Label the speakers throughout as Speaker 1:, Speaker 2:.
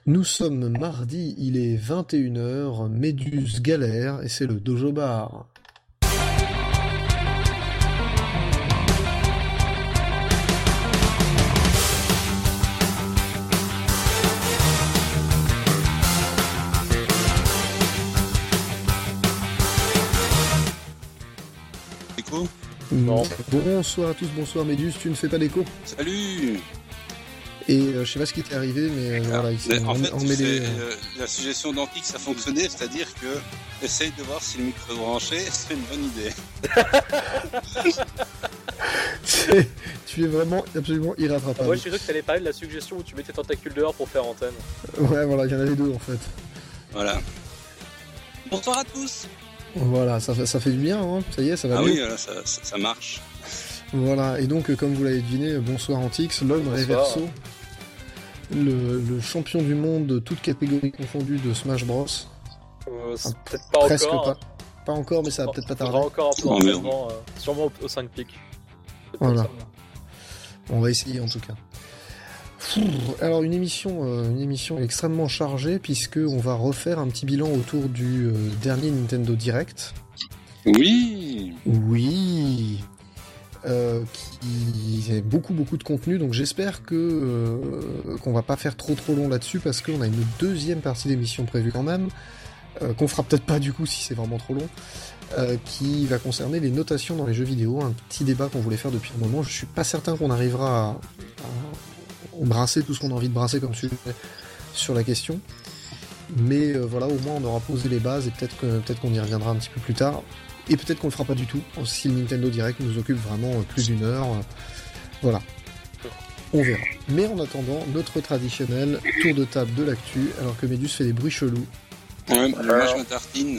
Speaker 1: Nous sommes mardi, il est 21h, Méduse galère et c'est le Dojo Bar.
Speaker 2: Écho.
Speaker 3: Non.
Speaker 1: Bonsoir à tous, bonsoir Méduse, tu ne fais pas d'écho.
Speaker 2: Salut.
Speaker 1: Et je sais pas ce qui t'est arrivé, mais voilà, ils sont
Speaker 2: En fait,
Speaker 1: emmêlés.
Speaker 2: la suggestion d'Antix a fonctionné, c'est-à-dire que essaye de voir si le micro est branché, c'est une bonne idée.
Speaker 1: Tu es vraiment absolument irrattrapable.
Speaker 3: Moi, j'ai cru que t'allais parler de la suggestion où tu mets tes tentacules dehors pour faire antenne.
Speaker 1: Ouais, voilà, il y en avait deux en fait.
Speaker 2: Voilà. Bonsoir à tous.
Speaker 1: Voilà, ça fait du bien, hein. Ça y est, ça va
Speaker 2: Ah
Speaker 1: mieux.
Speaker 2: oui, voilà, ça marche.
Speaker 1: Voilà, et donc, comme vous l'avez deviné, bonsoir Antix, l'homme
Speaker 3: Bonsoir.
Speaker 1: Reverso, le champion du monde, toutes catégories confondues de Smash Bros.
Speaker 3: C'est peut-être pas
Speaker 1: Presque
Speaker 3: encore.
Speaker 1: pas. Pas encore, mais ça va peut-être pas
Speaker 3: Faudra
Speaker 1: tarder.
Speaker 3: encore un peu
Speaker 2: Oh,
Speaker 3: d'entraînement, sûrement au 5 pics.
Speaker 1: Voilà. On va essayer en tout cas. Alors une émission extrêmement chargée puisque on va refaire un petit bilan autour du dernier Nintendo Direct.
Speaker 2: Oui.
Speaker 1: Oui. Qui a beaucoup de contenu, donc j'espère qu'on va pas faire trop long là-dessus parce qu'on a une deuxième partie d'émission prévue quand même, qu'on fera peut-être pas du coup si c'est vraiment trop long, qui va concerner les notations dans les jeux vidéo, un petit débat qu'on voulait faire depuis un moment. Je suis pas certain qu'on arrivera à brasser tout ce qu'on a envie de brasser comme sujet sur la question, mais voilà, au moins on aura posé les bases et peut-être qu'on y reviendra un petit peu plus tard. Et peut-être qu'on le fera pas du tout, si le Nintendo Direct nous occupe vraiment plus d'une heure. Voilà. On verra. Mais en attendant, notre traditionnel tour de table de l'actu, alors que Médus fait des bruits chelous.
Speaker 2: Ouais, moi je me tartine.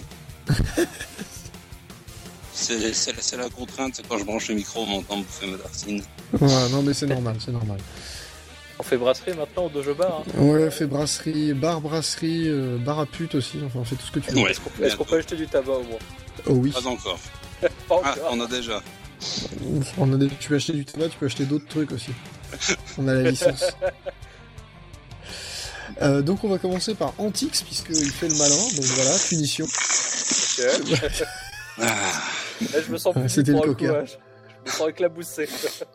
Speaker 2: C'est la contrainte, c'est quand je branche le micro, on m'entend me bouffer ma tartine.
Speaker 1: Voilà, non mais c'est normal, c'est normal.
Speaker 3: On fait brasserie maintenant au Dojo Bar. Hein.
Speaker 1: Ouais, fait brasserie, bar à pute aussi, enfin on fait tout ce que tu veux.
Speaker 2: Ouais.
Speaker 3: Est-ce qu'on peut acheter du tabac au moins?
Speaker 1: Oh oui.
Speaker 2: Pas encore.
Speaker 3: Pas encore.
Speaker 2: Ah, on a déjà.
Speaker 1: Tu peux acheter du tabac, tu peux acheter d'autres trucs aussi. On a la licence. Donc on va commencer par Antix, puisqu'il fait le malin, donc voilà, punition.
Speaker 3: Ok.
Speaker 2: Ah.
Speaker 3: Là, je me sens plus
Speaker 1: C'était
Speaker 3: pour
Speaker 1: le
Speaker 3: un coup,
Speaker 1: coquin.
Speaker 3: ouais. Je me sens éclaboussé.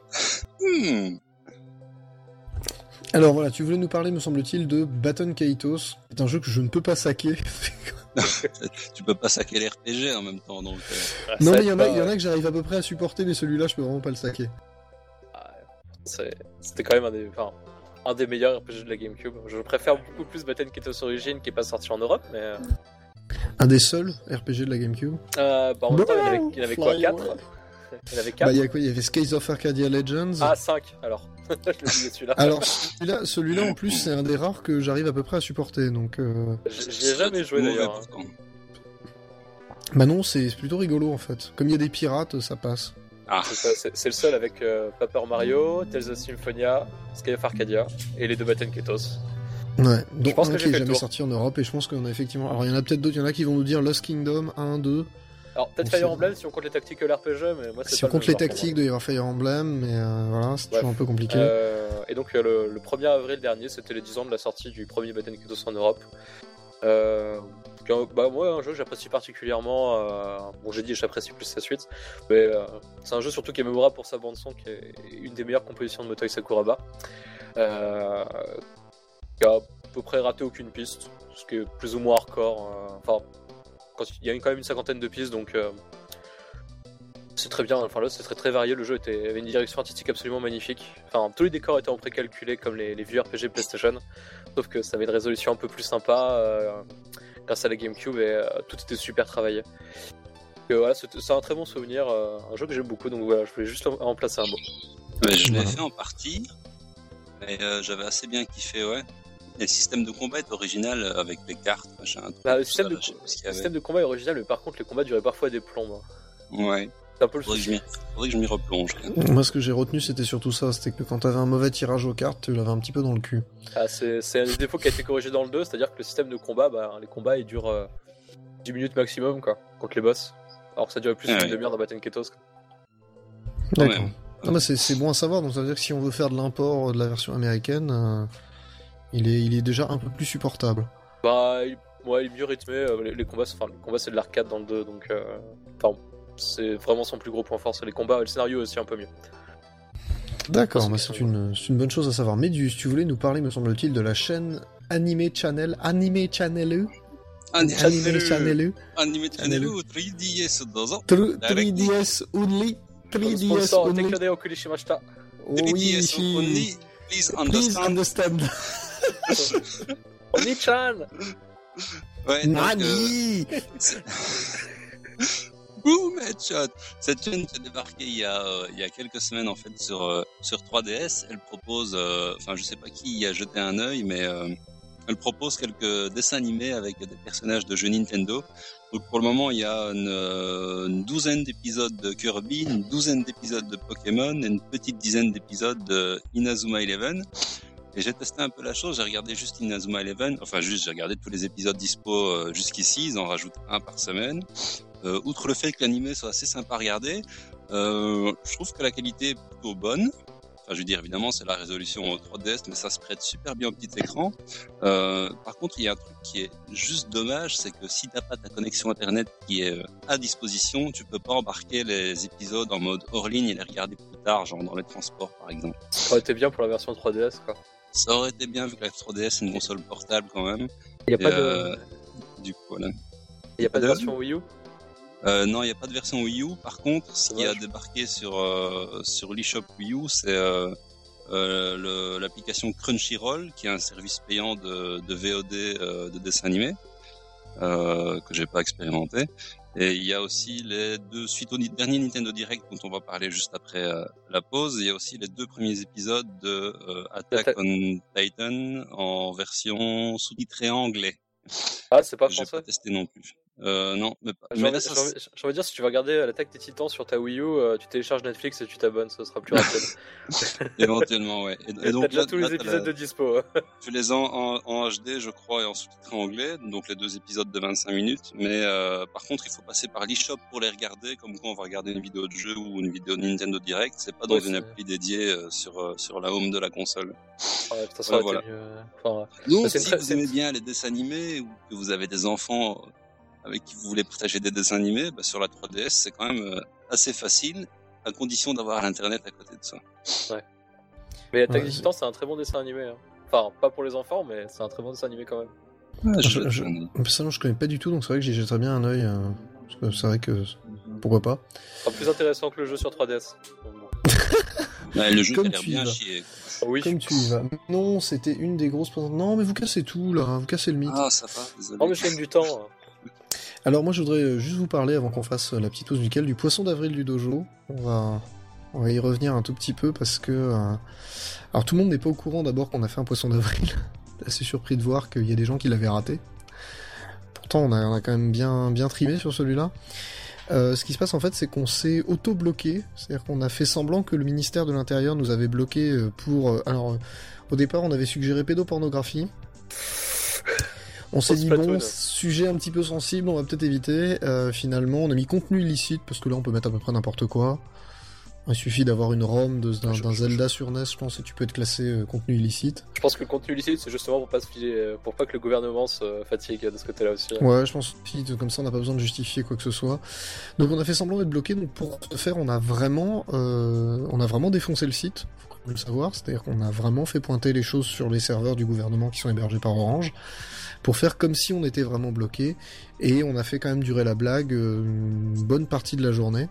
Speaker 1: Alors voilà, tu voulais nous parler, me semble-t-il, de Baton Kaitos. C'est un jeu que je ne peux pas saquer.
Speaker 2: Tu peux pas saquer les RPG en même temps, donc.
Speaker 1: Non mais il y en a que j'arrive à peu près à supporter, mais celui-là je peux vraiment pas le saquer.
Speaker 3: C'était quand même un des meilleurs RPG de la GameCube. Je préfère beaucoup plus Batten Kaitos Origin qui est pas sorti en Europe, mais
Speaker 1: Un des seuls RPG de la GameCube.
Speaker 3: en même temps il y en avait quoi,
Speaker 1: Fly
Speaker 3: 4
Speaker 1: away.
Speaker 3: Il y en avait 4.
Speaker 1: Bah il y a quoi? Il y avait Skies of Arcadia Legends.
Speaker 3: Ah 5 alors. Je l'ai oublié celui-là.
Speaker 1: Alors celui-là en plus c'est un des rares que j'arrive à peu près à supporter, donc...
Speaker 3: J'y ai jamais joué d'ailleurs.
Speaker 2: Pourtant.
Speaker 1: Bah non, c'est plutôt rigolo en fait. Comme il y a des pirates, ça passe.
Speaker 2: Ah,
Speaker 3: C'est le seul avec Paper Mario, Tales of Symphonia, Sky of Arcadia et les deux Batten Kaitos.
Speaker 1: Ouais, donc
Speaker 3: pense
Speaker 1: un
Speaker 3: que
Speaker 1: qui
Speaker 3: j'ai
Speaker 1: est
Speaker 3: fait le
Speaker 1: jamais
Speaker 3: tour.
Speaker 1: sorti en Europe, et je pense qu'on a effectivement... Alors il y en a peut-être d'autres, il y en a qui vont nous dire Lost Kingdom 1, 2...
Speaker 3: Alors peut-être
Speaker 1: On
Speaker 3: Fire
Speaker 1: sait.
Speaker 3: Emblem si on compte les tactical RPG, mais moi c'est
Speaker 1: Si
Speaker 3: pas
Speaker 1: on compte
Speaker 3: le
Speaker 1: les
Speaker 3: genre pour
Speaker 1: tactiques, il doit y avoir Fire Emblem, mais voilà, c'est
Speaker 3: Bref.
Speaker 1: toujours un peu compliqué.
Speaker 3: moi. Et donc le 1er avril dernier, c'était les 10 ans de la sortie du premier Batten Kaitos en Europe. Moi, un jeu que j'apprécie particulièrement. Bon, j'ai dit j'apprécie plus sa suite, mais c'est un jeu surtout qui est mémorable pour sa bande-son, qui est une des meilleures compositions de Motoi Sakuraba. Qui a à peu près raté aucune piste, ce qui est plus ou moins hardcore. Il y a quand même une cinquantaine de pistes, donc c'est très bien. Enfin là, c'est très varié. Le jeu avait une direction artistique absolument magnifique. Enfin, tous les décors étaient en précalculé comme les vieux RPG PlayStation, sauf que ça avait une résolution un peu plus sympa grâce à la GameCube et tout était super travaillé. Voilà, c'est un très bon souvenir, un jeu que j'aime beaucoup. Donc voilà, je voulais juste en placer un mot.
Speaker 2: ouais, je l'ai
Speaker 1: Voilà.
Speaker 2: fait en partie, mais j'avais assez bien kiffé, ouais. Et le système de combat est original avec les cartes, machin.
Speaker 3: Le système
Speaker 2: je sais pas ce qu'il y
Speaker 3: le
Speaker 2: avait.
Speaker 3: système de combat est original, mais par contre les combats duraient parfois des plombs.
Speaker 2: Ouais,
Speaker 3: C'est un peu le
Speaker 2: faudrait
Speaker 3: souci.
Speaker 2: que je m'y replonge.
Speaker 1: Moi, ce que j'ai retenu, c'était surtout ça, c'était que quand t'avais un mauvais tirage aux cartes, tu l'avais un petit peu dans le cul.
Speaker 3: C'est un des défauts qui a été corrigé dans le 2, c'est-à-dire que le système de combat, les combats ils durent 10 minutes maximum quoi, contre les boss. Alors que ça durait plus d'une demi-heure dans Batten Kaitos.
Speaker 1: D'accord.
Speaker 2: même.
Speaker 1: Non, mais c'est bon à savoir, donc ça veut dire que si on veut faire de l'import de la version américaine, Il est déjà un peu plus supportable.
Speaker 3: Bah, il est mieux rythmé. Les combats, c'est de l'arcade dans le 2, donc c'est vraiment son plus gros point fort, c'est les combats. Et le scénario est aussi un peu mieux.
Speaker 1: D'accord, bah c'est une bonne chose à savoir. Médius, tu voulais nous parler, me semble-t-il, de la chaîne Anime Channel ou 3DS only. 3DS only. Oui,
Speaker 2: please
Speaker 1: understand.
Speaker 3: Oni-chan.
Speaker 2: Ouais,
Speaker 1: Nani.
Speaker 2: Boom, headshot. Cette chaîne qui a débarqué il y a quelques semaines en fait sur 3DS. Elle propose, je sais pas qui y a jeté un œil, mais elle propose quelques dessins animés avec des personnages de jeux Nintendo. Donc pour le moment, il y a une douzaine d'épisodes de Kirby, une douzaine d'épisodes de Pokémon et une petite dizaine d'épisodes de Inazuma Eleven. Et j'ai testé un peu la chose, j'ai regardé juste Inazuma Eleven, j'ai regardé tous les épisodes dispo jusqu'ici, ils en rajoutent un par semaine. Outre le fait que l'animé soit assez sympa à regarder, je trouve que la qualité est plutôt bonne. Évidemment, c'est la résolution 3DS, mais ça se prête super bien au petit écran. Par contre, il y a un truc qui est juste dommage, c'est que si t'as pas ta connexion internet qui est à disposition, tu peux pas embarquer les épisodes en mode hors ligne et les regarder plus tard, genre dans les transports, par exemple.
Speaker 3: Ça aurait été bien pour la version 3DS, quoi.
Speaker 2: Ça aurait été bien vu que la 3DS c'est une console portable quand même.
Speaker 3: Il y a pas de...
Speaker 2: Du coup, voilà.
Speaker 3: Il y a pas de version Wii U?
Speaker 2: Non, il n'y a pas de version Wii U. Par contre, ce qui a débarqué sur l'eShop Wii U, c'est l'application Crunchyroll, qui est un service payant de VOD de dessins animés, que j'ai pas expérimenté. Et il y a aussi suite au dernier Nintendo Direct dont on va parler juste après la pause, il y a aussi les 2 premiers épisodes de Attack on Titan en version sous-titrée anglais.
Speaker 3: Ah, c'est pas français?
Speaker 2: J'ai pas testé non plus. Non, mais pas.
Speaker 3: J'ai envie de dire, si tu veux regarder l'Attaque des Titans sur ta Wii U, tu télécharges Netflix et tu t'abonnes, ça sera plus rapide.
Speaker 2: Éventuellement, ouais. Et donc,
Speaker 3: t'as déjà tous les épisodes de dispo.
Speaker 2: Tu les as en HD, je crois, et en sous-titré anglais, donc les 2 épisodes de 25 minutes. Mais par contre, il faut passer par l'eShop pour les regarder, comme quand on va regarder une vidéo de jeu ou une vidéo de Nintendo Direct. C'est pas dans une appli dédiée sur la home de la console.
Speaker 3: Ouais, putain, ça aurait été mieux.
Speaker 2: Donc, si vous aimez bien les dessins animés ou que vous avez des enfants avec qui vous voulez partager des dessins animés, sur la 3DS, c'est quand même assez facile, à condition d'avoir l'internet à côté de ça.
Speaker 3: Ouais. Mais Attaque des Titans, c'est un très bon dessin animé. Hein. Enfin, pas pour les enfants, mais c'est un très bon dessin animé quand même.
Speaker 1: Personnellement, je connais pas du tout, donc c'est vrai que j'y jetterais bien un œil. Parce que c'est vrai que pourquoi pas.
Speaker 3: Ce sera plus intéressant que le jeu sur 3DS.
Speaker 2: Le jeu a l'air bien chier.
Speaker 3: Oui.
Speaker 1: Comme tu y vas. Non, c'était une des grosses... Non, mais vous cassez tout, là. Vous cassez le mythe.
Speaker 2: Ah, ça va, désolé.
Speaker 3: Non, mais je gagne du temps.
Speaker 1: Alors moi je voudrais juste vous parler, avant qu'on fasse la petite pause musicale, du poisson d'avril du dojo. On va y revenir un tout petit peu parce que... Alors tout le monde n'est pas au courant d'abord qu'on a fait un poisson d'avril. Assez surpris de voir qu'il y a des gens qui l'avaient raté. Pourtant on a quand même bien trimé sur celui-là. Ce qui se passe en fait, c'est qu'on s'est auto-bloqué. C'est-à-dire qu'on a fait semblant que le ministère de l'Intérieur nous avait bloqué pour... Alors au départ on avait suggéré pédopornographie. On s'est dit, bon, sujet un petit peu sensible, on va peut-être éviter. Finalement, on a mis contenu illicite, parce que là, on peut mettre à peu près n'importe quoi. Il suffit d'avoir une ROM d'un Zelda sur NES, je pense, et tu peux être classé contenu illicite.
Speaker 3: Je pense que le contenu illicite, c'est justement pour pas que le gouvernement se fatigue de ce côté-là aussi.
Speaker 1: Ouais, je pense que comme ça, on n'a pas besoin de justifier quoi que ce soit. Donc, on a fait semblant d'être bloqué. Donc, pour ce faire, on a vraiment défoncé le site. Faut le savoir. C'est-à-dire qu'on a vraiment fait pointer les choses sur les serveurs du gouvernement qui sont hébergés par Orange, pour faire comme si on était vraiment bloqué, et on a fait quand même durer la blague une bonne partie de la journée.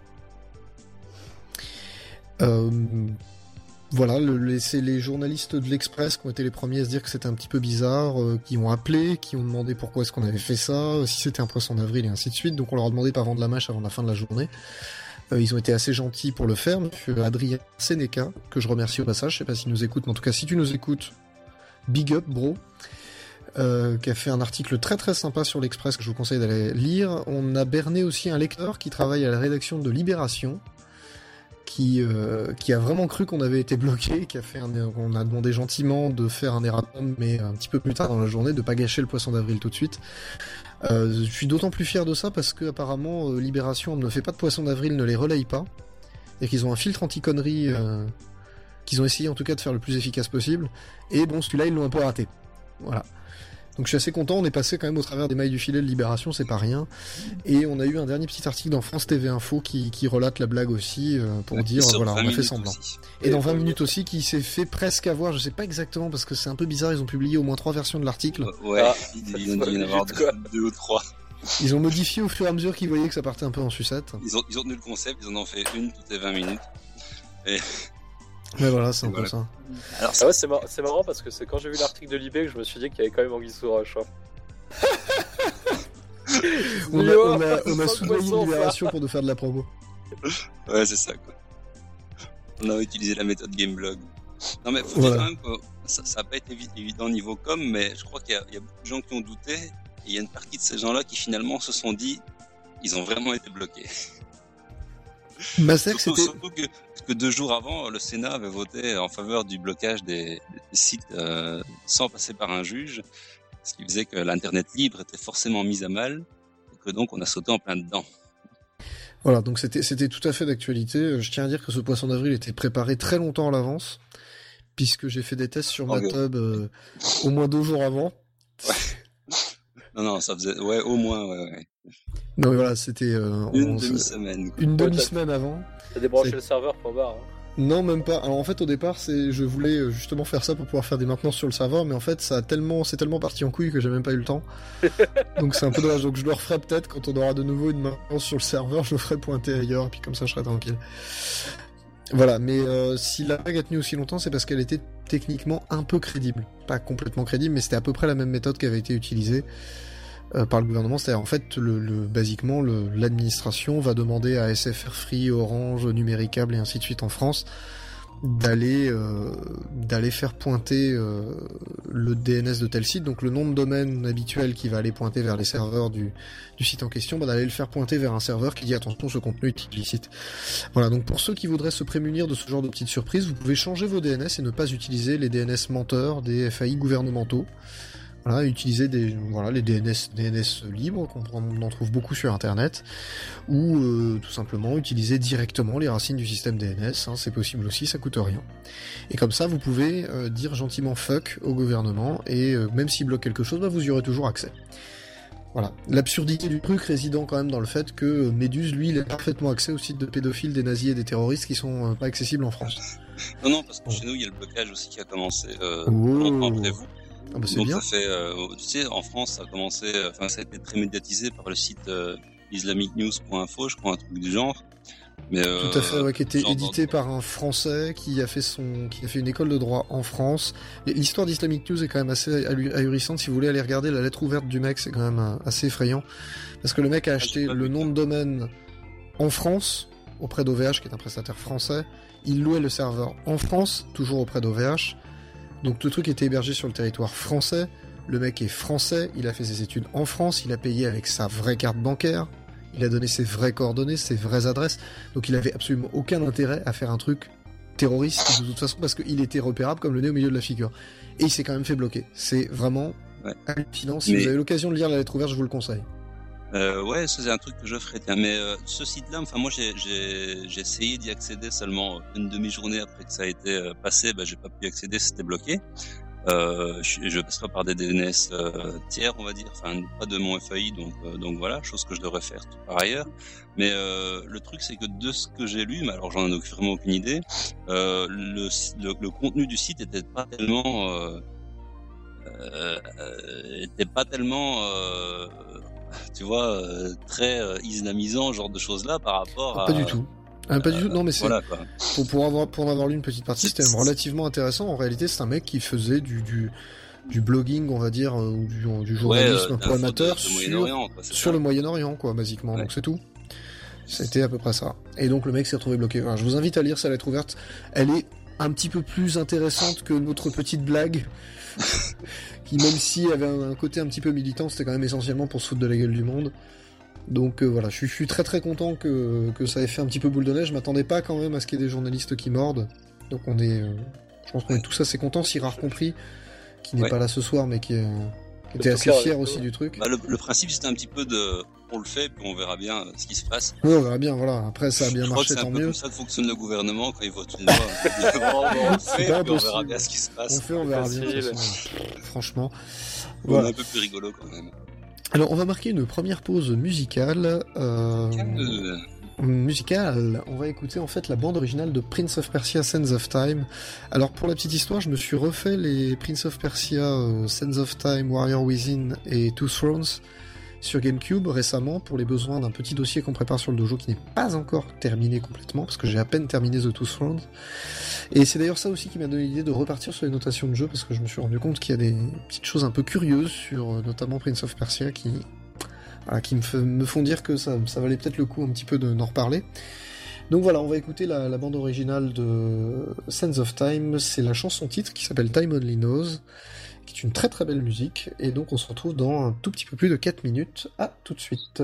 Speaker 1: Voilà, c'est les journalistes de l'Express qui ont été les premiers à se dire que c'était un petit peu bizarre, qui ont appelé, qui ont demandé pourquoi est-ce qu'on avait fait ça, si c'était un poisson d'avril et ainsi de suite, donc on leur a demandé de pas vendre la mâche avant la fin de la journée. Ils ont été assez gentils pour le faire. Monsieur Adrien Seneca, que je remercie au passage, je sais pas s'il nous écoute, mais en tout cas si tu nous écoutes, big up bro. Qui a fait un article très très sympa sur l'Express que je vous conseille d'aller lire. On a berné aussi un lecteur qui travaille à la rédaction de Libération, qui a vraiment cru qu'on avait été bloqué, on a demandé gentiment de faire un erratum, mais un petit peu plus tard dans la journée, de pas gâcher le poisson d'avril tout de suite. Je suis d'autant plus fier de ça parce que apparemment Libération ne fait pas de poisson d'avril, ne les relaye pas, et qu'ils ont un filtre anti-conneries qu'ils ont essayé en tout cas de faire le plus efficace possible, et bon, celui-là ils l'ont un peu raté. Voilà. Donc je suis assez content, on est passé quand même au travers des mailles du filet de Libération, c'est pas rien. Et on a eu un dernier petit article dans France TV Info qui relate la blague aussi, pour dire, voilà, on a fait semblant.
Speaker 2: Aussi.
Speaker 1: Et dans 20 minutes aussi, qui s'est fait presque avoir, je sais pas exactement, parce que c'est un peu bizarre, ils ont publié au moins 3 versions de l'article.
Speaker 2: Ouais, il y en a avoir 2 ou 3.
Speaker 1: Ils ont modifié au fur et à mesure qu'ils voyaient que ça partait un peu en sucette.
Speaker 2: Ils ont tenu le concept, ils en ont fait une toutes les 20 minutes. Et...
Speaker 1: Mais voilà, c'est un peu ça.
Speaker 3: Alors, c'est marrant parce que c'est quand j'ai vu l'article de Libé que je me suis dit qu'il y avait quand même Anguille sous roche.
Speaker 1: On a soudoyé Libération pour nous faire de la promo.
Speaker 2: Ouais, c'est ça, quoi. On a utilisé la méthode Gameblog. Non, mais faut dire quand même que ça n'a pas été évident niveau com, mais je crois qu'il y a beaucoup de gens qui ont douté, et il y a une partie de ces gens-là qui finalement se sont dit, ils ont vraiment été bloqués. Surtout que 2 jours avant, le Sénat avait voté en faveur du blocage des sites sans passer par un juge, ce qui faisait que l'Internet libre était forcément mis à mal, et que donc on a sauté en plein dedans.
Speaker 1: Voilà, donc c'était tout à fait d'actualité. Je tiens à dire que ce poisson d'avril était préparé très longtemps à l'avance, puisque j'ai fait des tests sur ma tub au moins 2 jours avant.
Speaker 2: Ouais. Non, ça faisait... Ouais, au moins, ouais.
Speaker 1: Non, mais voilà, c'était...
Speaker 2: une demi-semaine.
Speaker 1: Une demi-semaine avant.
Speaker 3: T'as débranché le serveur pour barre.
Speaker 1: Non, même pas. Alors en fait, au départ, je voulais justement faire ça pour pouvoir faire des maintenances sur le serveur, mais en fait, c'est tellement parti en couille que j'ai même pas eu le temps. Donc c'est un peu dommage. Donc je le referai peut-être quand on aura de nouveau une maintenance sur le serveur, je le ferai pointer ailleurs, et puis comme ça, je serai tranquille. Voilà, mais si la blague a tenu aussi longtemps, c'est parce qu'elle était techniquement un peu crédible. Pas complètement crédible, mais c'était à peu près la même méthode qui avait été utilisée par le gouvernement. C'est-à-dire, en fait, basiquement, l'administration va demander à SFR Free, Orange, Numéricable et ainsi de suite en France d'aller faire pointer le DNS de tel site, donc le nom de domaine habituel qui va aller pointer vers les serveurs du site en question, d'aller le faire pointer vers un serveur qui dit attention, ce contenu est illicite. Voilà, donc pour ceux qui voudraient se prémunir de ce genre de petites surprises, vous pouvez changer vos DNS et ne pas utiliser les DNS menteurs des FAI gouvernementaux. Voilà, utiliser les DNS libres, on en trouve beaucoup sur internet, ou tout simplement utiliser directement les racines du système DNS, c'est possible aussi, ça coûte rien. Et comme ça, vous pouvez dire gentiment fuck au gouvernement, et même s'il bloque quelque chose, vous y aurez toujours accès. Voilà. L'absurdité du truc résidant quand même dans le fait que Méduse, lui, il a parfaitement accès aux sites de pédophiles, des nazis et des terroristes qui sont pas accessibles en France.
Speaker 2: Non, parce que chez nous, il y a le blocage aussi qui a commencé longtemps après vous.
Speaker 1: Ah bah c'est
Speaker 2: donc
Speaker 1: bien.
Speaker 2: Ça fait, tu sais, en France, ça a commencé, ça a été très médiatisé par le site islamicnews.info, je crois, un truc du genre. Mais,
Speaker 1: tout à fait, ouais, qui était édité par un Français qui a fait une école de droit en France. L'histoire d'Islamic News est quand même assez ahurissante. Si vous voulez aller regarder la lettre ouverte du mec, c'est quand même assez effrayant. Parce que le mec a acheté le nom de domaine en France, auprès d'OVH, qui est un prestataire français. Il louait le serveur en France, toujours auprès d'OVH. Donc tout le truc était hébergé sur le territoire français, le mec est français, il a fait ses études en France, il a payé avec sa vraie carte bancaire, il a donné ses vraies coordonnées, ses vraies adresses, donc il avait absolument aucun intérêt à faire un truc terroriste de toute façon parce qu'il était repérable comme le nez au milieu de la figure. Et il s'est quand même fait bloquer. C'est vraiment hallucinant. Si vous avez l'occasion de lire la lettre ouverte, je vous le conseille.
Speaker 2: Ouais, ça c'est un truc que je ferais. Mais ce site-là, moi j'ai essayé d'y accéder seulement une demi-journée après que ça a été passé. J'ai pas pu y accéder, c'était bloqué. Je passe pas par des DNS tiers, on va dire, pas de mon FAI, donc voilà, chose que je devrais faire par ailleurs. Mais le truc c'est que de ce que j'ai lu, mais alors j'en ai vraiment aucune idée, le contenu du site était pas tellement tu vois, très islamisant, genre de choses-là par rapport à...
Speaker 1: Pas du tout. Pas du tout. Non, mais c'est
Speaker 2: voilà,
Speaker 1: pour en avoir lu une petite partie, c'était relativement intéressant. En réalité, c'est un mec qui faisait du blogging, on va dire, ou du journalisme un peu amateur sur le Moyen-Orient, quoi, basiquement. Ouais. Donc c'est tout. C'était à peu près ça. Et donc le mec s'est retrouvé bloqué. Alors, je vous invite à lire sa lettre ouverte. Elle est un petit peu plus intéressante que notre petite blague. Qui, même si avait un côté un petit peu militant, c'était quand même essentiellement pour se foutre de la gueule du monde. Donc voilà, je suis très très content que ça ait fait un petit peu boule de neige. Je m'attendais pas quand même à ce qu'il y ait des journalistes qui mordent. Donc je pense qu'on est tous assez contents, si rare compris, qui n'est pas là ce soir, mais qui était assez fier aussi du truc.
Speaker 2: Le principe, c'était un petit peu on le fait, puis on verra bien ce qui se passe.
Speaker 1: Oui, on verra bien, voilà. Après, ça a bien
Speaker 2: Je crois
Speaker 1: marché,
Speaker 2: que c'est un
Speaker 1: tant
Speaker 2: peu
Speaker 1: mieux.
Speaker 2: comme ça que fonctionne le gouvernement quand il vote une loi. On le fait,
Speaker 1: pas
Speaker 2: puis on verra
Speaker 1: possible.
Speaker 2: bien ce qui se passe.
Speaker 1: On verra bien.
Speaker 3: Facile.
Speaker 1: de toute façon. Franchement.
Speaker 2: On
Speaker 1: Voilà.
Speaker 2: est un peu plus rigolo quand même.
Speaker 1: Alors, on va marquer une première pause musicale. On va écouter en fait la bande originale de Prince of Persia Sands of Time. Alors pour la petite histoire, je me suis refait les Prince of Persia Sands of Time, Warrior Within et Two Thrones sur GameCube récemment pour les besoins d'un petit dossier qu'on prépare sur le dojo qui n'est pas encore terminé complètement parce que j'ai à peine terminé The Two Thrones. Et c'est d'ailleurs ça aussi qui m'a donné l'idée de repartir sur les notations de jeu parce que je me suis rendu compte qu'il y a des petites choses un peu curieuses sur notamment Prince of Persia qui me font dire que ça valait peut-être le coup un petit peu d'en reparler. Donc voilà, on va écouter la bande originale de Sands of Time, c'est la chanson titre qui s'appelle Time Only Knows, qui est une très très belle musique, et donc on se retrouve dans un tout petit peu plus de 4 minutes. À tout de suite.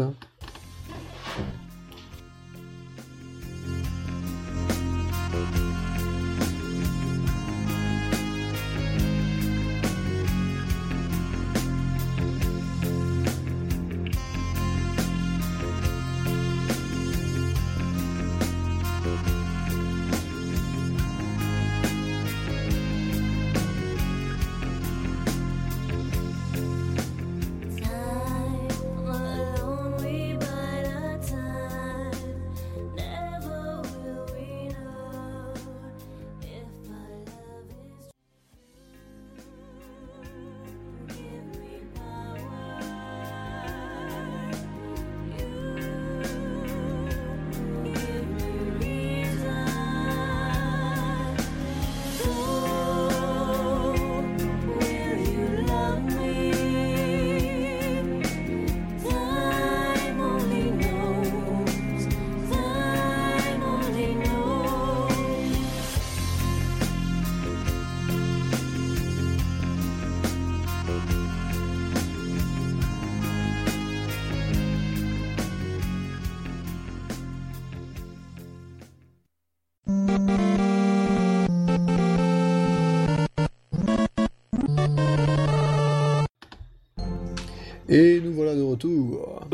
Speaker 1: Et nous voilà de retour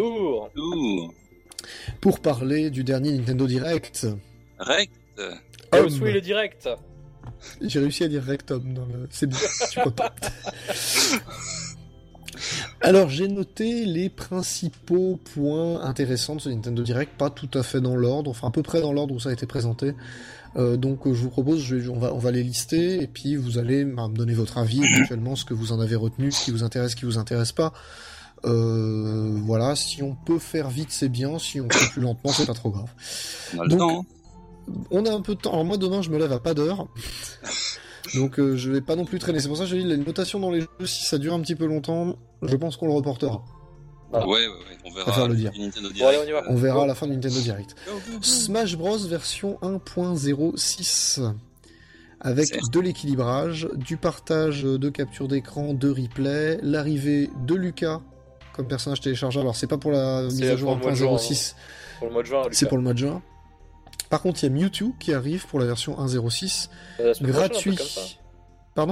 Speaker 1: pour parler du dernier Nintendo Direct.
Speaker 2: Rect.
Speaker 3: Oui, le direct.
Speaker 1: J'ai réussi à dire rectum c'est bien, je suis content. Alors j'ai noté les principaux points intéressants de ce Nintendo Direct, pas tout à fait dans l'ordre, enfin à peu près dans l'ordre où ça a été présenté. Donc je vous propose, on va les lister, et puis vous allez me donner votre avis, éventuellement ce que vous en avez retenu, ce qui vous intéresse, ce qui vous intéresse pas. Voilà, si on peut faire vite c'est bien, si on fait plus lentement c'est pas trop grave.
Speaker 2: On a le temps.
Speaker 1: On a un peu de temps. Alors moi demain je me lève à pas d'heure, donc je vais pas non plus traîner. C'est pour ça que je dis les notations dans les jeux, si ça dure un petit peu longtemps, je pense qu'on le reportera.
Speaker 2: Ah. Ouais, on verra.
Speaker 1: Faire le dire.
Speaker 2: Nintendo Direct.
Speaker 3: Bon, allez, on y va.
Speaker 1: On verra à la fin du Nintendo Direct.
Speaker 2: Go.
Speaker 1: Smash Bros version 1.06 avec de l'équilibrage, du partage de capture d'écran, de replay, l'arrivée de Lucas comme personnage téléchargeable. Alors c'est pas pour la mise à jour 1.06,
Speaker 3: pour le mois de juin.
Speaker 1: c'est pour le mois de juin. Par contre, il y a Mewtwo qui arrive pour la version 1.06 gratuit. Pardon ?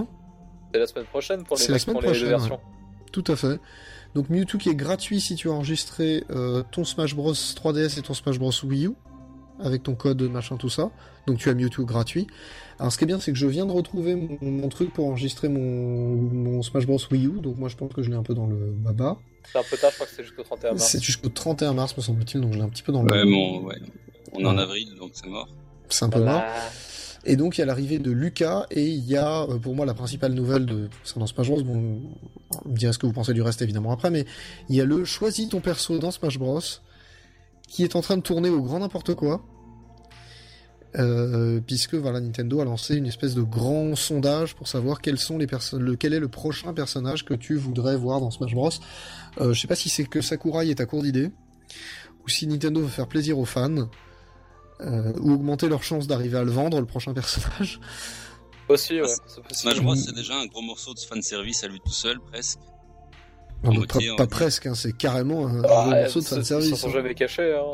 Speaker 3: C'est la semaine prochaine pour les,
Speaker 1: c'est la semaine prochaine,
Speaker 3: les deux versions.
Speaker 1: Ouais. Tout à fait. Donc Mewtwo qui est gratuit si tu as enregistré ton Smash Bros 3DS et ton Smash Bros Wii U avec ton code machin tout ça. Donc tu as Mewtwo gratuit. Alors ce qui est bien c'est que je viens de retrouver mon truc pour enregistrer mon Smash Bros Wii U. Donc moi je pense que je l'ai un peu dans le baba.
Speaker 3: C'est un peu tard, je crois que c'est jusqu'au 31 mars.
Speaker 1: C'est jusqu'au 31 mars me semble-t-il, donc je l'ai un petit peu dans le...
Speaker 2: On est en avril, donc c'est mort.
Speaker 1: C'est un peu mort. Et donc il y a l'arrivée de Lucas, et il y a pour moi la principale nouvelle concernant Smash Bros, bon, vous me direz ce que vous pensez du reste évidemment après, mais il y a le choisis ton perso dans Smash Bros, qui est en train de tourner au grand n'importe quoi, puisque voilà, Nintendo a lancé une espèce de grand sondage pour savoir quels sont quel est le prochain personnage que tu voudrais voir dans Smash Bros. Je sais pas si c'est que Sakurai est à court d'idées, ou si Nintendo veut faire plaisir aux fans, ou augmenter leurs chances d'arriver à le vendre, le prochain personnage.
Speaker 3: Aussi, ouais.
Speaker 2: Smash Bros, c'est déjà un gros morceau de fanservice à lui tout seul, presque.
Speaker 1: Non, pas presque, hein, c'est carrément un gros morceau de fanservice.
Speaker 3: Ils sont jamais cachés, hein.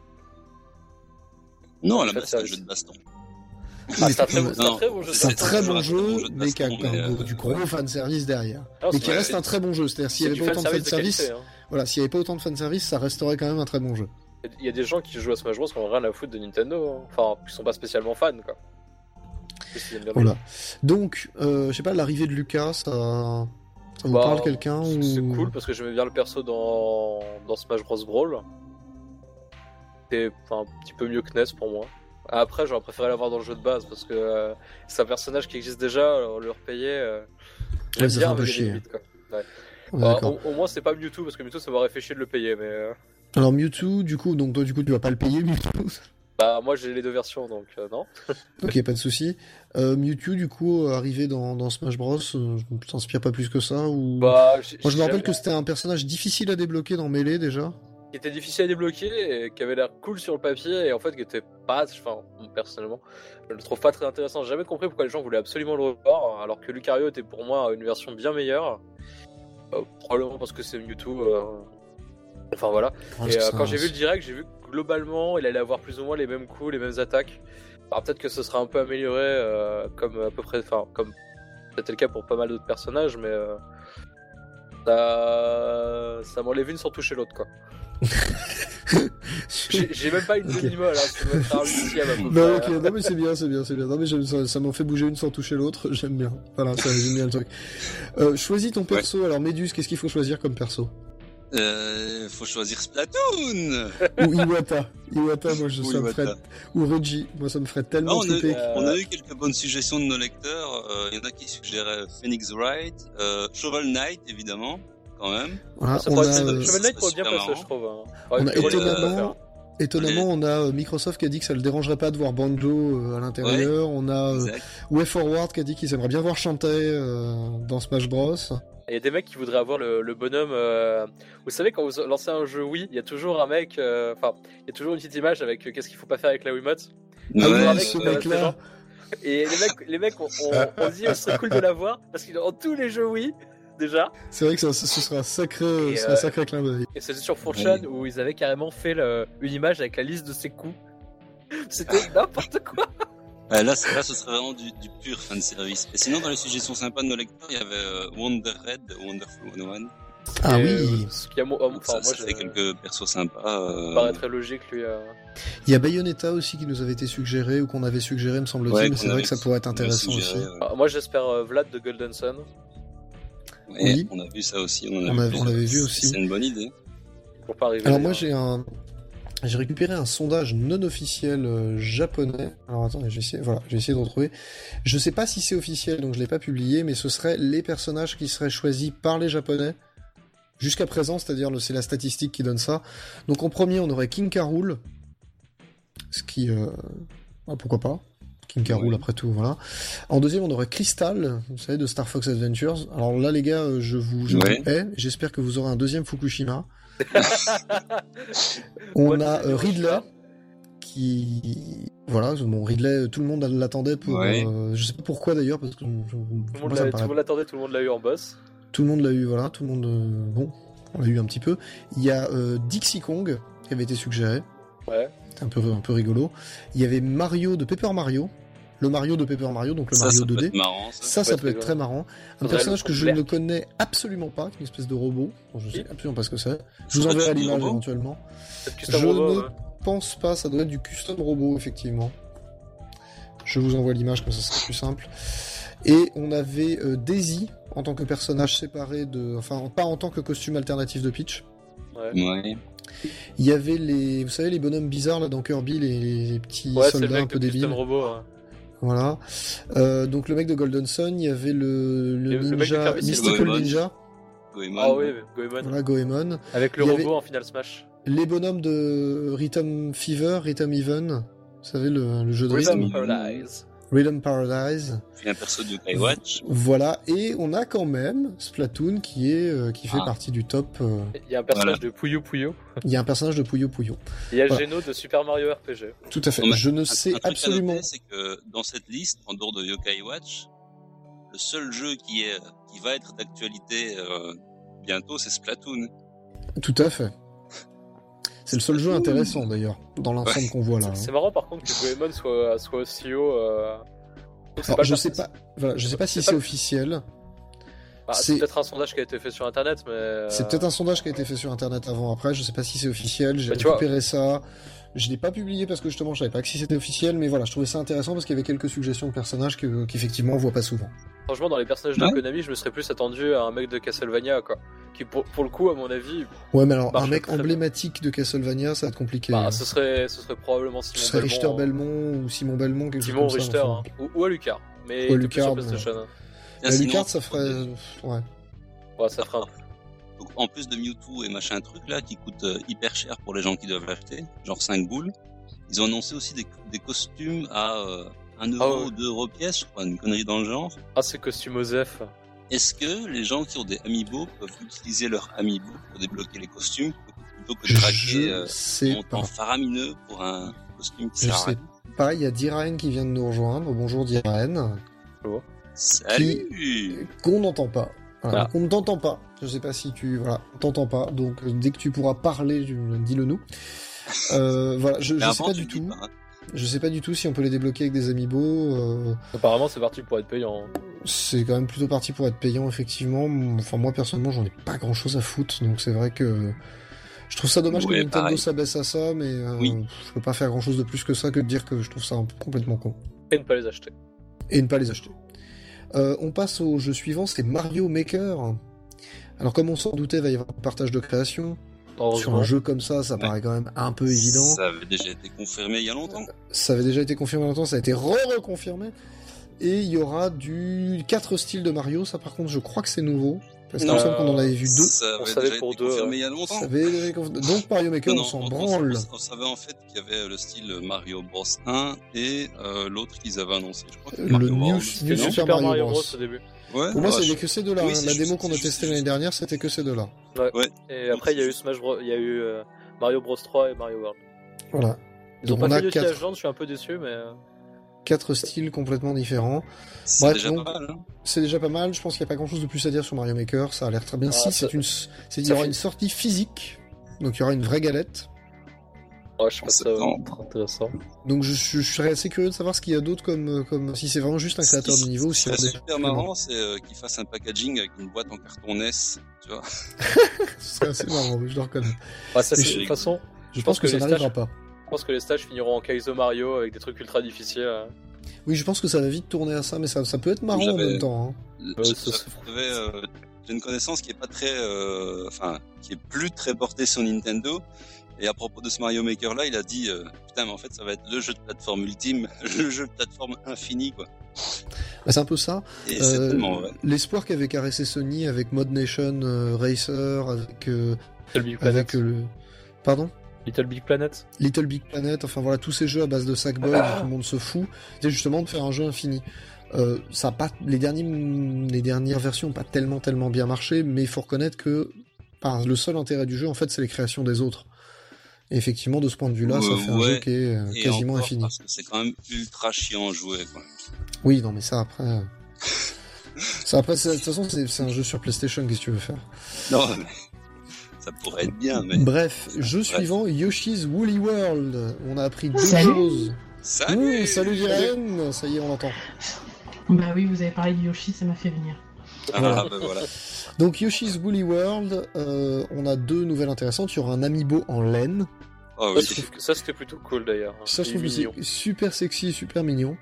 Speaker 2: Non, à la base, c'est un jeu de baston.
Speaker 3: C'est un très bon jeu.
Speaker 1: C'est un très bon jeu, mais qui a du gros fanservice derrière. Mais qui reste un très bon jeu. C'est-à-dire, s'il y avait pas autant de fanservice, voilà, s'il y avait pas autant de fanservice, ça resterait quand même un très bon jeu.
Speaker 3: Il y a des gens qui jouent à Smash Bros qui ont rien à foutre de Nintendo, hein. Enfin, qui sont pas spécialement fans, quoi.
Speaker 1: Voilà. Donc, je sais pas, l'arrivée de Lucas, ça vous parle quelqu'un
Speaker 3: C'est
Speaker 1: ou...
Speaker 3: cool parce que j'aimais bien le perso dans Smash Bros Brawl. C'est un petit peu mieux que Ness pour moi. Après, j'aurais préféré l'avoir dans le jeu de base parce que c'est un personnage qui existe déjà, alors le repayer.
Speaker 1: Ouais, ça fait un peu chier.
Speaker 3: Limites, quoi. Ouais.
Speaker 1: D'accord.
Speaker 3: Au moins, c'est pas Mewtwo parce que Mewtwo ça m'aurait fait chier de le payer, mais.
Speaker 1: Alors Mewtwo, du coup, donc toi, du coup, tu vas pas le payer, Mewtwo.
Speaker 3: Bah, moi j'ai les deux versions donc non.
Speaker 1: Ok, pas de souci. Mewtwo, du coup, arrivé dans Smash Bros, t'inspire pas plus que ça ou...
Speaker 3: Bah,
Speaker 1: moi, je me rappelle que c'était un personnage difficile à débloquer dans Melee déjà.
Speaker 3: Qui était difficile à débloquer et qui avait l'air cool sur le papier et en fait qui était pas, enfin personnellement je le trouve pas très intéressant. J'ai jamais compris pourquoi les gens voulaient absolument le revoir alors que Lucario était pour moi une version bien meilleure. Probablement parce que c'est Mewtwo. Enfin voilà. Et quand j'ai vu le direct, j'ai vu que globalement il allait avoir plus ou moins les mêmes coups, les mêmes attaques. Alors peut-être que ce sera un peu amélioré comme à peu près, enfin comme c'était le cas pour pas mal d'autres personnages, mais ça m'enlève une sans toucher l'autre quoi. J'ai même pas une demi-molle, hein, ça doit être un huitième à peu près.
Speaker 1: Non, ok, non mais c'est bien. Non mais ça m'en fait bouger une sans toucher l'autre, j'aime bien. Voilà, ça résume bien le truc. Choisis ton perso, ouais. Alors Méduse, qu'est-ce qu'il faut choisir comme perso?
Speaker 2: Faut choisir Splatoon
Speaker 1: ou Iwata, moi ça me ferait... Ou Reggie, moi ça me ferait tellement triper.
Speaker 2: On a eu quelques bonnes suggestions de nos lecteurs, il y en a qui suggéraient Phoenix Wright, Shovel Knight évidemment, quand même.
Speaker 1: Voilà,
Speaker 3: Shovel Knight pourrait bien passer, je trouve.
Speaker 1: On a étonnamment, on a Microsoft qui a dit que ça le dérangerait pas de voir Banjo à l'intérieur. Ouais, on a WayForward qui a dit qu'ils aimeraient bien voir Shantae dans Smash Bros.
Speaker 3: Il y a des mecs qui voudraient avoir le bonhomme. Vous savez, quand vous lancez un jeu Wii, il y a toujours un mec. Enfin, il y a toujours une petite image avec qu'est-ce qu'il faut pas faire avec la Wiimote.
Speaker 1: Ouais, ce mec-là.
Speaker 3: Et les mecs on dit ce serait cool de l'avoir parce qu'il est dans tous les jeux Wii. Déjà.
Speaker 1: C'est vrai que ce sera un sacré clin d'œil.
Speaker 3: Et c'était sur 4chan où ils avaient carrément fait une image avec la liste de ses coups. C'était n'importe quoi.
Speaker 2: Là, ce serait vraiment du pur fanservice. Et sinon, dans les suggestions sympas de nos lecteurs, il y avait Wonder Red, Wonderful 101.
Speaker 1: Ah oui.
Speaker 2: Ça fait quelques persos sympas.
Speaker 3: Ça paraît très logique, lui.
Speaker 1: Il y a Bayonetta aussi qui nous avait été suggéré, ou qu'on avait suggéré, me semble-t-il, mais c'est vrai que ça pourrait être intéressant aussi.
Speaker 3: Moi, j'espère Vlad de Golden Sun.
Speaker 1: Oui.
Speaker 2: On a vu ça aussi.
Speaker 1: On l'avait vu aussi.
Speaker 2: C'est une bonne idée.
Speaker 3: Pour pas arriver.
Speaker 1: Alors moi j'ai récupéré un sondage non officiel japonais. Alors attendez, j'ai essayé de retrouver. Je sais pas si c'est officiel, donc je l'ai pas publié, mais ce serait les personnages qui seraient choisis par les Japonais jusqu'à présent, c'est-à-dire c'est la statistique qui donne ça. Donc en premier, on aurait King K. Rool, ce qui pourquoi pas. King K. Rool, après tout, voilà. En deuxième, on aurait Crystal, vous savez, de Star Fox Adventures. Alors là, les gars, je vous hais. J'espère que vous aurez un deuxième Fukushima. On a Ridley, qui... Voilà, bon, Ridley, tout le monde l'attendait pour... je sais pas pourquoi, d'ailleurs, parce que... Tout
Speaker 3: le monde l'attendait, tout le monde l'a eu en boss.
Speaker 1: Tout le monde l'a eu, voilà, tout le monde... bon, on l'a eu un petit peu. Il y a Dixie Kong, qui avait été suggéré.
Speaker 3: Ouais.
Speaker 1: C'est un peu rigolo. Il y avait Mario de Paper Mario. Le Mario de Paper Mario, donc le Mario 2D.
Speaker 2: Peut être marrant,
Speaker 1: ça peut être très marrant. Un personnage que je ne connais absolument pas, une espèce de robot. Je sais absolument pas ce que c'est. Je vous enverrai l'image éventuellement. Je ne pense pas, ça doit être du custom robot, effectivement. Je vous envoie l'image, comme ça sera plus simple. Et on avait Daisy, en tant que personnage séparé de... Enfin, pas en tant que costume alternatif de Peach.
Speaker 2: Ouais.
Speaker 1: Il y avait vous savez, les bonhommes bizarres, là, dans Kirby, les petits soldats un peu débiles.
Speaker 3: Robot,
Speaker 1: Voilà. Donc le mec de Golden Sun, il y avait le ninja,
Speaker 3: Kirby,
Speaker 1: Mystical Ninja.
Speaker 2: Goemon.
Speaker 3: Ah oui, Goemon.
Speaker 1: Voilà, Goemon.
Speaker 3: Avec le robot en Final Smash.
Speaker 1: Les bonhommes de Rhythm Fever, Rhythm Even. Vous savez, le jeu de rythme. Rhythm Paradise.
Speaker 2: Puis un perso de Yokai Watch.
Speaker 1: Voilà, et on a quand même Splatoon qui fait partie du top.
Speaker 3: Il y a un personnage de Puyo Puyo.
Speaker 1: Il y a un personnage de Puyo Puyo.
Speaker 3: Il y a Geno de Super Mario RPG.
Speaker 1: Tout à fait. Je ne sais absolument.
Speaker 2: C'est que dans cette liste, en dehors de Yokai Watch, le seul jeu qui va être d'actualité bientôt, c'est Splatoon.
Speaker 1: Tout à fait. C'est le seul jeu intéressant d'ailleurs, dans l'ensemble qu'on voit là.
Speaker 3: C'est marrant par contre que Goemon soit aussi haut.
Speaker 1: Alors, je sais pas si c'est officiel.
Speaker 3: C'est peut-être un sondage qui a été fait sur internet, mais.
Speaker 1: C'est peut-être un sondage qui a été fait sur internet avant, après, je sais pas si c'est officiel, j'ai
Speaker 3: Bah, tu
Speaker 1: récupéré ça. Je l'ai pas publié parce que justement je savais pas que si c'était officiel, mais voilà, je trouvais ça intéressant parce qu'il y avait quelques suggestions de personnages qu'effectivement on voit pas souvent.
Speaker 3: Franchement, dans les personnages de Konami, je me serais plus attendu à un mec de Castlevania, quoi. Qui, pour le coup, à mon avis.
Speaker 1: Ouais, mais alors, un
Speaker 3: marche
Speaker 1: mec
Speaker 3: très bien.
Speaker 1: emblématique de Castlevania, ça va être compliqué.
Speaker 3: Bah, ce serait probablement
Speaker 1: Ce
Speaker 3: Simon
Speaker 1: serait
Speaker 3: Belmont.
Speaker 1: Richter Belmont ou Simon Belmont, quelque
Speaker 3: Simon
Speaker 1: chose comme
Speaker 3: Richter,
Speaker 1: ça. Enfin.
Speaker 3: ou à Lucar. Mais
Speaker 1: Ou à
Speaker 3: il était plus sur
Speaker 1: Lucar,
Speaker 3: PlayStation. Hein.
Speaker 2: Tiens,
Speaker 1: La
Speaker 2: sinon,
Speaker 1: Lucard, ça ferait. Ouais.
Speaker 3: Ouais, ça fera un.
Speaker 2: donc, en plus de Mewtwo et machin truc là, qui coûte hyper cher pour les gens qui doivent l'acheter, genre 5 boules, ils ont annoncé aussi des costumes à 1 euro ou 2 euros pièce, je crois, une connerie dans le genre.
Speaker 3: Ah, c'est costume Osef.
Speaker 2: Est-ce que les gens qui ont des Amiibo peuvent utiliser leur Amiibo pour débloquer les costumes plutôt que de draguer
Speaker 1: Je sais
Speaker 2: un montant
Speaker 1: pas.
Speaker 2: faramineux pour un costume qui
Speaker 1: Je
Speaker 2: sert à
Speaker 1: sais
Speaker 2: rien?
Speaker 1: pas. Il y a Diraen qui vient de nous rejoindre. Bonjour Diraen.
Speaker 2: Salut!
Speaker 1: Qu'on n'entend pas. Voilà,
Speaker 3: Ah.
Speaker 1: donc on ne t'entend pas. Je sais pas si tu. Voilà, on t'entend pas. Donc dès que tu pourras parler, dis-le nous. Voilà, je
Speaker 2: Mais
Speaker 1: sais
Speaker 2: avant,
Speaker 1: pas
Speaker 2: tu
Speaker 1: du
Speaker 2: le dis
Speaker 1: tout.
Speaker 2: pas, hein.
Speaker 1: Je sais pas du tout si on peut les débloquer avec des amiibo.
Speaker 3: Apparemment, c'est parti pour être payant.
Speaker 1: C'est quand même plutôt parti pour être payant, effectivement. Enfin, moi, personnellement, j'en ai pas grand chose à foutre, donc c'est vrai que je trouve ça dommage que
Speaker 2: Ouais,
Speaker 1: Nintendo
Speaker 2: pareil.
Speaker 1: s'abaisse à ça, mais
Speaker 2: Oui.
Speaker 1: je peux pas faire grand chose de plus que ça que de dire que je trouve ça complètement con.
Speaker 3: Et ne pas les acheter.
Speaker 1: Et ne pas les acheter. On passe au jeu suivant, c'est Mario Maker. Alors, comme on s'en doutait, il va y avoir un partage de création. Sur
Speaker 3: Heureusement.
Speaker 1: un jeu comme ça
Speaker 2: Ouais.
Speaker 1: paraît quand même un peu évident.
Speaker 2: Ça avait déjà été confirmé il y a longtemps.
Speaker 1: Ça avait déjà été confirmé longtemps, ça a été reconfirmé. Et il y aura 4 styles de Mario, ça par contre je crois que c'est nouveau. Parce qu'il me
Speaker 3: Non.
Speaker 1: semble qu'on en avait vu 2.
Speaker 2: Ça
Speaker 3: On
Speaker 2: avait
Speaker 3: savait
Speaker 2: déjà
Speaker 3: pour
Speaker 2: été
Speaker 3: 2,
Speaker 2: confirmé il y a longtemps.
Speaker 1: Donc Mario Maker,
Speaker 2: Non,
Speaker 1: on s'en
Speaker 2: on
Speaker 1: branle.
Speaker 2: savait en fait qu'il y avait le style Mario Bros 1 et l'autre qu'ils avaient annoncé. Je crois que
Speaker 1: Le
Speaker 2: Mario
Speaker 1: New-
Speaker 2: World,
Speaker 1: New
Speaker 2: c'était
Speaker 3: C'était
Speaker 2: non
Speaker 1: Super
Speaker 3: Super
Speaker 1: Mario
Speaker 3: Mario
Speaker 1: Bros.
Speaker 3: Bros au début.
Speaker 2: Ouais,
Speaker 1: Pour moi,
Speaker 2: ouais,
Speaker 1: c'était que ces deux-là.
Speaker 2: oui,
Speaker 1: hein.
Speaker 2: c'est
Speaker 1: La
Speaker 2: juste,
Speaker 1: démo qu'on a
Speaker 2: c'est
Speaker 1: testée
Speaker 2: juste.
Speaker 1: l'année dernière, c'était que ces deux-là.
Speaker 2: Ouais.
Speaker 3: Et après, il y a eu Smash Bros. Il y a eu Mario Bros 3 et Mario World.
Speaker 1: Voilà.
Speaker 3: Ils ont
Speaker 1: Donc on
Speaker 3: pas
Speaker 1: a
Speaker 3: fait Yoshi
Speaker 1: 4
Speaker 3: Island, je suis un peu déçu, mais.
Speaker 1: 4 styles complètement différents.
Speaker 2: C'est
Speaker 1: Bref,
Speaker 2: déjà
Speaker 1: donc,
Speaker 2: pas mal. Hein.
Speaker 1: C'est déjà pas mal. Je pense qu'il n'y a pas grand-chose de plus à dire sur Mario Maker. Ça a l'air très bien.
Speaker 3: Ah,
Speaker 1: Si,
Speaker 3: ça-
Speaker 1: il y aura une sortie physique. Donc il y aura une vraie galette.
Speaker 3: Ouais, je sais pas si ça va
Speaker 2: septembre.
Speaker 3: être intéressant.
Speaker 1: Donc je serais assez curieux de savoir ce qu'il y a d'autre comme si c'est vraiment juste un créateur de niveau ou si
Speaker 2: Ce
Speaker 1: on
Speaker 2: serait
Speaker 1: a des-
Speaker 2: super marrant, c'est qu'ils fassent un packaging avec une boîte en carton NES, tu vois.
Speaker 1: Ce serait assez marrant, je le reconnais.
Speaker 3: Ouais, ça,
Speaker 1: Mais
Speaker 3: de
Speaker 2: je-
Speaker 3: toute façon,
Speaker 1: Je pense que ça
Speaker 3: les
Speaker 1: n'arrivera
Speaker 3: stages-
Speaker 1: pas.
Speaker 3: je pense que les stages finiront en Kaizo Mario avec des trucs ultra difficiles.
Speaker 1: Oui, je pense que ça va vite tourner à ça, mais ça peut être marrant en
Speaker 2: J'avais-
Speaker 1: même temps. Hein.
Speaker 2: J'ai une connaissance qui est pas très, enfin, qui est plus très portée sur Nintendo. Et à propos de ce Mario Maker là, il a dit, putain, mais en fait, ça va être le jeu de plateforme ultime, le jeu de plateforme infini, quoi.
Speaker 1: Bah, c'est un peu ça.
Speaker 2: Et c'est tellement vrai.
Speaker 1: L'espoir qu'avait caressé Sony avec Mod Nation Racer, avec,
Speaker 3: Little Big Planet.
Speaker 1: avec le... Pardon
Speaker 3: Little Big Planet.
Speaker 1: Little Big Planet, enfin voilà, tous ces jeux à base de Sackboy, dont tout le monde se fout, c'est justement de faire un jeu infini. Ça a pas, les dernières versions n'ont pas tellement bien marché, mais il faut reconnaître que le seul intérêt du jeu, en fait, c'est les créations des autres. Et effectivement, de ce point de vue-là, ça fait un
Speaker 2: Ouais.
Speaker 1: jeu qui est
Speaker 2: Et
Speaker 1: quasiment
Speaker 2: encore,
Speaker 1: infini.
Speaker 2: parce que c'est quand même ultra chiant à jouer, quoi.
Speaker 1: Oui, non, mais ça après... ça après, de toute façon, c'est un jeu sur PlayStation, qu'est-ce que tu veux faire?
Speaker 2: Non, mais ça pourrait être bien, mais.
Speaker 1: Bref, jeu suivant, Yoshi's Woolly World. On a appris deux
Speaker 4: Salut.
Speaker 1: choses.
Speaker 2: Salut!
Speaker 1: Salut Irène. Ça y est, on l'entend.
Speaker 4: Bah oui, vous avez parlé de Yoshi, ça m'a fait venir.
Speaker 2: Ah,
Speaker 1: Voilà.
Speaker 2: bah voilà.
Speaker 1: Donc Yoshi's Woolly World, on a deux nouvelles intéressantes. Il y aura un amiibo en laine.
Speaker 2: Oh,
Speaker 3: Ça,
Speaker 2: oui.
Speaker 3: je trouve que ça, c'était plutôt cool d'ailleurs.
Speaker 1: Ça, je
Speaker 3: Et
Speaker 1: trouve que
Speaker 3: mignon.
Speaker 1: c'est super sexy et super mignon.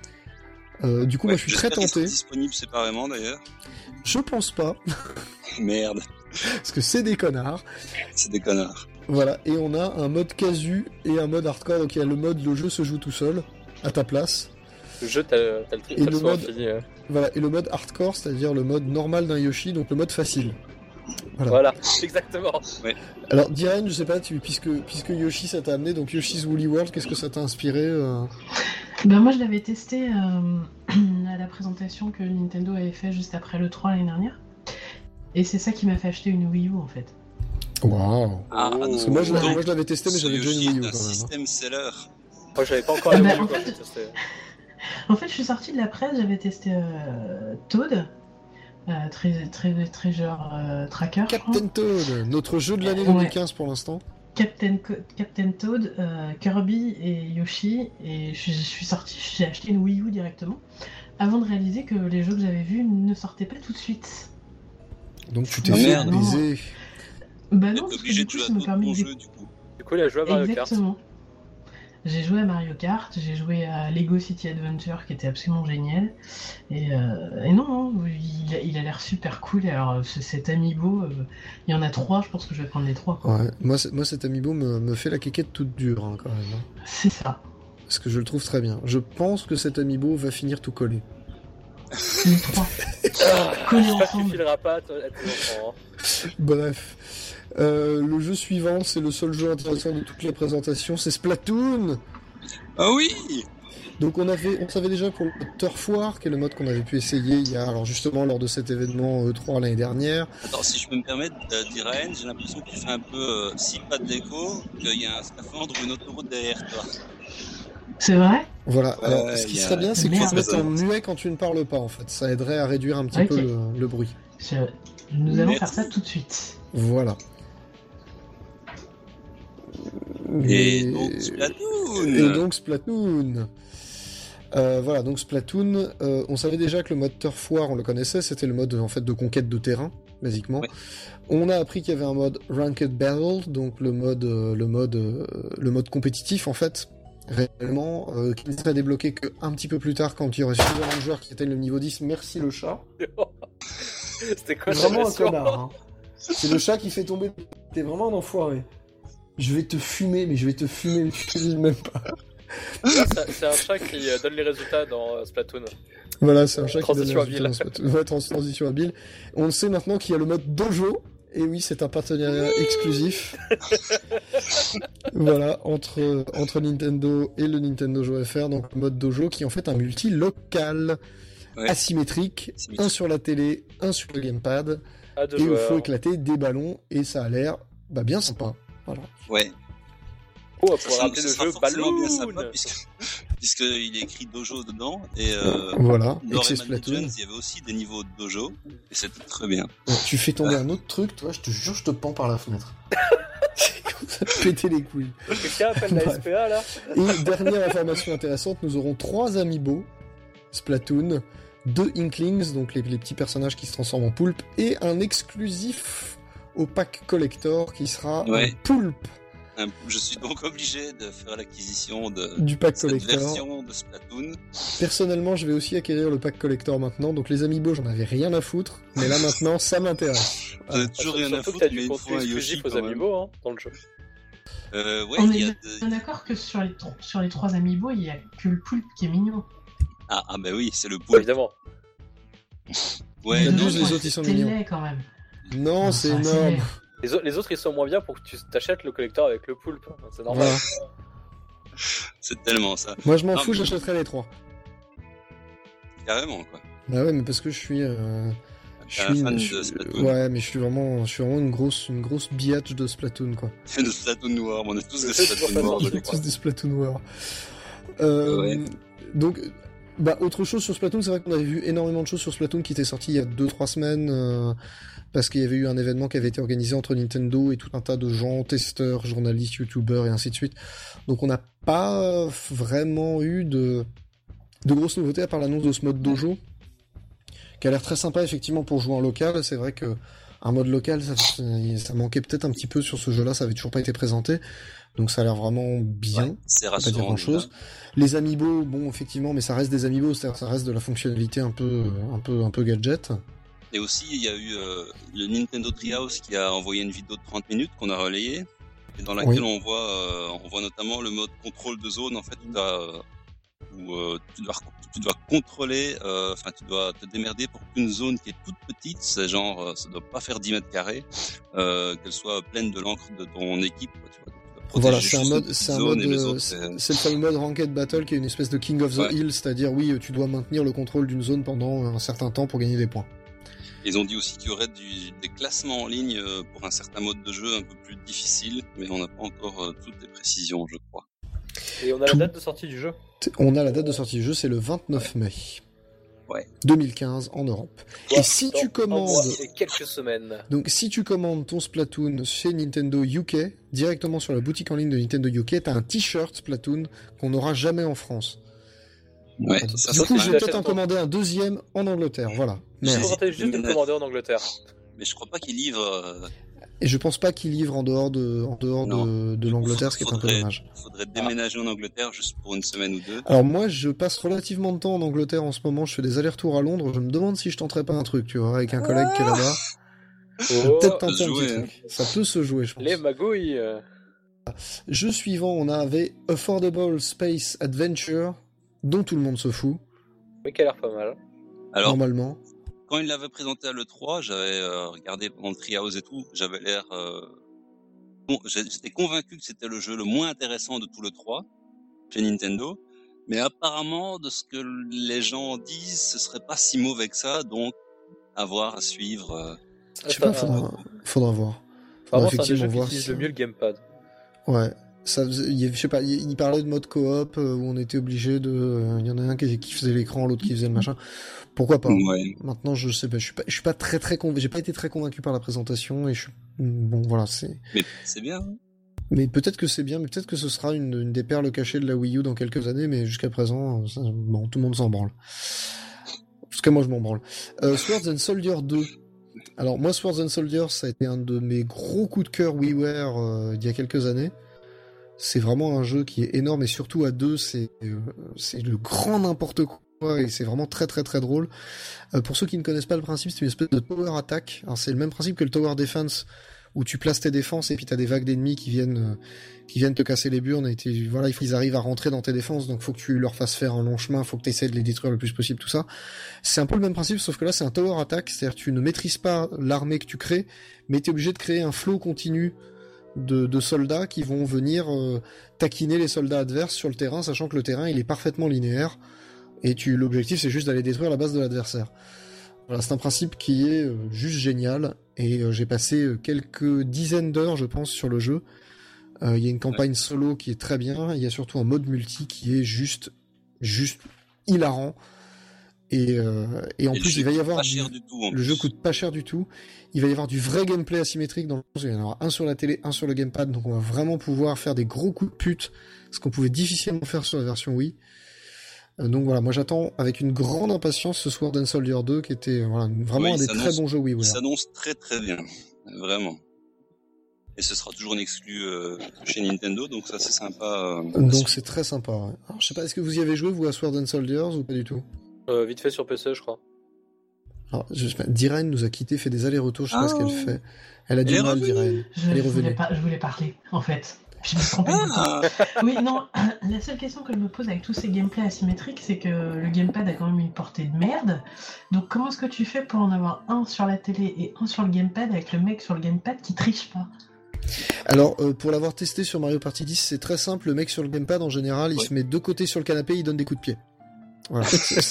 Speaker 1: Du coup,
Speaker 2: Ouais,
Speaker 1: moi, je suis très
Speaker 2: j'espère qu'ils seront
Speaker 1: tenté.
Speaker 2: disponibles séparément, d'ailleurs.
Speaker 1: Je pense pas,
Speaker 2: Merde,
Speaker 1: parce que c'est des connards.
Speaker 2: c'est des connards.
Speaker 1: Voilà, et on a un mode casu et un mode hardcore. Donc il y a le jeu se joue tout seul, à ta place.
Speaker 3: Le jeu, t'as le
Speaker 1: Et le
Speaker 3: saut
Speaker 1: mode-
Speaker 3: infini.
Speaker 1: Voilà, et le mode hardcore, c'est-à-dire le mode normal d'un Yoshi, donc le mode facile. Voilà.
Speaker 3: Voilà, exactement.
Speaker 1: Alors, Diren, je sais pas, puisque Yoshi ça t'a amené, donc Yoshi's Woolly World, qu'est-ce que ça t'a inspiré
Speaker 4: Bah moi je l'avais testé à la présentation que Nintendo avait fait juste après le 3 l'année dernière. Et c'est ça qui m'a fait acheter une Wii U en fait.
Speaker 1: Waouh.
Speaker 2: Ah,
Speaker 3: Oh.
Speaker 1: Parce que moi, je
Speaker 2: donc,
Speaker 1: l'avais testé, mais
Speaker 2: ce
Speaker 1: j'avais déjà une
Speaker 2: Yoshi
Speaker 1: Wii U
Speaker 2: est un
Speaker 1: quand même. hein.
Speaker 2: système seller.
Speaker 3: Moi, j'avais pas encore la
Speaker 4: Bah,
Speaker 3: Wii U
Speaker 4: en
Speaker 3: quand
Speaker 4: fait-
Speaker 3: j'ai testé.
Speaker 4: En fait je suis sortie de la presse, j'avais testé Toad, Treasure Tracker, je crois.
Speaker 1: Captain Toad, notre jeu de l'année
Speaker 4: Ouais.
Speaker 1: 2015 pour l'instant.
Speaker 4: Captain Toad, Kirby et Yoshi, et je suis sorti, j'ai acheté une Wii U directement, avant de réaliser que les jeux que j'avais vus ne sortaient pas tout de suite.
Speaker 1: Donc tu t'es
Speaker 2: Ah,
Speaker 1: fait
Speaker 2: merde.
Speaker 1: baiser.
Speaker 4: Bah
Speaker 2: T'es
Speaker 4: non, parce que
Speaker 2: obligé
Speaker 4: du
Speaker 2: de
Speaker 4: coup,
Speaker 2: jouer à
Speaker 4: ça m'a
Speaker 2: d'autres
Speaker 4: permis
Speaker 2: bons
Speaker 4: de...
Speaker 2: jeux, du coup.
Speaker 3: Du coup, il a joué à Mario Kart.
Speaker 4: Exactement. J'ai joué à Mario Kart, j'ai joué à Lego City Adventure qui était absolument génial. Et non, il a l'air super cool. Alors, cet amiibo, il y en a 3, je pense que je vais prendre les 3. Quoi.
Speaker 1: Ouais. Moi, cet amiibo me fait la quéquette toute dure, hein, quand même. Hein.
Speaker 4: C'est ça.
Speaker 1: Parce que je le trouve très bien. Je pense que cet amiibo va finir tout collé.
Speaker 4: Les 3. Collés
Speaker 3: J'espère que tu
Speaker 4: ensemble.
Speaker 3: fileras pas à tes enfants. Hein.
Speaker 1: Bref. Le jeu suivant, c'est le seul jeu intéressant de toutes les présentations, c'est Splatoon.
Speaker 2: Ah oui.
Speaker 1: Donc on savait déjà pour le mode Turf War, qui est le mode qu'on avait pu essayer alors justement lors de cet événement E3 l'année dernière.
Speaker 2: Attends, si je peux me permettre de dire à Anne, j'ai l'impression que tu fais un peu, si pas de l'écho, qu'il y a un scaphandre ou une autoroute derrière toi.
Speaker 4: C'est vrai?
Speaker 1: Voilà.
Speaker 2: Ouais,
Speaker 1: Alors, ce qui serait bien, c'est que tu
Speaker 4: Merde.
Speaker 1: te mettes en muet quand tu ne parles pas, en fait. Ça aiderait à réduire un petit
Speaker 4: Ok.
Speaker 1: peu le bruit.
Speaker 4: Nous allons
Speaker 2: Merci.
Speaker 4: faire ça tout de suite.
Speaker 1: Voilà.
Speaker 2: Et
Speaker 1: Mais-
Speaker 2: donc Splatoon.
Speaker 1: Et donc Splatoon. Voilà, donc Splatoon, on savait déjà que le mode Turf War, on le connaissait, c'était le mode en fait de conquête de terrain, basiquement.
Speaker 2: Ouais.
Speaker 1: On a appris qu'il y avait un mode Ranked Battle, donc le mode compétitif en fait, réellement, qui ne serait débloqué qu'un petit peu plus tard quand il y aurait suffisamment de joueurs qui atteignent le niveau 10. Merci le chat.
Speaker 3: C'était quoi
Speaker 1: Vraiment un
Speaker 3: cette version
Speaker 1: connard. Hein. C'est le chat qui fait tomber. T'es vraiment un enfoiré. Je vais te fumer, mais je vais te fumer, je te dis même pas.
Speaker 3: C'est un chat qui donne les résultats dans Splatoon.
Speaker 1: Voilà, c'est un chat
Speaker 3: Transition
Speaker 1: qui donne les résultats dans Splatoon. Ouais, transition habile. On sait maintenant qu'il y a le mode Dojo. Et oui, c'est un partenariat exclusif. Voilà, entre Nintendo et le Nintendo Joe FR. Donc le mode Dojo qui est en fait un multi local,
Speaker 2: Ouais.
Speaker 1: asymétrique,
Speaker 2: Asymétrique.
Speaker 1: un sur la télé, un sur le gamepad.
Speaker 3: À deux
Speaker 1: Et il
Speaker 3: joueurs.
Speaker 1: faut éclater des ballons. Et ça a l'air bien sympa. Voilà.
Speaker 2: Ouais.
Speaker 3: Oh, on
Speaker 2: Ça
Speaker 3: pourrait
Speaker 2: sera-
Speaker 3: appeler
Speaker 2: ça
Speaker 3: le
Speaker 2: sera
Speaker 3: jeu
Speaker 2: forcément bien
Speaker 3: Balloon.
Speaker 2: sympa puisqu'il est écrit Dojo dedans et
Speaker 1: Voilà, et
Speaker 2: dans
Speaker 1: que c'est
Speaker 2: Rayman
Speaker 1: Splatoon.
Speaker 2: Legends, il y avait aussi des niveaux de Dojo et c'était très bien.
Speaker 1: Tu fais tomber un autre truc, toi, je te jure, je te pends par la fenêtre. C'est comme ça, péter les couilles.
Speaker 3: Quelqu'un appelle la
Speaker 1: Bref.
Speaker 3: SPA là?
Speaker 1: Et dernière information intéressante, nous aurons 3 amiibo Splatoon, 2 Inklings, donc les petits personnages qui se transforment en poulpe, et un exclusif au pack collector qui sera
Speaker 2: Ouais.
Speaker 1: un poulpe
Speaker 2: Je suis donc obligé de faire l'acquisition de
Speaker 1: du pack
Speaker 2: cette
Speaker 1: collector.
Speaker 2: version de Splatoon.
Speaker 1: Personnellement, je vais aussi acquérir le pack collector maintenant, donc les amiibo, j'en avais rien à foutre, mais là maintenant, ça m'intéresse.
Speaker 2: J'en ai toujours rien à
Speaker 3: Surtout que
Speaker 2: foutre,
Speaker 3: t'as
Speaker 2: mais
Speaker 3: du
Speaker 2: il faut
Speaker 3: contenu
Speaker 2: un Yoshi
Speaker 3: exclusif aux
Speaker 2: quand même.
Speaker 3: amiibo hein, dans le jeu.
Speaker 2: Ouais,
Speaker 4: On
Speaker 2: il y a
Speaker 4: est bien d'accord que sur les 3 amiibo, il y a que le poulpe qui est mignon.
Speaker 2: Ah bah oui, c'est le poulpe.
Speaker 3: Évidemment.
Speaker 2: Ouais,
Speaker 1: Les
Speaker 2: non,
Speaker 1: douze,
Speaker 2: mais-
Speaker 1: les autres, ils sont
Speaker 4: C'était
Speaker 1: mignons.
Speaker 4: laid quand même.
Speaker 1: Non, c'est
Speaker 4: ça, c'est
Speaker 1: énorme.
Speaker 4: laid.
Speaker 3: Les autres, ils sont moins bien pour que tu t'achètes le collector avec le poulpe. C'est normal.
Speaker 1: Voilà.
Speaker 2: c'est tellement ça.
Speaker 1: Moi, je m'en
Speaker 2: Non,
Speaker 1: fous,
Speaker 2: mais-
Speaker 1: j'achèterai les 3.
Speaker 2: Carrément, quoi.
Speaker 1: Bah ouais, mais parce que je suis
Speaker 2: T'es un fan de Splatoon.
Speaker 1: ouais, mais je suis vraiment une grosse biatch de Splatoon, quoi.
Speaker 2: De Splatoon Noir, on est tous des
Speaker 3: Je suis toujours
Speaker 2: Splatoon Noirs,
Speaker 3: fan
Speaker 2: je
Speaker 3: de
Speaker 1: On est
Speaker 2: crois.
Speaker 1: tous des Splatoon War.
Speaker 2: Ouais.
Speaker 1: Donc, autre chose sur Splatoon, c'est vrai qu'on avait vu énormément de choses sur Splatoon qui étaient sorties il y a 2-3 semaines, parce qu'il y avait eu un événement qui avait été organisé entre Nintendo et tout un tas de gens, testeurs, journalistes, youtubeurs et ainsi de suite. Donc on n'a pas vraiment eu de grosses nouveautés à part l'annonce de ce mode dojo, qui a l'air très sympa effectivement pour jouer en local. C'est vrai que un mode local, ça manquait peut-être un petit peu sur ce jeu-là, ça avait toujours pas été présenté. Donc ça a l'air vraiment bien.
Speaker 2: Ouais, c'est
Speaker 1: Pas dire
Speaker 2: rassurant.
Speaker 1: grand chose. Les amiibo, bon, effectivement, mais ça reste des amiibo, c'est-à-dire ça reste de la fonctionnalité un peu gadget.
Speaker 2: Et aussi, il y a eu le Nintendo Treehouse qui a envoyé une vidéo de 30 minutes qu'on a relayée, et dans laquelle on voit notamment le mode contrôle de zone, en fait, où tu dois contrôler, enfin, tu dois te démerder pour qu'une zone qui est toute petite, c'est genre, ça doit pas faire 10 mètres carrés, qu'elle soit pleine de l'encre de ton équipe, quoi, tu vois.
Speaker 1: Voilà,
Speaker 2: Protéger
Speaker 1: c'est un
Speaker 2: juste
Speaker 1: mode,
Speaker 2: une petite
Speaker 1: c'est un
Speaker 2: zone
Speaker 1: mode,
Speaker 2: et les autres, c'est-
Speaker 1: c'est le fameux mode Ranked Battle qui est une espèce de King of the
Speaker 2: Ouais.
Speaker 1: Hill, c'est-à-dire oui, tu dois maintenir le contrôle d'une zone pendant un certain temps pour gagner des points.
Speaker 2: Ils ont dit aussi qu'il y aurait des classements en ligne pour un certain mode de jeu un peu plus difficile, mais on n'a pas encore toutes les précisions, je crois.
Speaker 3: Et on a la date de sortie du jeu.
Speaker 1: On a la date de sortie du jeu, c'est le 29 mai.
Speaker 2: Ouais.
Speaker 1: 2015 en Europe. Et si tu commandes,
Speaker 3: Et quelques semaines.
Speaker 1: donc si tu commandes ton Splatoon chez Nintendo UK, directement sur la boutique en ligne de Nintendo UK, t'as un t-shirt Splatoon qu'on n'aura jamais en France.
Speaker 2: Ouais,
Speaker 1: Du
Speaker 2: ça
Speaker 1: coup,
Speaker 2: c'est
Speaker 1: je vais
Speaker 3: t'achètes
Speaker 1: peut-être en
Speaker 3: ton-
Speaker 1: commander un deuxième en Angleterre, voilà.
Speaker 3: Il
Speaker 1: Merde.
Speaker 3: faudrait juste de le commander en Angleterre.
Speaker 2: Mais je crois pas qu'il livre.
Speaker 1: Et je pense pas qu'il livre en dehors de l'Angleterre, ce qui est un peu dommage.
Speaker 2: Il faudrait déménager en Angleterre juste pour une semaine ou deux.
Speaker 1: Alors moi, je passe relativement de temps en Angleterre en ce moment. Je fais des allers-retours à Londres. Je me demande si je tenterais pas un truc, tu vois, avec un collègue qui est là-bas. Peut-être tenter un petit truc. Ça peut se jouer, je pense.
Speaker 3: Les magouilles.
Speaker 1: Jeu suivant, on avait Affordable Space Adventure, dont tout le monde se fout.
Speaker 3: Mais qui a l'air pas mal.
Speaker 2: Alors,
Speaker 1: normalement.
Speaker 2: Quand il l'avait présenté à l'E3, j'avais regardé pendant le Treehouse et tout, j'avais l'air... Bon, j'étais convaincu que c'était le jeu le moins intéressant de tout l'E3 chez Nintendo, mais apparemment, de ce que les gens disent, ce serait pas si mauvais que ça, donc à voir, à suivre.
Speaker 1: Je sais pas, faudra voir.
Speaker 3: Apparemment, c'est un des jeux qui utilise le mieux le gamepad.
Speaker 1: Ouais. Je sais pas, il parlait de mode coop où on était obligé de... Il y en a un qui faisait l'écran, l'autre qui faisait le machin. Pourquoi pas?
Speaker 2: Ouais.
Speaker 1: Maintenant, je sais pas, je suis pas très j'ai pas été très convaincu par la présentation et bon, voilà, c'est...
Speaker 2: Mais c'est bien.
Speaker 1: Mais peut-être que c'est bien, mais peut-être que ce sera une des perles cachées de la Wii U dans quelques années, mais jusqu'à présent, bon, tout le monde s'en branle. Parce que moi, je m'en branle. Swords and Soldier 2. Alors, moi, Swords and Soldier, ça a été un de mes gros coups de cœur WiiWare il y a quelques années. C'est vraiment un jeu qui est énorme et surtout à deux, c'est le grand n'importe quoi et c'est vraiment très très très drôle. Pour ceux qui ne connaissent pas le principe, c'est une espèce de tower attack. Alors c'est le même principe que le tower defense où tu places tes défenses et puis t'as des vagues d'ennemis qui viennent te casser les burnes et voilà, il faut qu'ils arrivent à rentrer dans tes défenses, donc faut que tu leur fasses faire un long chemin, faut que tu essaies de les détruire le plus possible, tout ça. C'est un peu le même principe, sauf que là c'est un tower attack, c'est-à-dire que tu ne maîtrises pas l'armée que tu crées, mais t'es obligé de créer un flot continu de soldats qui vont venir taquiner les soldats adverses sur le terrain, sachant que le terrain il est parfaitement linéaire et l'objectif c'est juste d'aller détruire la base de l'adversaire. Voilà, c'est un principe qui est juste génial et j'ai passé quelques dizaines d'heures je pense sur le jeu. Il y a une campagne solo qui est très bien, il y a surtout un mode multi qui est juste hilarant. Et en plus, il va y avoir le jeu coûte pas cher du tout. Il va y avoir du vrai gameplay asymétrique dans le jeu. Il va y en avoir un sur la télé, un sur le gamepad. Donc on va vraiment pouvoir faire des gros coups de pute, ce qu'on pouvait difficilement faire sur la version Wii. Donc voilà, moi j'attends avec une grande impatience ce Sword and Soldier 2 qui était vraiment un des très bons jeux WiiWare.
Speaker 2: Il s'annonce très très bien, vraiment. Et ce sera toujours un exclu chez Nintendo, donc ça c'est sympa.
Speaker 1: Donc c'est très sympa. Ouais. Alors, je sais pas, est-ce que vous y avez joué vous à Sword and Soldiers ou pas du tout?
Speaker 3: Vite fait sur PC, je crois.
Speaker 1: Alors, Diren nous a quitté, fait des allers-retours, je sais pas ce qu'elle fait. Elle a du mal, Diren.
Speaker 4: Elle est revenue. Je voulais parler, en fait. Je me suis trompé de temps. Oui, non, la seule question que je me pose avec tous ces gameplays asymétriques, c'est que le gamepad a quand même une portée de merde. Donc comment est-ce que tu fais pour en avoir un sur la télé et un sur le gamepad avec le mec sur le gamepad qui triche pas?
Speaker 1: Alors, pour l'avoir testé sur Mario Party 10, c'est très simple. Le mec sur le gamepad, en général, il se met deux côtés sur le canapé, il donne des coups de pied. Voilà,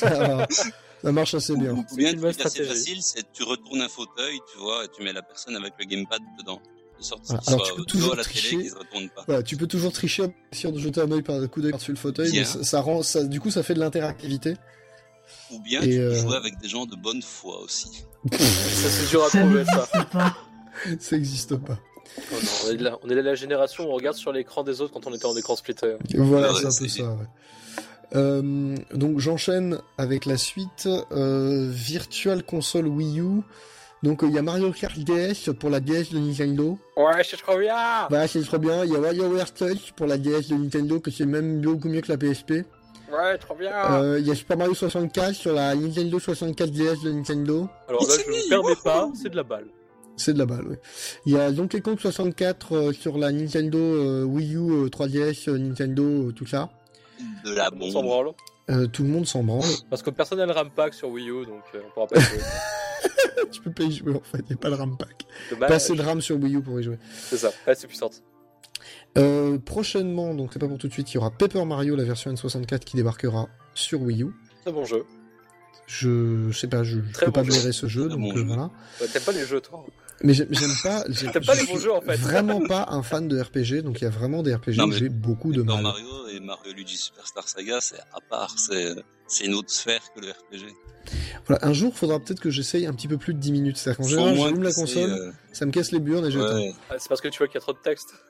Speaker 1: ça marche assez bien.
Speaker 2: Ou bien, c'est assez facile, c'est tu retournes un fauteuil, tu vois, et tu mets la personne avec le gamepad dedans. De sorte qu'il
Speaker 1: alors,
Speaker 2: soit
Speaker 1: tu peux toujours
Speaker 2: à la
Speaker 1: tricher.
Speaker 2: télé, qu'il se retourne pas.
Speaker 1: Voilà, tu peux toujours tricher, essayer de jeter un coup d'œil par-dessus le fauteuil, mais du coup, ça fait de l'interactivité.
Speaker 2: Ou bien, tu peux jouer avec des gens de bonne foi aussi.
Speaker 3: Ça, c'est dur à trouver, ça.
Speaker 1: Ça existe pas.
Speaker 3: Oh non, on est là la génération où on regarde sur l'écran des autres quand on était en écran splitter.
Speaker 1: Voilà, c'est un peu ça, ouais. Donc j'enchaîne avec la suite Virtual Console Wii U. Donc il y a Mario Kart DS pour la DS de Nintendo.
Speaker 3: Ouais, c'est trop bien.
Speaker 1: Voilà, c'est trop bien. Il y a WarioWare Touch pour la DS de Nintendo, que c'est même beaucoup mieux que la PSP.
Speaker 3: Ouais, trop bien.
Speaker 1: Il y a Super Mario 64 sur la Nintendo 64 DS de Nintendo.
Speaker 3: Alors là, je ne me permets pas, c'est de la balle.
Speaker 1: C'est de la balle, oui. Il y a Donkey Kong 64 sur la Nintendo Wii U 3DS, Nintendo, tout ça.
Speaker 2: De la bombe.
Speaker 3: On s'en branle.
Speaker 1: Tout le monde s'en branle.
Speaker 3: Parce que personne n'a le RAM pack sur Wii U, donc on pourra pas y jouer.
Speaker 1: Tu peux pas y jouer en fait, il n'y a pas le RAM pack.
Speaker 3: Dommage.
Speaker 1: Pas assez de RAM sur Wii U pour y jouer.
Speaker 3: C'est ça, c'est puissante.
Speaker 1: Prochainement, donc c'est pas pour tout de suite, il y aura Paper Mario, la version N64 qui débarquera sur Wii U.
Speaker 3: Très bon jeu.
Speaker 1: Je sais pas, je peux pas blairer ce jeu, donc voilà.
Speaker 3: Ouais, t'aimes pas les jeux, toi?
Speaker 1: Mais j'aime pas.
Speaker 3: T'aimes pas les bons jeux en fait.
Speaker 1: Vraiment pas un fan de RPG, donc il y a vraiment des RPG où j'ai beaucoup de mal.
Speaker 2: Mario et Mario Luigi Superstar Saga, c'est à part, c'est une autre sphère que le RPG.
Speaker 1: Voilà, un jour, faudra peut-être que j'essaye un petit peu plus de 10 minutes. C'est-à-dire qu'en général, j'allume la console, ça me casse les burnes et j'éteins.
Speaker 3: C'est parce que tu vois qu'il y a trop de texte.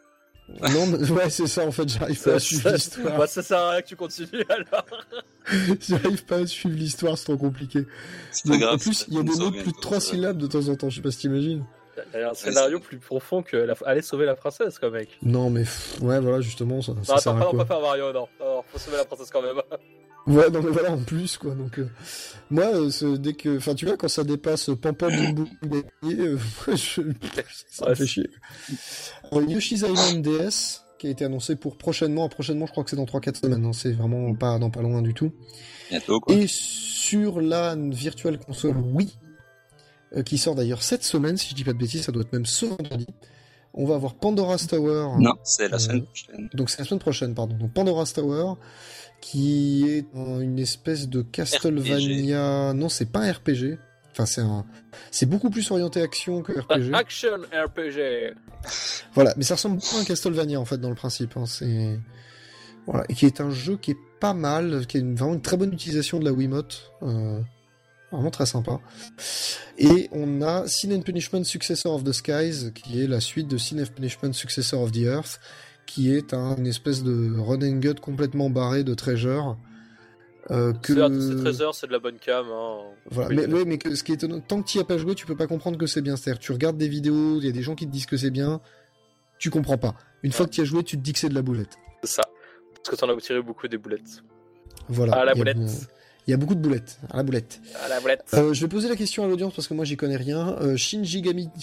Speaker 1: Non, mais ouais, c'est ça en fait, j'arrive pas à suivre l'histoire.
Speaker 3: Bah, ça sert à rien que tu continues alors.
Speaker 1: J'arrive pas à suivre l'histoire, c'est trop compliqué.
Speaker 2: C'est pas
Speaker 1: Donc,
Speaker 2: grave.
Speaker 1: en plus, il y a des mots de plus de 3 syllabes de temps en temps, je sais pas si t'imagines.
Speaker 3: Il y a un scénario plus profond que aller sauver la princesse, quoi, mec.
Speaker 1: Non, mais ouais, voilà, justement, ça
Speaker 3: Non,
Speaker 1: sert
Speaker 3: attends,
Speaker 1: à
Speaker 3: pas
Speaker 1: quoi?
Speaker 3: faire Mario, non. Non, faut sauver la princesse quand même.
Speaker 1: Ouais, non, mais voilà, en plus, quoi. Donc, moi, dès que. Enfin, tu vois, quand ça dépasse Pampan Boum Boum gagné, ça me fait chier. Yoshi's Island DS, qui a été annoncé pour prochainement, je crois que c'est dans 3-4 semaines, hein, c'est vraiment pas loin du tout.
Speaker 2: Bientôt, quoi.
Speaker 1: Et sur la Virtual Console Wii, qui sort d'ailleurs cette semaine, si je dis pas de bêtises, ça doit être même ce vendredi. On va avoir Pandora's Tower.
Speaker 2: Non, c'est la semaine prochaine.
Speaker 1: Donc c'est la semaine prochaine, pardon. Donc Pandora's Tower, qui est une espèce de Castlevania.
Speaker 2: RPG.
Speaker 1: Non, c'est pas un RPG. Enfin, c'est beaucoup plus orienté action que RPG.
Speaker 3: Action RPG.
Speaker 1: Voilà, mais ça ressemble beaucoup à un Castlevania en fait dans le principe. Hein. C'est voilà, et qui est un jeu qui est pas mal, qui a vraiment une très bonne utilisation de la Wiimote. Vraiment très sympa. Et on a Sin and Punishment Successor of the Skies, qui est la suite de Sin and Punishment Successor of the Earth, qui est une espèce de run and gun complètement barré de treasure.
Speaker 3: Certes, ces trésors, c'est de la bonne cam. Hein.
Speaker 1: Voilà.
Speaker 3: Oui,
Speaker 1: mais ce qui est étonnant, tant que tu n'y as pas joué, tu peux pas comprendre que c'est bien. C'est-à-dire, tu regardes des vidéos, il y a des gens qui te disent que c'est bien, tu comprends pas. Une fois que tu y as joué, tu te dis que c'est de la boulette.
Speaker 3: C'est ça. Parce que t'en as tiré beaucoup des boulettes.
Speaker 1: Voilà.
Speaker 3: À la boulette.
Speaker 1: Il y a beaucoup de boulettes, à la boulette.
Speaker 3: À la boulette.
Speaker 1: Je vais poser la question à l'audience parce que moi j'y connais rien. Shin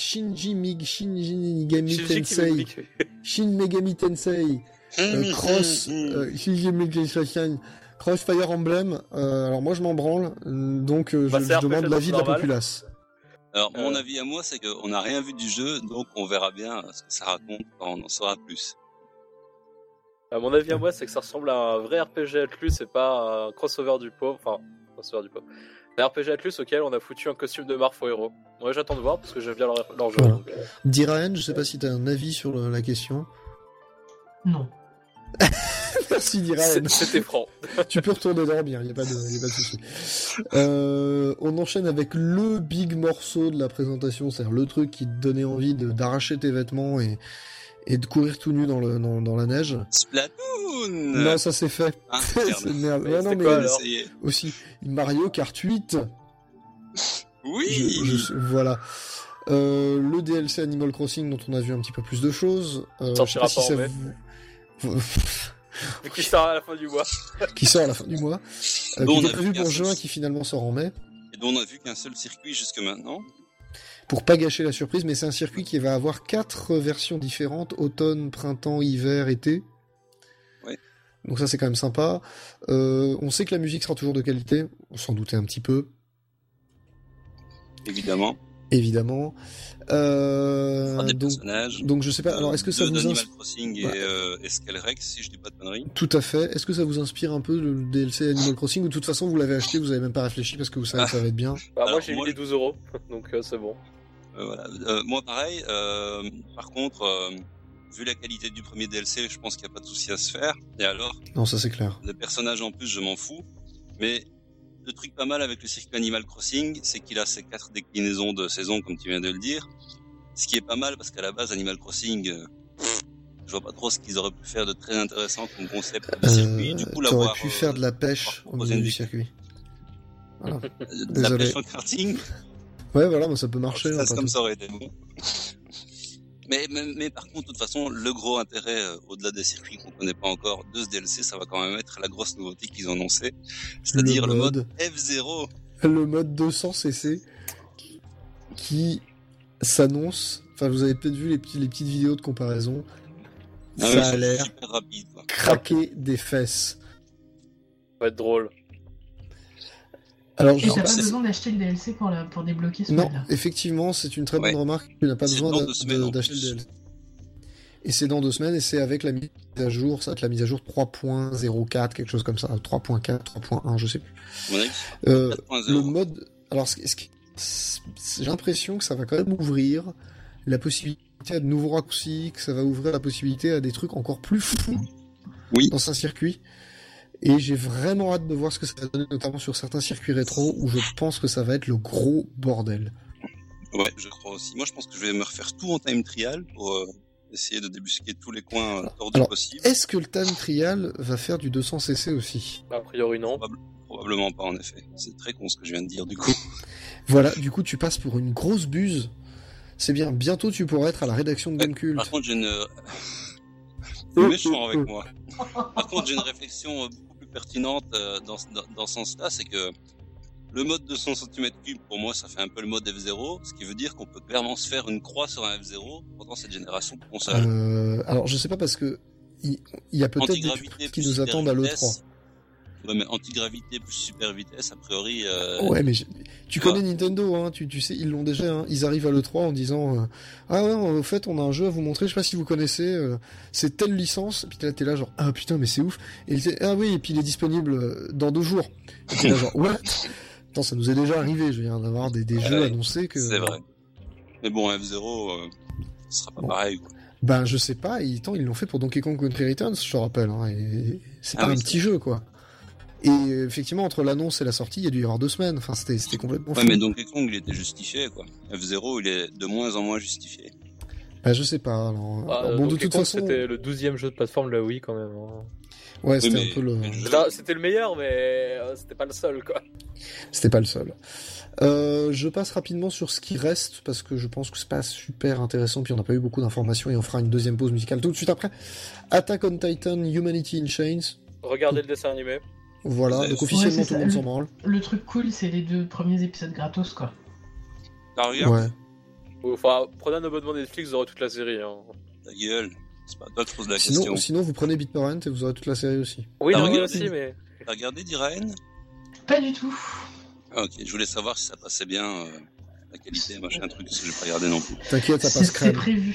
Speaker 1: Megami Tensei Cross Fire Emblem. Alors moi je m'en branle, donc je demande l'avis de la populace.
Speaker 2: Alors mon avis à moi, c'est qu'on n'a rien vu du jeu, donc on verra bien ce que ça raconte quand on en saura plus.
Speaker 3: À mon avis à moi, c'est que ça ressemble à un vrai RPG Atlus et pas un crossover du pauvre. Enfin, crossover du pauvre. Un RPG Atlus auquel on a foutu un costume de Marfo Hero. Ouais, j'attends de voir parce que j'aime bien leur jeu.
Speaker 1: Voilà. Diraen, je sais pas si t'as un avis sur la question.
Speaker 4: Non.
Speaker 1: Merci Diraen.
Speaker 3: C'était franc.
Speaker 1: Tu peux retourner dormir, il n'y a pas de souci. On enchaîne avec le big morceau de la présentation, c'est-à-dire le truc qui te donnait envie d'arracher tes vêtements et de courir tout nu dans la neige.
Speaker 2: Splatoon.
Speaker 1: Non, ça c'est fait.
Speaker 2: Ah,
Speaker 1: c'est merde.
Speaker 3: Mais
Speaker 1: Ouais, non, mais
Speaker 3: quoi, alors
Speaker 1: aussi Mario Kart 8.
Speaker 2: Oui.
Speaker 1: Voilà. Le DLC Animal Crossing dont on a vu un petit peu plus de choses.
Speaker 3: Sortira
Speaker 1: je sais
Speaker 3: pas
Speaker 1: pas si
Speaker 3: en mai. Qui sort à la fin du mois.
Speaker 1: Qui sort à la fin du mois.
Speaker 2: Bon,
Speaker 1: qui
Speaker 2: on
Speaker 1: est
Speaker 2: a
Speaker 1: prévu
Speaker 2: vu
Speaker 1: pour
Speaker 2: qu'un
Speaker 1: juin,
Speaker 2: seul-
Speaker 1: qui finalement sort en mai.
Speaker 2: Et dont on a vu qu'un seul circuit jusque maintenant.
Speaker 1: Pour pas gâcher la surprise, mais c'est un circuit qui va avoir 4 versions différentes, automne, printemps, hiver, été.
Speaker 2: Ouais.
Speaker 1: Donc ça c'est quand même sympa. On sait que la musique sera toujours de qualité, on s'en doutait un petit peu,
Speaker 2: Évidemment.
Speaker 1: évidemment.
Speaker 2: Des
Speaker 1: Donc
Speaker 2: personnages.
Speaker 1: je sais pas, alors est-ce que ça vous
Speaker 2: Animal
Speaker 1: inspire?
Speaker 2: Crossing et Skullrex, si je dis pas de conneries.
Speaker 1: Tout à fait. Est-ce que ça vous inspire un peu le DLC Animal Crossing ou de toute façon vous l'avez acheté, vous avez même pas réfléchi parce que vous savez que ça va être bien?
Speaker 3: Bah, moi
Speaker 2: Alors,
Speaker 3: j'ai mis
Speaker 2: moi,
Speaker 3: les 12€, donc c'est bon.
Speaker 2: Voilà. Moi pareil. Par contre, vu la qualité du premier DLC, je pense qu'il n'y a pas de souci à se faire. Et alors,
Speaker 1: Non, ça c'est clair.
Speaker 2: les personnages en plus, je m'en fous. Mais le truc pas mal avec le circuit Animal Crossing, c'est qu'il a ses 4 déclinaisons de saison, comme tu viens de le dire. Ce qui est pas mal parce qu'à la base, Animal Crossing, je vois pas trop ce qu'ils auraient pu faire de très intéressant comme concept de circuit. Du coup,
Speaker 1: T'aurais
Speaker 2: l'avoir
Speaker 1: pu faire de la pêche au
Speaker 2: proposer
Speaker 1: milieu
Speaker 2: une
Speaker 1: du circuit. Voilà.
Speaker 2: de la
Speaker 1: Désolé.
Speaker 2: pêche en karting.
Speaker 1: Ouais, voilà, moi ça peut marcher. hein, pas
Speaker 2: Comme
Speaker 1: tout.
Speaker 2: ça aurait été bon. Mais par contre, de toute façon, le gros intérêt, au-delà des circuits qu'on connaît pas encore, de ce DLC, ça va quand même être la grosse nouveauté qu'ils ont annoncé, c'est-à-dire le mode F0.
Speaker 1: Le mode 200cc qui s'annonce. Enfin, vous avez peut-être vu les petites vidéos de comparaison.
Speaker 2: Ah
Speaker 1: Ça
Speaker 2: oui,
Speaker 1: a
Speaker 2: c'est
Speaker 1: l'air
Speaker 2: super rapide, quoi.
Speaker 1: craquer des fesses.
Speaker 3: Ça va être drôle.
Speaker 1: Alors,
Speaker 4: Et
Speaker 1: je
Speaker 4: t'as
Speaker 1: sais
Speaker 4: pas
Speaker 1: pas.
Speaker 4: besoin d'acheter le DLC pour débloquer ce
Speaker 1: Non,
Speaker 4: mode-là.
Speaker 1: effectivement, c'est une très bonne
Speaker 2: Ouais.
Speaker 1: remarque. Tu n'as pas
Speaker 2: C'est
Speaker 1: besoin
Speaker 2: dans 2 semaines, en
Speaker 1: d'acheter le
Speaker 2: plus.
Speaker 1: DLC. Et c'est dans 2 semaines, et c'est avec la mise à jour, ça va être la mise à jour 3.04, quelque chose comme ça, 3.4, 3.1, je sais plus.
Speaker 2: À mon avis,
Speaker 1: Le
Speaker 2: 4.0.
Speaker 1: mode, alors j'ai l'impression que ça va quand même ouvrir la possibilité à de nouveaux raccourcis, que ça va ouvrir la possibilité à des trucs encore plus fous
Speaker 2: Oui.
Speaker 1: dans un circuit. Et j'ai vraiment hâte de voir ce que ça va donner, notamment sur certains circuits rétro où je pense que ça va être le gros bordel.
Speaker 2: Ouais, je crois aussi. Moi, je pense que je vais me refaire tout en time trial pour essayer de débusquer tous les coins tordus
Speaker 1: Alors,
Speaker 2: possibles.
Speaker 1: est-ce que le Time Trial va faire du 200cc aussi?
Speaker 3: A priori, non.
Speaker 2: Probablement pas, en effet. C'est très con ce que je viens de dire, du coup.
Speaker 1: Voilà, du coup, tu passes pour une grosse buse. C'est bien, bientôt tu pourras être à la rédaction de Gamecult.
Speaker 2: Par contre, j'ai une... T'es méchant avec moi. Par contre, j'ai une réflexion beaucoup plus pertinente dans ce sens-là, c'est que le mode 200 cm3, pour moi, ça fait un peu le mode F0, ce qui veut dire qu'on peut clairement se faire une croix sur un F0 pendant cette génération de consoles.
Speaker 1: Alors, je sais pas parce que il y a peut-être des trucs qui nous attendent à l'E3.
Speaker 2: Ouais, mais antigravité plus super vitesse, a priori...
Speaker 1: Ouais, mais tu connais Nintendo, hein, tu sais, ils l'ont déjà, hein, ils arrivent à l'E3 en disant ah ouais, au fait, on a un jeu à vous montrer, je sais pas si vous connaissez, c'est telle licence, et puis là, t'es là genre, ah putain, mais c'est ouf, et il dit, ah oui, et puis il est disponible dans 2 jours. Et t'es là genre, what? Attends, ça nous est déjà arrivé, je viens d'avoir des jeux annoncés que...
Speaker 2: C'est vrai. Mais bon, F0, ce sera pas pareil, quoi.
Speaker 1: Ben, je sais pas, ils l'ont fait pour Donkey Kong Country Returns, je te rappelle, hein, et c'est pas un petit jeu, quoi. Et effectivement, entre l'annonce et la sortie, il y a dû y avoir 2 semaines. Enfin, c'était complètement fou.
Speaker 2: Ouais, mais Donkey Kong, il était justifié, quoi. F0, il est de moins en moins justifié.
Speaker 1: Bah, je sais pas. Alors, bon, de toute façon,
Speaker 3: c'était le 12e jeu de plateforme de la Wii, quand même. Hein.
Speaker 1: Ouais, c'était un peu le...
Speaker 3: C'était le meilleur, mais c'était pas le seul, quoi.
Speaker 1: C'était pas le seul. Je passe rapidement sur ce qui reste, parce que je pense que c'est pas super intéressant, puis on n'a pas eu beaucoup d'informations, et on fera une deuxième pause musicale tout de suite après. Attack on Titan, Humanity in Chains.
Speaker 3: Regardez le dessin animé.
Speaker 1: Voilà, donc officiellement tout le monde s'en branle.
Speaker 4: Le truc cool, c'est les 2 premiers épisodes gratos, quoi.
Speaker 2: T'as regardé?
Speaker 1: Ouais.
Speaker 3: Enfin, prenez un abonnement Netflix, vous aurez toute la série. Hein.
Speaker 2: Ta gueule, c'est pas toi qui poses la question.
Speaker 1: Sinon, vous prenez BitTorrent et vous aurez toute la série aussi.
Speaker 3: Oui,
Speaker 2: Ah,
Speaker 3: oui
Speaker 2: oui,
Speaker 3: aussi, mais...
Speaker 2: T'as regardé Diraen?
Speaker 4: Pas du tout.
Speaker 2: Ah, ok, je voulais savoir si ça passait bien, la qualité, machin, truc, parce que j'ai pas regardé non plus.
Speaker 1: T'inquiète, ça passe crème.
Speaker 4: C'est prévu.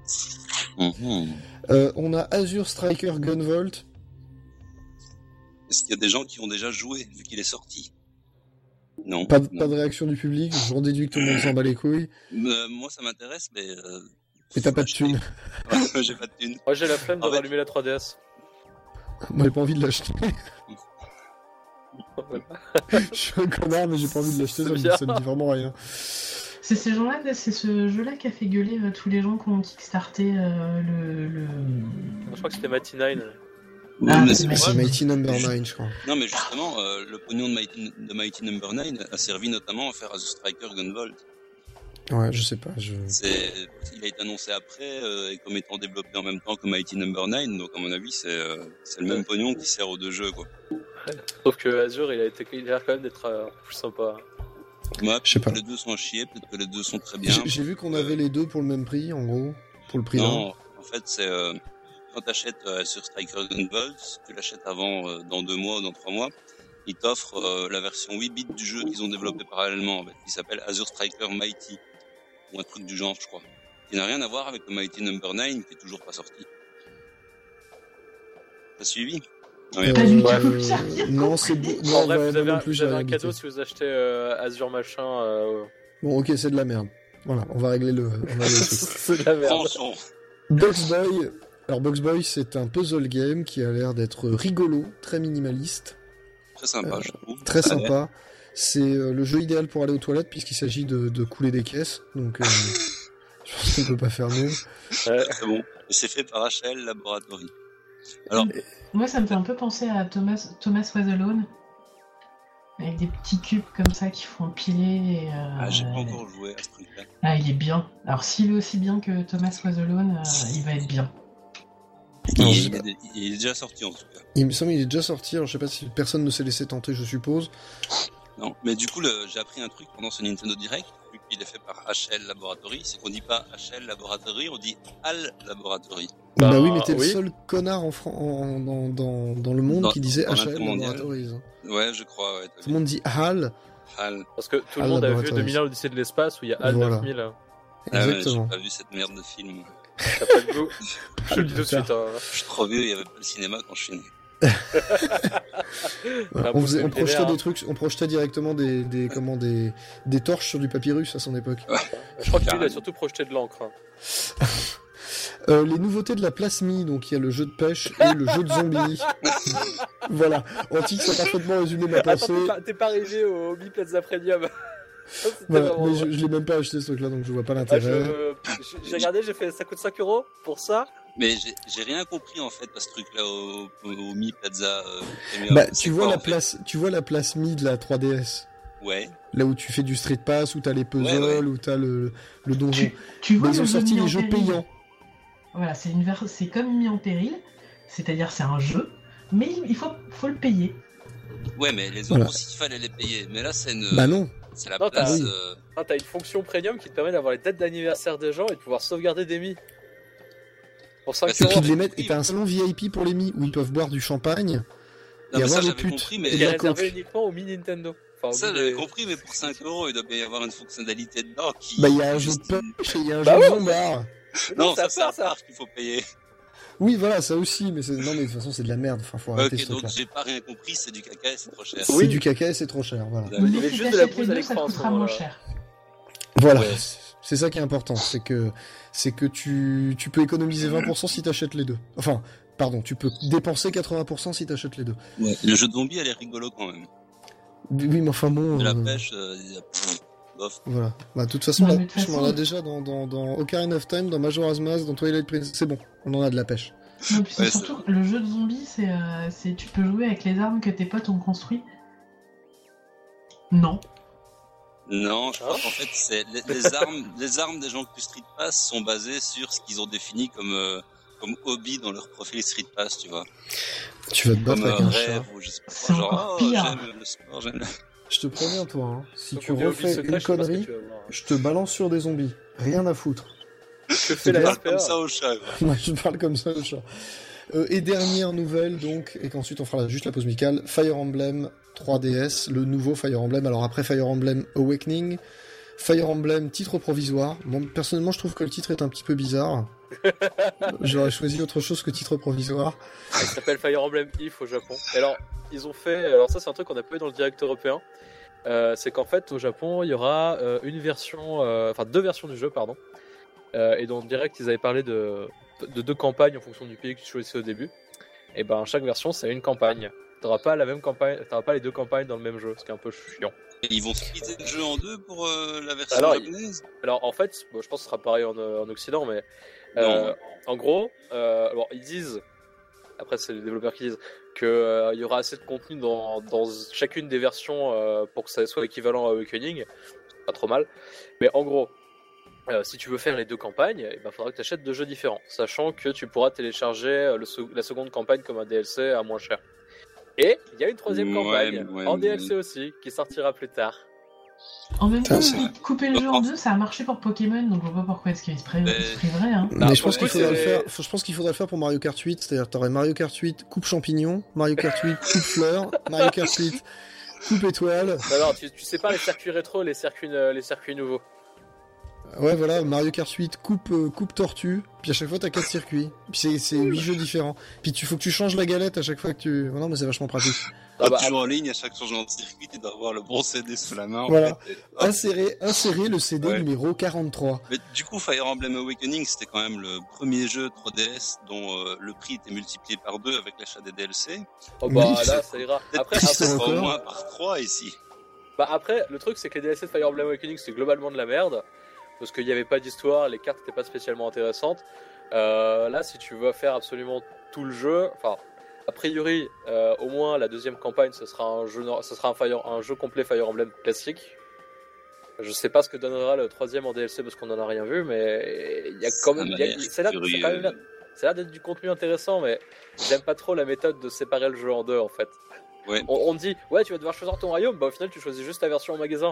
Speaker 1: On a Azure Striker Gunvolt.
Speaker 2: Est-ce qu'il y a des gens qui ont déjà joué, vu qu'il est sorti? Non.
Speaker 1: Pas de réaction du public, j'en déduis que tout le monde s'en bat les couilles.
Speaker 2: Moi, ça m'intéresse, mais...
Speaker 1: Et t'as pas de thune.
Speaker 2: J'ai pas de thune.
Speaker 3: Moi, j'ai la flemme de rallumer la 3DS.
Speaker 1: Moi, j'ai pas envie de l'acheter. Je suis un connard, mais j'ai pas envie de l'acheter, ça me dit vraiment rien.
Speaker 4: C'est ces gens-là, c'est ce jeu-là qui a fait gueuler tous les gens qui ont kickstarté le...
Speaker 3: Je crois que c'était Mighty 9.
Speaker 2: Mais
Speaker 1: c'est Mighty Number 9, je crois.
Speaker 2: Non, mais justement, le pognon de Mighty Number 9 a servi notamment à faire Azure Striker Gunvolt.
Speaker 1: Ouais, je sais pas.
Speaker 2: Il a été annoncé après et comme étant développé en même temps que Mighty Number 9, donc à mon avis, c'est le même pognon qui sert aux 2 jeux, quoi.
Speaker 3: Sauf que Azure, il a l'air quand même d'être plus sympa.
Speaker 2: Moi,
Speaker 1: je sais pas.
Speaker 2: Les 2 sont à chier, peut-être que les 2 sont très bien.
Speaker 1: J'ai vu qu'on avait les 2 pour le même prix, en gros, pour le prix d'un.
Speaker 2: Non, en fait, c'est quand t'achètes sur Striker Gunvolt, tu l'achètes avant dans 2 mois ou dans 3 mois, ils t'offrent la version 8 bits du jeu qu'ils ont développé parallèlement, qui s'appelle Azure Striker Mighty, ou un truc du genre, je crois. Qui n'a rien à voir avec le Mighty Number 9, qui est toujours pas sorti. T'as suivi?
Speaker 4: Pas du tout.
Speaker 1: Non, c'est
Speaker 3: en bref, vous avez un cadeau si vous achetez Azure machin.
Speaker 1: Bon, ok, c'est de la merde. Voilà, on va régler le truc.
Speaker 3: C'est de la merde.
Speaker 1: Box Boy. Alors, Box Boy, c'est un puzzle game qui a l'air d'être rigolo, très minimaliste.
Speaker 2: Très sympa, je trouve.
Speaker 1: Très sympa. C'est le jeu idéal pour aller aux toilettes puisqu'il s'agit de couler des caisses. Donc, je pense qu'on peut pas faire mieux.
Speaker 2: C'est bon. Et c'est fait par HL Laboratory. Alors,
Speaker 4: moi, ça me fait un peu penser à Thomas Was Alone, avec des petits cubes comme ça qui font empiler. Et,
Speaker 2: j'ai pas encore joué à ce truc-là.
Speaker 4: Ah, il est bien. Alors, s'il est aussi bien que Thomas Was Alone, il va être bien.
Speaker 2: Il est déjà sorti en tout cas.
Speaker 1: Il me semble qu'il est déjà sorti. Alors, je sais pas si personne ne s'est laissé tenter, je suppose.
Speaker 2: Non, mais du coup, j'ai appris un truc pendant ce Nintendo Direct, vu qu'il est fait par HL Laboratory, c'est qu'on dit pas HL Laboratory, on dit HAL Laboratory.
Speaker 1: Bah oui, mais t'es le seul connard dans le monde qui disait HL Laboratories.
Speaker 2: Ouais, je crois. Ouais,
Speaker 1: tout le monde dit HAL.
Speaker 2: HAL.
Speaker 3: Parce que tout le monde a vu 2001 l'Odyssée de l'espace où il y a HAL 9000.
Speaker 1: Exactement.
Speaker 2: J'ai pas vu cette merde de film.
Speaker 3: T'as pas de goût. Je le dis tout de suite.
Speaker 2: Je suis trop vieux, il y avait pas le cinéma quand je suis né.
Speaker 1: On projetait des trucs, on projetait directement des torches sur du papyrus à son époque.
Speaker 2: Ouais.
Speaker 3: Je crois qu'il a surtout projeté de l'encre.
Speaker 1: Les nouveautés de la Plasmi, donc il y a le jeu de pêche et le jeu de zombies. Voilà, Antique, ça a parfaitement résumé ma pensée.
Speaker 3: Attends, t'es pas arrivé au Mi Plaza Premium.
Speaker 1: Voilà, mais je l'ai même pas acheté ce truc-là, donc je vois pas l'intérêt.
Speaker 3: J'ai regardé, j'ai fait ça coûte 5€ pour ça.
Speaker 2: Mais j'ai rien compris en fait à ce truc-là au Mi Plaza. Premium.
Speaker 1: Bah,
Speaker 2: C'est
Speaker 1: tu vois
Speaker 2: quoi,
Speaker 1: la
Speaker 2: en fait
Speaker 1: place, tu vois la place Mi de la 3DS.
Speaker 2: Ouais.
Speaker 1: Là où tu fais du Street Pass, où t'as les puzzles,
Speaker 2: Ouais.
Speaker 1: où t'as le donjon.
Speaker 4: Tu vois
Speaker 1: Mais ils
Speaker 4: le
Speaker 1: ont
Speaker 4: jeu
Speaker 1: sorti
Speaker 4: mis en
Speaker 1: les jeux
Speaker 4: péril.
Speaker 1: payants.
Speaker 4: Voilà, c'est comme mis en péril, c'est-à-dire c'est un jeu, mais il faut le payer.
Speaker 2: Ouais, mais les autres
Speaker 1: Voilà.
Speaker 2: aussi, il fallait les payer. Mais là, c'est une.
Speaker 1: Bah non.
Speaker 2: C'est la
Speaker 3: Non,
Speaker 2: place.
Speaker 3: T'as une fonction premium qui te permet d'avoir les dates d'anniversaire des gens et de pouvoir sauvegarder des mi. Pour 5
Speaker 2: Bah,
Speaker 1: Et
Speaker 2: c'est
Speaker 1: puis
Speaker 3: euros.
Speaker 1: de les mettre. Et t'as un salon VIP pour les Mi où ils peuvent boire du champagne
Speaker 2: Non,
Speaker 1: et
Speaker 2: mais ça,
Speaker 1: avoir les
Speaker 2: j'avais
Speaker 1: putes.
Speaker 2: compris,
Speaker 1: et
Speaker 2: mais
Speaker 3: Qui
Speaker 1: de
Speaker 3: est
Speaker 1: la
Speaker 3: réservé
Speaker 1: coke.
Speaker 3: uniquement au mi Nintendo. Enfin, au
Speaker 2: ça,
Speaker 3: mi
Speaker 2: j'avais
Speaker 3: des-
Speaker 2: compris, mais pour 5€, il doit bien y avoir une fonctionnalité dedans qui.
Speaker 1: Bah il y a un jeu
Speaker 2: juste
Speaker 1: de pêche et il y a un
Speaker 3: Bah
Speaker 1: jeu
Speaker 3: ouais,
Speaker 1: de
Speaker 3: en fait.
Speaker 1: zombard.
Speaker 3: Mais
Speaker 2: Non,
Speaker 3: c'est
Speaker 2: ça,
Speaker 3: à
Speaker 2: c'est
Speaker 3: part,
Speaker 2: un
Speaker 3: ça.
Speaker 2: parc qu'il faut payer.
Speaker 1: Oui, voilà, ça aussi, mais non, mais de toute façon, c'est de la merde. Enfin, faut arrêter
Speaker 2: Ok,
Speaker 1: ce
Speaker 2: donc
Speaker 1: truc-là.
Speaker 2: j'ai pas rien compris, c'est du caca et c'est trop cher.
Speaker 3: Oui.
Speaker 1: C'est du caca et c'est trop cher, voilà.
Speaker 2: D'accord.
Speaker 3: Il y
Speaker 4: Mais
Speaker 3: avait
Speaker 4: si
Speaker 3: juste de la
Speaker 4: t'achètes les
Speaker 3: bouse à
Speaker 4: deux, ça
Speaker 3: l'écran, à ce
Speaker 4: coûtera moins
Speaker 3: moment-là.
Speaker 4: cher.
Speaker 1: Voilà,
Speaker 2: Ouais.
Speaker 1: c'est ça qui est important, c'est que tu peux économiser 20% si t'achètes les deux. Enfin, pardon, tu peux dépenser 80% si t'achètes les deux.
Speaker 2: Ouais. Le jeu de zombie, elle est rigolo quand même.
Speaker 1: Oui, mais enfin bon.
Speaker 2: De la pêche, bof.
Speaker 1: Voilà. Bah, de toute façon,
Speaker 4: Ouais,
Speaker 1: la
Speaker 4: mais de toute
Speaker 1: pêche, on en a
Speaker 4: façon-
Speaker 1: déjà dans Ocarina of Time, dans Majora's Mask, dans Twilight Princess. C'est bon, on en a de la pêche.
Speaker 4: Non, puis c'est
Speaker 2: Ouais,
Speaker 4: surtout le jeu de zombies, c'est tu peux jouer avec les armes que tes potes ont construit. Non.
Speaker 2: Non, je crois qu'en fait, c'est les armes des gens que tu Street Pass sont basées sur ce qu'ils ont défini comme hobby dans leur profil Street Pass, tu vois.
Speaker 1: Tu vas te battre
Speaker 2: Comme
Speaker 1: avec un
Speaker 2: rêve
Speaker 1: chat.
Speaker 2: ou je sais pas
Speaker 4: C'est
Speaker 2: quoi.
Speaker 4: encore
Speaker 2: Genre, oh,
Speaker 4: pire.
Speaker 2: j'aime le sport, j'aime le...
Speaker 1: Je te préviens, toi, hein, si
Speaker 3: Donc,
Speaker 1: tu
Speaker 3: on dit hobby
Speaker 1: refais
Speaker 3: secret,
Speaker 1: une
Speaker 3: je sais pas ce que
Speaker 1: connerie,
Speaker 3: tu vas voir.
Speaker 1: je te balance sur des zombies. Rien à foutre.
Speaker 3: Que fait
Speaker 1: bien.
Speaker 3: la
Speaker 2: Parle comme
Speaker 3: SPA?
Speaker 2: ça au chat, quoi.
Speaker 1: Moi, je parle comme ça, le chat. Et dernière nouvelle, donc, et qu'ensuite on fera juste la pause musicale, Fire Emblem 3DS, le nouveau Fire Emblem. Alors après Fire Emblem Awakening, Fire Emblem titre provisoire. Bon, personnellement, je trouve que le titre est un petit peu bizarre. J'aurais choisi autre chose que titre provisoire.
Speaker 3: Il s'appelle Fire Emblem If au Japon. Et alors, ils ont fait. Alors, ça, c'est un truc qu'on a pas eu dans le direct européen. C'est qu'en fait, au Japon, il y aura une version. Enfin, deux versions du jeu, pardon. Et dans le direct, ils avaient parlé de deux campagnes en fonction du pays que tu choisissais au début. Et ben, chaque version, c'est une campagne. T'auras pas la même campagne, t'auras pas les deux campagnes dans le même jeu, ce qui est un peu chiant.
Speaker 2: Et ils vont splitter le jeu en deux pour la version
Speaker 3: Alors,
Speaker 2: japonaise.
Speaker 3: Alors, en fait, bon, je pense que ce sera pareil en Occident, mais
Speaker 2: Non.
Speaker 3: en gros, alors, ils disent, après c'est les développeurs qui disent, qu'il y aura assez de contenu dans chacune des versions pour que ça soit équivalent à Awakening, c'est pas trop mal, mais en gros, si tu veux faire les deux campagnes, il faudra que tu achètes deux jeux différents, sachant que tu pourras télécharger la seconde campagne comme un DLC à moins cher. Et il y a une troisième
Speaker 2: Ouais,
Speaker 3: campagne,
Speaker 2: ouais,
Speaker 3: en
Speaker 2: mais-
Speaker 3: DLC aussi, qui sortira plus tard.
Speaker 4: En même temps,
Speaker 1: Putain,
Speaker 4: couper le jeu en deux, ça a marché pour Pokémon, donc je vois pas pourquoi est-ce qu'il se priverait. Hein.
Speaker 3: Bah,
Speaker 1: Mais je pense
Speaker 3: pour
Speaker 1: qu'il
Speaker 3: le coup,
Speaker 1: faudra le
Speaker 3: c'est-
Speaker 1: faire. Je pense qu'il faudra le faire pour Mario Kart 8, c'est-à-dire t'aurais Mario Kart 8 coupe champignon, Mario Kart 8 coupe fleur, Mario Kart 8 coupe étoile.
Speaker 3: Non, tu sais pas les circuits rétro, les circuits nouveaux.
Speaker 1: Ouais, voilà, Mario Kart 8 coupe tortue, puis à chaque fois t'as 4 circuits. Puis c'est 8 jeux différents. Puis faut que tu changes la galette à chaque fois que tu. Non, mais c'est vachement pratique.
Speaker 3: Ah
Speaker 2: Quand
Speaker 3: bah,
Speaker 2: tu joues en ligne, à chaque changement de circuit, tu dois avoir le bon CD sous la main. en
Speaker 1: Voilà.
Speaker 2: fait. Et hop.
Speaker 1: Insérer le CD
Speaker 2: Ouais.
Speaker 1: numéro 43.
Speaker 2: Mais du coup, Fire Emblem Awakening, c'était quand même le premier jeu 3DS dont le prix était multiplié par 2 avec l'achat des DLC.
Speaker 3: oh bah
Speaker 1: Oui.
Speaker 3: là, ça ira. Après,
Speaker 1: Triste.
Speaker 2: ça sera
Speaker 1: encore.
Speaker 2: au moins par 3 ici.
Speaker 3: après, le truc, c'est que les DLC de Fire Emblem Awakening, c'est globalement de la merde. Parce qu'il n'y avait pas d'histoire, les cartes n'étaient pas spécialement intéressantes. Là, si tu veux faire absolument tout le jeu, enfin, a priori, au moins la deuxième campagne, ce sera un jeu complet Fire Emblem classique. Je sais pas ce que donnera le troisième en DLC parce qu'on n'en a rien vu, mais il y a quand même. Ça a l'air d'être du contenu intéressant, mais j'aime pas trop la méthode de séparer le jeu en deux en fait.
Speaker 2: Ouais.
Speaker 3: On te dit, ouais, tu vas devoir choisir ton royaume, bah au final, tu choisis juste la version en magasin.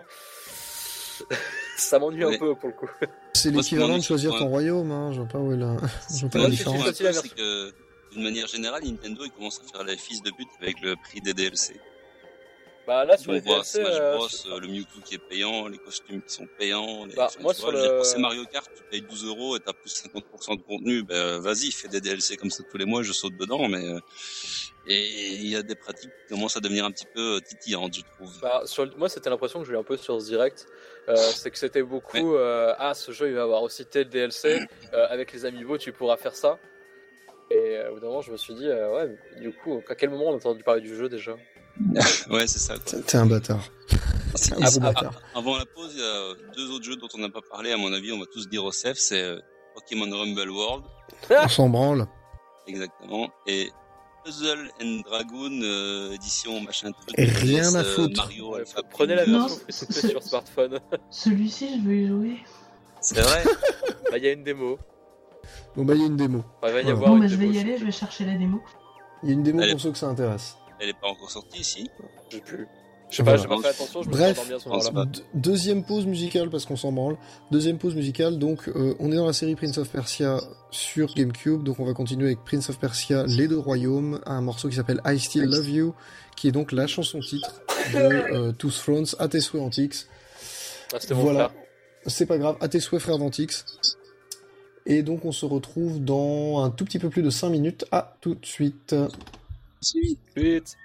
Speaker 3: Ça m'ennuie un
Speaker 2: Ouais.
Speaker 3: peu pour le coup.
Speaker 1: C'est
Speaker 2: Moi,
Speaker 1: l'équivalent
Speaker 2: ce
Speaker 1: de choisir
Speaker 2: qui
Speaker 1: ton royaume, hein. Je vois pas où est la, je vois pas la
Speaker 3: Ouais,
Speaker 1: différence.
Speaker 3: c'est la
Speaker 2: C'est que, d'une manière générale, Nintendo, il commence à faire les fils de pute avec le prix des DLC.
Speaker 3: Bah là, sur
Speaker 2: On
Speaker 3: les
Speaker 2: voit
Speaker 3: DLC,
Speaker 2: Smash Bros, le Mewtwo qui est payant, les costumes qui sont payants.
Speaker 3: Bah, moi,
Speaker 2: tu
Speaker 3: sur
Speaker 2: vois,
Speaker 3: le-
Speaker 2: quand c'est Mario Kart, tu payes 12 € et t'as plus 50% de contenu, ben, vas-y, fais des DLC comme ça tous les mois, je saute dedans, mais, et il y a des pratiques qui commencent à devenir un petit peu titillantes, je trouve.
Speaker 3: bah, moi, c'était l'impression que j'ai eu un peu sur ce direct. C'est que c'était beaucoup. Ce jeu, il va avoir aussi tel DLC. Avec les amiibo, tu pourras faire ça. Et au bout d'un moment, je me suis dit, ouais, mais du coup, à quel moment on a entendu parler du jeu déjà?
Speaker 2: Ouais, c'est ça, quoi.
Speaker 1: T'es un bâtard. Un gros bâtard.
Speaker 2: Avant la pause, il y a 2 autres jeux dont on n'a pas parlé, à mon avis, on va tous dire au CEF, c'est Pokémon Rumble World,
Speaker 1: On s'en branle.
Speaker 2: exactement, et Puzzle and Dragoon, édition machin truc.
Speaker 1: Et rien à
Speaker 2: DS,
Speaker 1: foutre.
Speaker 2: Mario,
Speaker 3: Ouais,
Speaker 2: Alpha
Speaker 3: prenez la
Speaker 2: Prime,
Speaker 4: Non.
Speaker 3: version free-to-play sur smartphone.
Speaker 4: Celui-ci, je veux y jouer.
Speaker 2: C'est vrai.
Speaker 3: Bah, il y a une démo.
Speaker 1: Bon, bah, il y a une démo.
Speaker 3: Enfin, il va y
Speaker 1: Voilà.
Speaker 3: avoir
Speaker 4: Bon,
Speaker 3: une
Speaker 4: bah, je vais
Speaker 3: démo,
Speaker 4: y aller, je vais chercher la démo.
Speaker 1: Il y a une démo
Speaker 2: Allez.
Speaker 1: pour ceux que ça intéresse.
Speaker 2: Elle est pas encore sortie ici.
Speaker 3: Je sais plus. Je sais pas,
Speaker 1: Voilà.
Speaker 3: j'ai pas fait attention, je me suis
Speaker 1: Bref,
Speaker 3: endormi à ce
Speaker 2: pense
Speaker 3: moment-là.
Speaker 2: pas.
Speaker 1: Deuxième pause musicale, parce qu'on s'en branle. Deuxième pause musicale, donc on est dans la série Prince of Persia sur GameCube, donc on va continuer avec Prince of Persia, Les Deux Royaumes, un morceau qui s'appelle I Still Love You, qui est donc la chanson titre de Two Thrones, à tes souhaits Antix.
Speaker 3: Ah, c'était mon
Speaker 1: Voilà,
Speaker 3: frère.
Speaker 1: c'est pas grave, à tes souhaits frère d'Antix. Et donc on se retrouve dans un tout petit peu plus de 5 minutes, à tout de suite.
Speaker 3: Vite.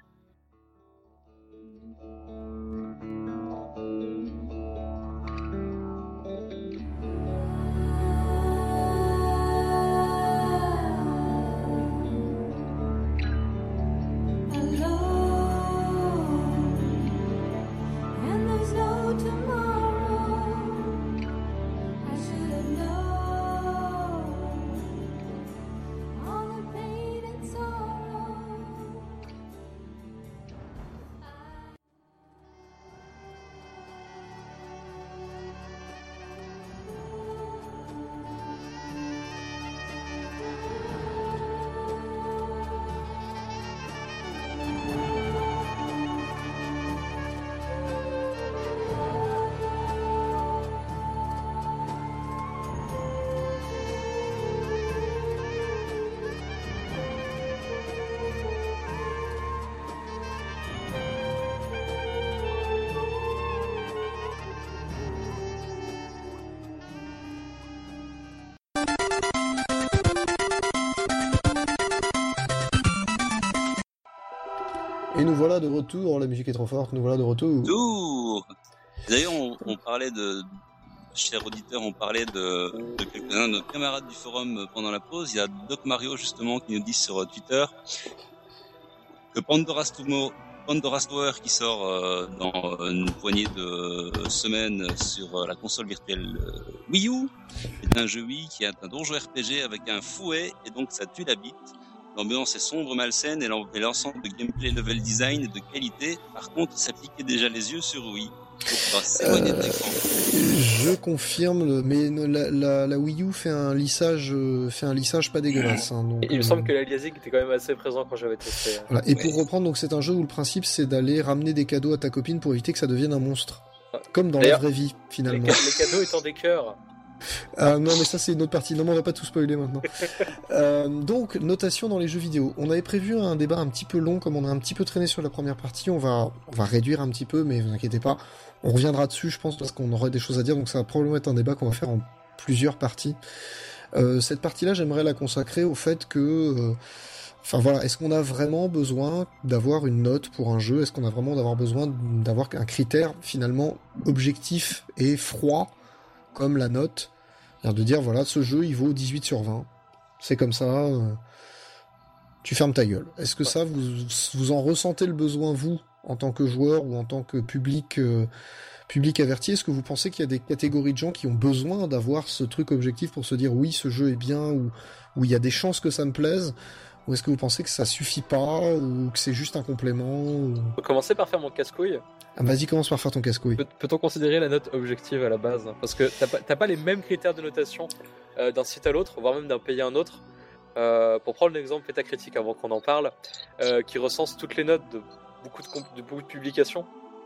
Speaker 5: And there's no tomorrow. I should have known all the pain and sorrow.
Speaker 1: Et nous voilà de retour, la musique est trop forte, nous voilà de retour.
Speaker 2: Tour. D'ailleurs, on parlait chers auditeurs, on parlait de quelques-uns de nos camarades du forum pendant la pause. Il y a Doc Mario, justement, qui nous dit sur Twitter que Pandora's Tower, qui sort dans une poignée de semaines sur la console virtuelle Wii U, est un jeu Wii qui est un donjon RPG avec un fouet, et donc ça tue la bite. L'ambiance est sombre, malsaine, et l'ensemble de gameplay, level design est de qualité. Par contre, ça piquait déjà les yeux sur Wii. Donc, on va s'éloigner de l'écran.
Speaker 1: Je confirme, mais la Wii U fait un lissage pas dégueulasse. Hein, donc,
Speaker 3: Il me semble que l'aliasing était quand même assez présent quand j'avais testé.
Speaker 1: voilà. Et pour reprendre, donc c'est un jeu où le principe c'est d'aller ramener des cadeaux à ta copine pour éviter que ça devienne un monstre, comme dans la
Speaker 3: D'ailleurs,
Speaker 1: vraie vie
Speaker 3: Les,
Speaker 1: finalement.
Speaker 3: les cadeaux étant des cœurs.
Speaker 1: Ah non, mais ça c'est une autre partie. Non, mais on va pas tout spoiler maintenant. Donc, notation dans les jeux vidéo. On avait prévu un débat un petit peu long, comme on a un petit peu traîné sur la première partie. On va réduire un petit peu, mais vous inquiétez pas. On reviendra dessus, je pense, parce qu'on aurait des choses à dire. Donc, ça va probablement être un débat qu'on va faire en plusieurs parties. Cette partie-là, j'aimerais la consacrer au fait que... Enfin voilà, est-ce qu'on a vraiment besoin d'avoir une note pour un jeu? Est-ce qu'on a vraiment besoin d'avoir un critère finalement objectif et froid comme la note? C'est-à-dire de dire voilà, ce jeu il vaut 18 sur 20. C'est comme ça, tu fermes ta gueule. Est-ce que ça, vous en ressentez le besoin, vous, en tant que joueur ou en tant que public averti? Est-ce que vous pensez qu'il y a des catégories de gens qui ont besoin d'avoir ce truc objectif pour se dire oui, ce jeu est bien, ou il y a des chances que ça me plaise? Ou est-ce que vous pensez que ça suffit pas, ou que c'est juste un complément
Speaker 3: On peut commencer par faire mon casse-couille.
Speaker 1: Ah, vas-y, commence par faire ton casse-couille.
Speaker 3: Peut-on considérer la note objective à la base? Parce que t'as pas les mêmes critères de notation d'un site à l'autre, voire même d'un pays à un autre. Pour prendre l'exemple Metacritic avant qu'on en parle, qui recense toutes les notes de beaucoup de publications.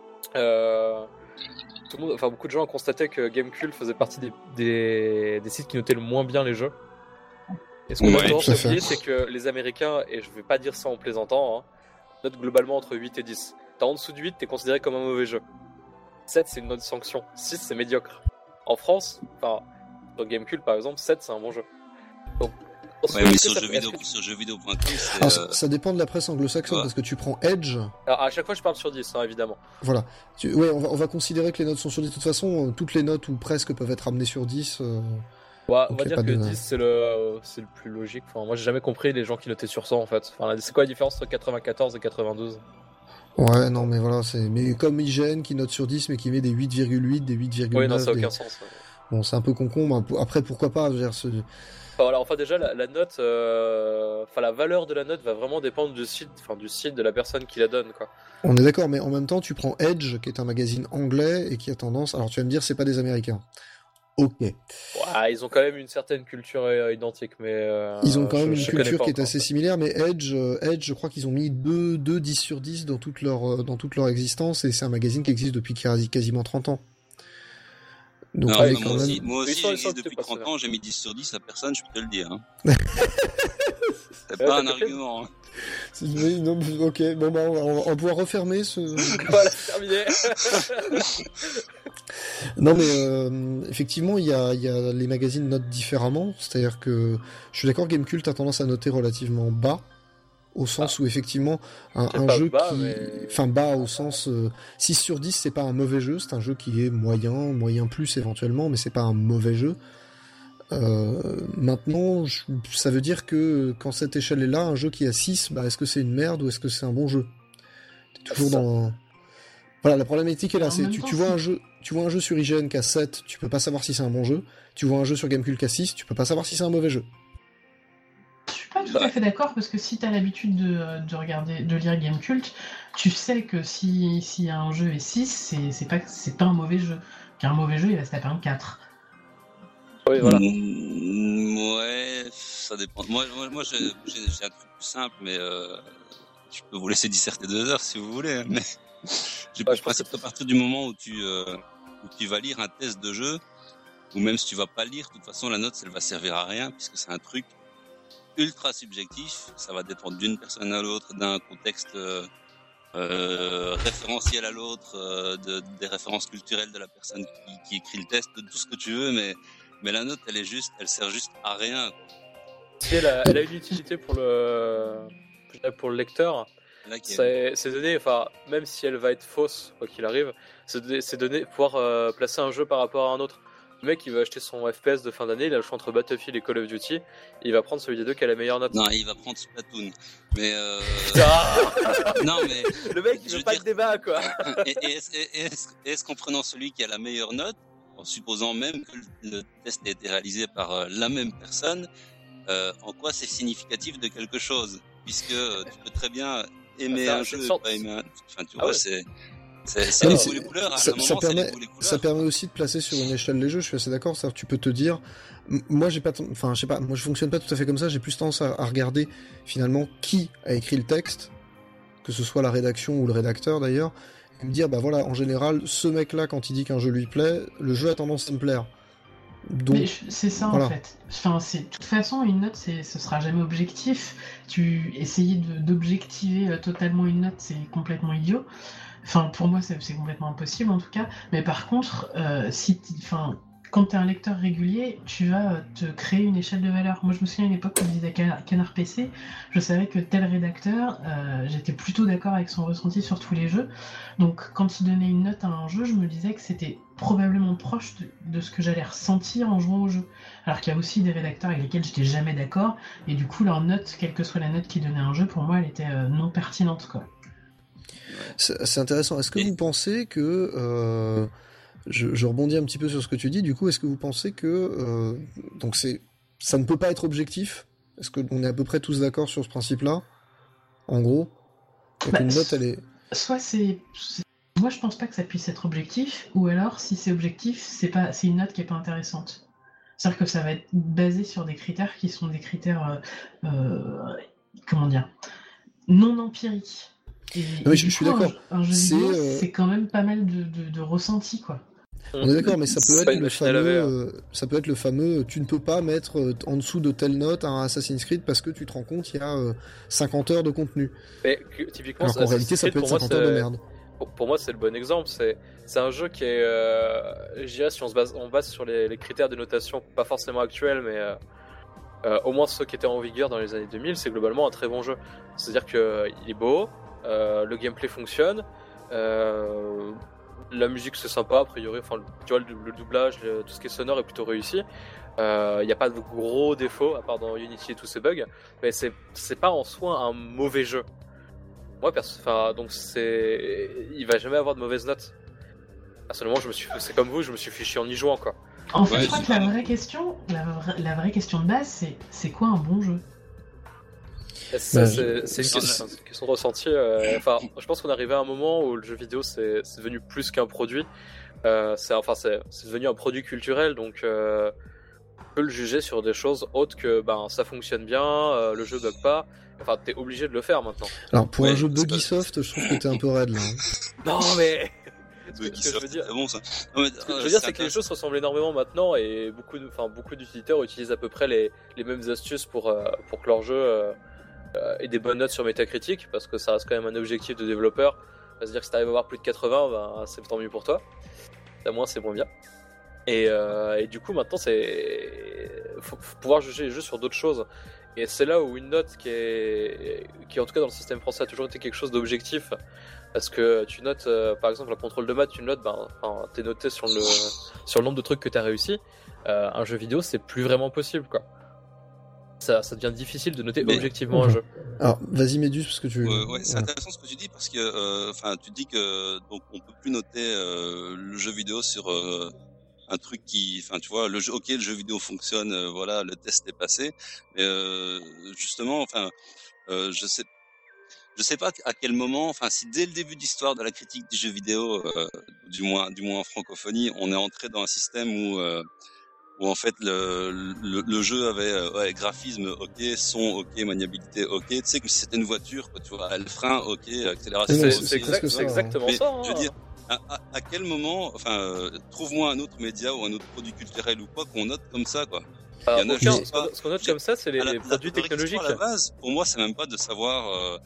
Speaker 3: Beaucoup de gens ont constaté que Gamecult faisait partie des sites qui notaient le moins bien les jeux. Et ce qu'on a tendance à oublier, c'est que les Américains, et je vais pas dire ça en plaisantant, hein, notent globalement entre 8 et 10. T'es en dessous de 8, t'es considéré comme un mauvais jeu. 7, c'est une note sanction. 6, c'est médiocre. En France, sur Gamecult par exemple, 7, c'est un bon jeu. Donc,
Speaker 2: mais sur jeuxvideo.com,
Speaker 1: ça dépend de la presse anglo-saxonne, parce que tu prends Edge.
Speaker 3: Alors, à chaque fois, je parle sur 10, hein, évidemment.
Speaker 1: Voilà. On va considérer que les notes sont sur 10. De toute façon, toutes les notes, ou presque, peuvent être amenées sur 10.
Speaker 3: On va dire que 10 c'est le plus logique. Moi j'ai jamais compris les gens qui notaient sur 100 en fait. C'est quoi la différence entre 94 et 92?
Speaker 1: Ouais, non, mais voilà, mais comme IGN qui note sur 10, mais qui met des 8,8, des 8,9.
Speaker 3: Oui, non, ça n'a aucun sens. Ouais.
Speaker 1: Bon, c'est un peu concombre. Après, pourquoi pas, je veux dire,
Speaker 3: Enfin, déjà, la note, la valeur de la note va vraiment dépendre du site de la personne qui la donne, quoi.
Speaker 1: On est d'accord, mais en même temps, tu prends Edge, qui est un magazine anglais et qui a tendance. Alors, tu vas me dire, c'est pas des Américains. Ok.
Speaker 3: Ouais, ils ont quand même une certaine culture identique, mais.
Speaker 1: Ils ont quand même une
Speaker 3: je connais
Speaker 1: culture
Speaker 3: pas
Speaker 1: qui est
Speaker 3: encore.
Speaker 1: assez similaire, mais Edge, je crois qu'ils ont mis 2 10 sur 10 dans toute leur existence, et c'est un magazine qui existe depuis quasiment 30 ans. Donc,
Speaker 2: Non,
Speaker 1: on est
Speaker 2: moi
Speaker 1: quand
Speaker 2: aussi,
Speaker 1: même.
Speaker 2: moi
Speaker 3: Ils
Speaker 2: aussi
Speaker 3: sont
Speaker 2: j'existe
Speaker 3: acceptés
Speaker 2: depuis
Speaker 3: pas,
Speaker 2: 30
Speaker 3: c'est
Speaker 2: ans, j'ai mis 10 sur 10 à personne, je peux te le dire. Hein. C'est
Speaker 3: Ouais,
Speaker 2: pas un
Speaker 3: t'as fait-
Speaker 2: argument. Hein.
Speaker 1: Non, ok, bon, bah, on va pouvoir refermer ce.
Speaker 3: Voilà, c'est terminé.
Speaker 1: Non, mais effectivement, il y a les magazines notent différemment. C'est-à-dire que je suis d'accord, Gamecult a tendance à noter relativement bas, au sens où effectivement
Speaker 3: C'est
Speaker 1: un
Speaker 3: pas
Speaker 1: jeu
Speaker 3: bas,
Speaker 1: qui,
Speaker 3: mais-
Speaker 1: enfin bas au sens 6 sur 10, c'est pas un mauvais jeu, c'est un jeu qui est moyen plus éventuellement, mais c'est pas un mauvais jeu. Maintenant, ça veut dire que quand cette échelle est là, un jeu qui a 6, bah, est-ce que c'est une merde ou est-ce que c'est un bon jeu? T'es toujours
Speaker 3: Ça.
Speaker 1: dans. Voilà, la problématique est là.
Speaker 4: En
Speaker 1: C'est
Speaker 4: même
Speaker 1: tu,
Speaker 4: temps,
Speaker 1: tu vois
Speaker 4: c'est-
Speaker 1: un jeu, tu vois un jeu sur IGN qui a 7, tu peux pas savoir si c'est un bon jeu. Tu vois un jeu sur Gamecult qui a 6, tu peux pas savoir si c'est un mauvais jeu.
Speaker 4: Je suis pas tout à fait d'accord parce que si t'as l'habitude de regarder, de lire Gamecult, tu sais que si un jeu est 6, c'est pas un mauvais jeu. Qu'un mauvais jeu, il va se taper un 4.
Speaker 3: Oui, voilà.
Speaker 2: Ouais, ça dépend. Moi j'ai un truc plus simple, mais je peux vous laisser disserter 2 heures si vous voulez. Hein, mais j'ai
Speaker 3: Ouais,
Speaker 2: le
Speaker 3: je pense
Speaker 2: principe qu'à partir du moment où tu vas lire un test de jeu, ou même si tu vas pas lire, de toute façon la note elle va servir à rien puisque c'est un truc ultra subjectif. Ça va dépendre d'une personne à l'autre, d'un contexte référentiel à l'autre, des références culturelles de la personne qui écrit le test, de tout ce que tu veux, mais la note elle sert juste à rien.
Speaker 3: Si elle a une utilité pour le lecteur,
Speaker 2: Là, qui est-
Speaker 3: c'est donné, enfin, même si elle va être fausse, quoi qu'il arrive, c'est donné pouvoir placer un jeu par rapport à un autre. Le mec, il va acheter son FPS de fin d'année, il a le choix entre Battlefield et Call of Duty, il va prendre celui des deux qui a la meilleure note.
Speaker 2: Non, il va prendre Splatoon. Mais
Speaker 3: Ah
Speaker 2: non, mais
Speaker 3: le mec, il
Speaker 2: Je
Speaker 3: veut
Speaker 2: veux
Speaker 3: pas
Speaker 2: dire-
Speaker 3: de débat, quoi.
Speaker 2: est-ce qu'en prenant celui qui a la meilleure note, en supposant même que le test a été réalisé par la même personne, en quoi c'est significatif de quelque chose? Puisque tu peux très bien aimer
Speaker 3: Ça,
Speaker 2: un
Speaker 3: c'est
Speaker 2: jeu
Speaker 3: une
Speaker 2: et
Speaker 3: sorte-
Speaker 2: pas aimer un... Enfin, tu
Speaker 3: Ah
Speaker 2: vois,
Speaker 3: ouais.
Speaker 2: c'est
Speaker 1: Non,
Speaker 2: les
Speaker 1: mais
Speaker 2: goûts et les couleurs. À un
Speaker 1: ça
Speaker 2: moment, c'est les
Speaker 1: permet,
Speaker 2: goûts et les couleurs.
Speaker 1: ça permet aussi de placer sur une échelle les jeux. Je suis assez d'accord. Ça, tu peux te dire, moi j'ai pas, enfin je sais pas, moi je fonctionne pas tout à fait comme ça. J'ai plus tendance à regarder finalement qui a écrit le texte, que ce soit la rédaction ou le rédacteur d'ailleurs, et me dire bah voilà, en général, ce mec-là quand il dit qu'un jeu lui plaît, le jeu a tendance à me plaire. Donc
Speaker 4: Mais c'est ça
Speaker 1: voilà.
Speaker 4: en fait. Enfin, de toute façon, une note, ce sera jamais objectif. Essayer d'objectiver totalement une note, c'est complètement idiot. Enfin, pour moi, c'est complètement impossible en tout cas. Mais par contre, quand tu es un lecteur régulier, tu vas te créer une échelle de valeur. Moi, je me souviens à une époque où je disais Canard PC, je savais que tel rédacteur, j'étais plutôt d'accord avec son ressenti sur tous les jeux. Donc, quand il donnait une note à un jeu, je me disais que c'était probablement proche de ce que j'allais ressentir en jouant au jeu. Alors qu'il y a aussi des rédacteurs avec lesquels j'étais jamais d'accord, et du coup, leur note, quelle que soit la note qu'ils donnaient à un jeu, pour moi, elle était non pertinente, quoi.
Speaker 1: C'est intéressant. Est-ce que
Speaker 2: Et-
Speaker 1: vous pensez que je rebondis un petit peu sur ce que tu dis. Du coup, est-ce que vous pensez que donc ça ne peut pas être objectif? Est-ce qu'on est à peu près tous d'accord sur ce principe-là? En gros, donc
Speaker 4: Bah,
Speaker 1: une note, elle est.
Speaker 4: Soit moi, je pense pas que ça puisse être objectif, ou alors, si c'est objectif, c'est une note qui est pas intéressante. C'est-à-dire que ça va être basé sur des critères qui sont des critères, comment dire, non empiriques.
Speaker 1: Non, mais
Speaker 4: Et
Speaker 1: je
Speaker 4: du
Speaker 1: suis
Speaker 4: coup,
Speaker 1: d'accord.
Speaker 4: un jeu
Speaker 1: C'est,
Speaker 4: vidéo, c'est quand même pas mal de ressenti, quoi.
Speaker 1: On est d'accord, mais ça peut
Speaker 3: C'est
Speaker 1: être
Speaker 3: pas une
Speaker 1: le
Speaker 3: machine à laver, hein.
Speaker 1: ça peut être le fameux. Tu ne peux pas mettre en dessous de telle note un Assassin's Creed parce que tu te rends compte il y a 50 heures de contenu.
Speaker 3: Mais typiquement,
Speaker 1: Alors qu'en réalité, ça peut être 50 heures de merde.
Speaker 3: Pour moi, c'est le bon exemple. C'est un jeu qui est, je dirais, si on base sur les critères de notation, pas forcément actuels, mais au moins ceux qui étaient en vigueur dans les années 2000, c'est globalement un très bon jeu. C'est-à-dire qu'il est beau, le gameplay fonctionne, la musique c'est sympa, a priori, enfin, tu vois, le doublage, tout ce qui est sonore est plutôt réussi. Il n'y a pas de gros défauts, à part dans Unity et tous ces bugs, mais c'est pas en soi un mauvais jeu. moi, donc il va jamais avoir de mauvaise note. Personnellement, c'est comme vous, je me suis fiché en y jouant, quoi.
Speaker 4: En fait,
Speaker 2: Ouais,
Speaker 4: je crois que la vraie question de base, c'est quoi un bon jeu?
Speaker 3: C'est une question de ressenti. Je pense qu'on est arrivé à un moment où le jeu vidéo c'est devenu plus qu'un produit. C'est devenu un produit culturel, donc on peut le juger sur des choses autres que ça fonctionne bien, le jeu bug pas. Enfin, t'es obligé de le faire maintenant.
Speaker 1: Alors, pour un
Speaker 2: Ouais,
Speaker 1: jeu
Speaker 2: parce que-
Speaker 1: Buggysoft, je trouve que t'es un peu raide là. Hein.
Speaker 3: Non, mais
Speaker 2: Ce
Speaker 3: que je veux dire-
Speaker 2: c'est bon ça. Non, mais,
Speaker 3: ce que je veux dire, c'est que les choses se ressemblent énormément maintenant et beaucoup d'utilisateurs utilisent à peu près les mêmes astuces pour que leur jeu ait des bonnes notes sur Metacritic, parce que ça reste quand même un objectif de développeur. Ça veut dire que si t'arrives à avoir plus de 80, c'est tant mieux pour toi. À moins, c'est moins bien. Et du coup, maintenant, faut pouvoir juger les jeux sur d'autres choses. Et c'est là où une note qui en tout cas dans le système français a toujours été quelque chose d'objectif. Parce que tu notes, par exemple, un contrôle de maths, tu notes, t'es noté sur le nombre de trucs que t'as réussi. Un jeu vidéo, c'est plus vraiment possible, quoi. Ça devient difficile de noter objectivement un jeu.
Speaker 1: Alors, vas-y Médus, parce que tu...
Speaker 2: Ouais, c'est intéressant ce que tu dis parce que, tu dis que donc on peut plus noter le jeu vidéo sur un truc qui, tu vois, le jeu vidéo fonctionne, voilà, le test est passé. Mais justement, je sais pas à quel moment, si dès le début de l'histoire de la critique du jeu vidéo, du moins en francophonie, on est entré dans un système où en fait le jeu avait graphisme ok, son ok, maniabilité ok, tu sais que si c'était une voiture quoi, tu vois, le frein ok, accélération
Speaker 1: Ouais,
Speaker 2: ok,
Speaker 1: c'est presque ça,
Speaker 3: exactement
Speaker 2: mais
Speaker 3: ça. Hein.
Speaker 2: je veux dire à quel moment, trouve-moi un autre média ou un autre produit culturel ou quoi qu'on note comme ça quoi. Il y en a, je sais pas.
Speaker 3: Ce qu'on note comme ça, c'est les produits
Speaker 2: vraie
Speaker 3: technologiques.
Speaker 2: question à la base, pour moi, c'est même pas de savoir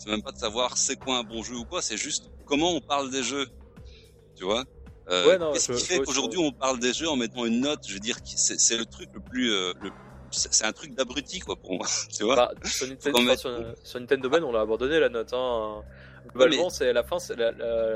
Speaker 2: c'est quoi un bon jeu ou quoi, c'est juste comment on parle des jeux, tu vois. Qu'est-ce qui fait qu'aujourd'hui on parle des jeux en mettant une note? Je veux dire, c'est le truc le plus, c'est un truc d'abruti quoi pour moi, tu vois.
Speaker 3: Sur Nintendo Man, on l'a abandonné la note. Hein. Globalement, c'est la fin, c'est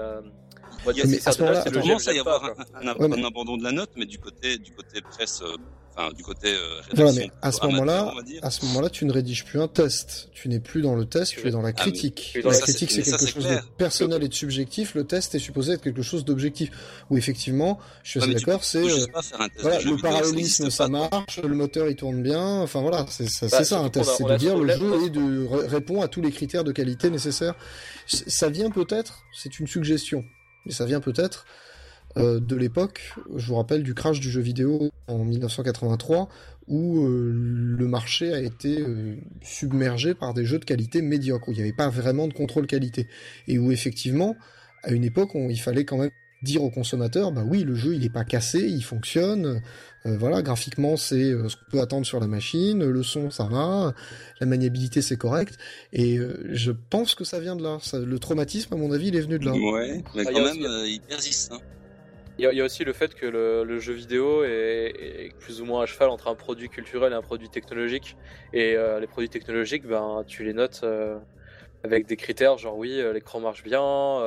Speaker 3: on va dire
Speaker 1: mais à ce moment-là,
Speaker 3: c'est le
Speaker 2: commence à y
Speaker 3: j'aime
Speaker 2: avoir
Speaker 3: pas, quoi.
Speaker 2: un abandon de la note, mais du côté presse, du côté
Speaker 1: Voilà,
Speaker 2: rédaction.
Speaker 1: mais à ce moment-là, tu ne rédiges plus un test. Tu n'es plus dans le test, tu es dans la critique.
Speaker 3: mais
Speaker 1: La
Speaker 3: ça,
Speaker 1: critique, c'est quelque chose de personnel et de subjectif. Le test est supposé être quelque chose d'objectif. Où effectivement, je suis assez d'accord, c'est voilà, le parallélisme, ça marche, le moteur il tourne bien. Enfin voilà, c'est ça un test, c'est de dire le jeu répond à tous les critères de qualité nécessaires. Ça vient peut-être, c'est une suggestion, mais ça vient peut-être de l'époque, je vous rappelle, du crash du jeu vidéo en 1983, où le marché a été submergé par des jeux de qualité médiocre, où il n'y avait pas vraiment de contrôle qualité, et où effectivement, à une époque, il fallait quand même dire aux consommateurs, bah oui, le jeu il est pas cassé, il fonctionne, voilà, graphiquement c'est ce qu'on peut attendre sur la machine, le son ça va, la maniabilité c'est correct, et je pense que ça vient de là, le traumatisme à mon avis il est venu de là.
Speaker 2: Ouais, mais quand même il persiste. Hein.
Speaker 3: Il y a aussi le fait que le jeu vidéo est plus ou moins à cheval entre un produit culturel et un produit technologique, et les produits technologiques, tu les notes avec des critères genre oui, l'écran marche bien,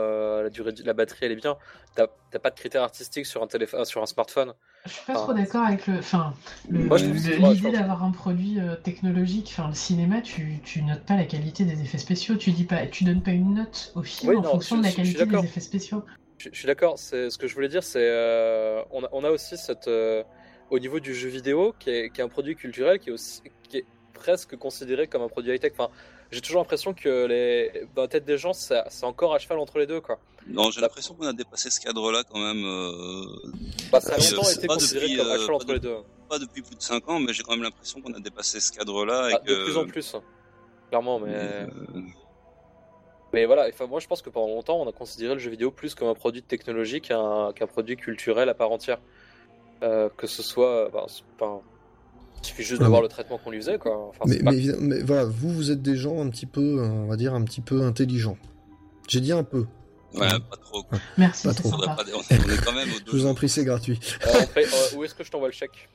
Speaker 3: la batterie elle est bien. T'as pas de critères artistiques sur un téléphone, sur un smartphone.
Speaker 4: Je suis pas trop d'accord avec
Speaker 3: Moi,
Speaker 4: l'idée d'avoir un produit technologique. Le cinéma, tu notes pas la qualité des effets spéciaux. Tu donnes pas une note au film en fonction de la qualité des effets spéciaux.
Speaker 3: Je suis d'accord. C'est ce que je voulais dire. C'est on a aussi cette au niveau du jeu vidéo qui est un produit culturel qui est presque considéré comme un produit high-tech. J'ai toujours l'impression que dans la tête des gens, c'est encore à cheval entre les deux, quoi.
Speaker 2: Non, j'ai l'impression qu'on a dépassé ce cadre-là quand même.
Speaker 3: Ça a longtemps été considéré comme à cheval entre les deux.
Speaker 2: Pas depuis plus de 5 ans, mais j'ai quand même l'impression qu'on a dépassé ce cadre-là.
Speaker 3: De plus en plus, clairement, mais voilà, moi je pense que pendant longtemps, on a considéré le jeu vidéo plus comme un produit technologique qu'un produit culturel à part entière. Que ce soit... il suffit juste de voir le traitement qu'on lui faisait, quoi.
Speaker 1: Mais voilà, vous êtes des gens un petit peu, on va dire, un petit peu intelligents. J'ai dit un peu.
Speaker 2: Ouais, pas trop. Quoi.
Speaker 4: Merci,
Speaker 1: pas
Speaker 4: c'est
Speaker 1: trop.
Speaker 4: sympa.
Speaker 2: On est quand même au
Speaker 1: Je vous en prie, c'est gratuit.
Speaker 3: Où est-ce que je t'envoie le chèque?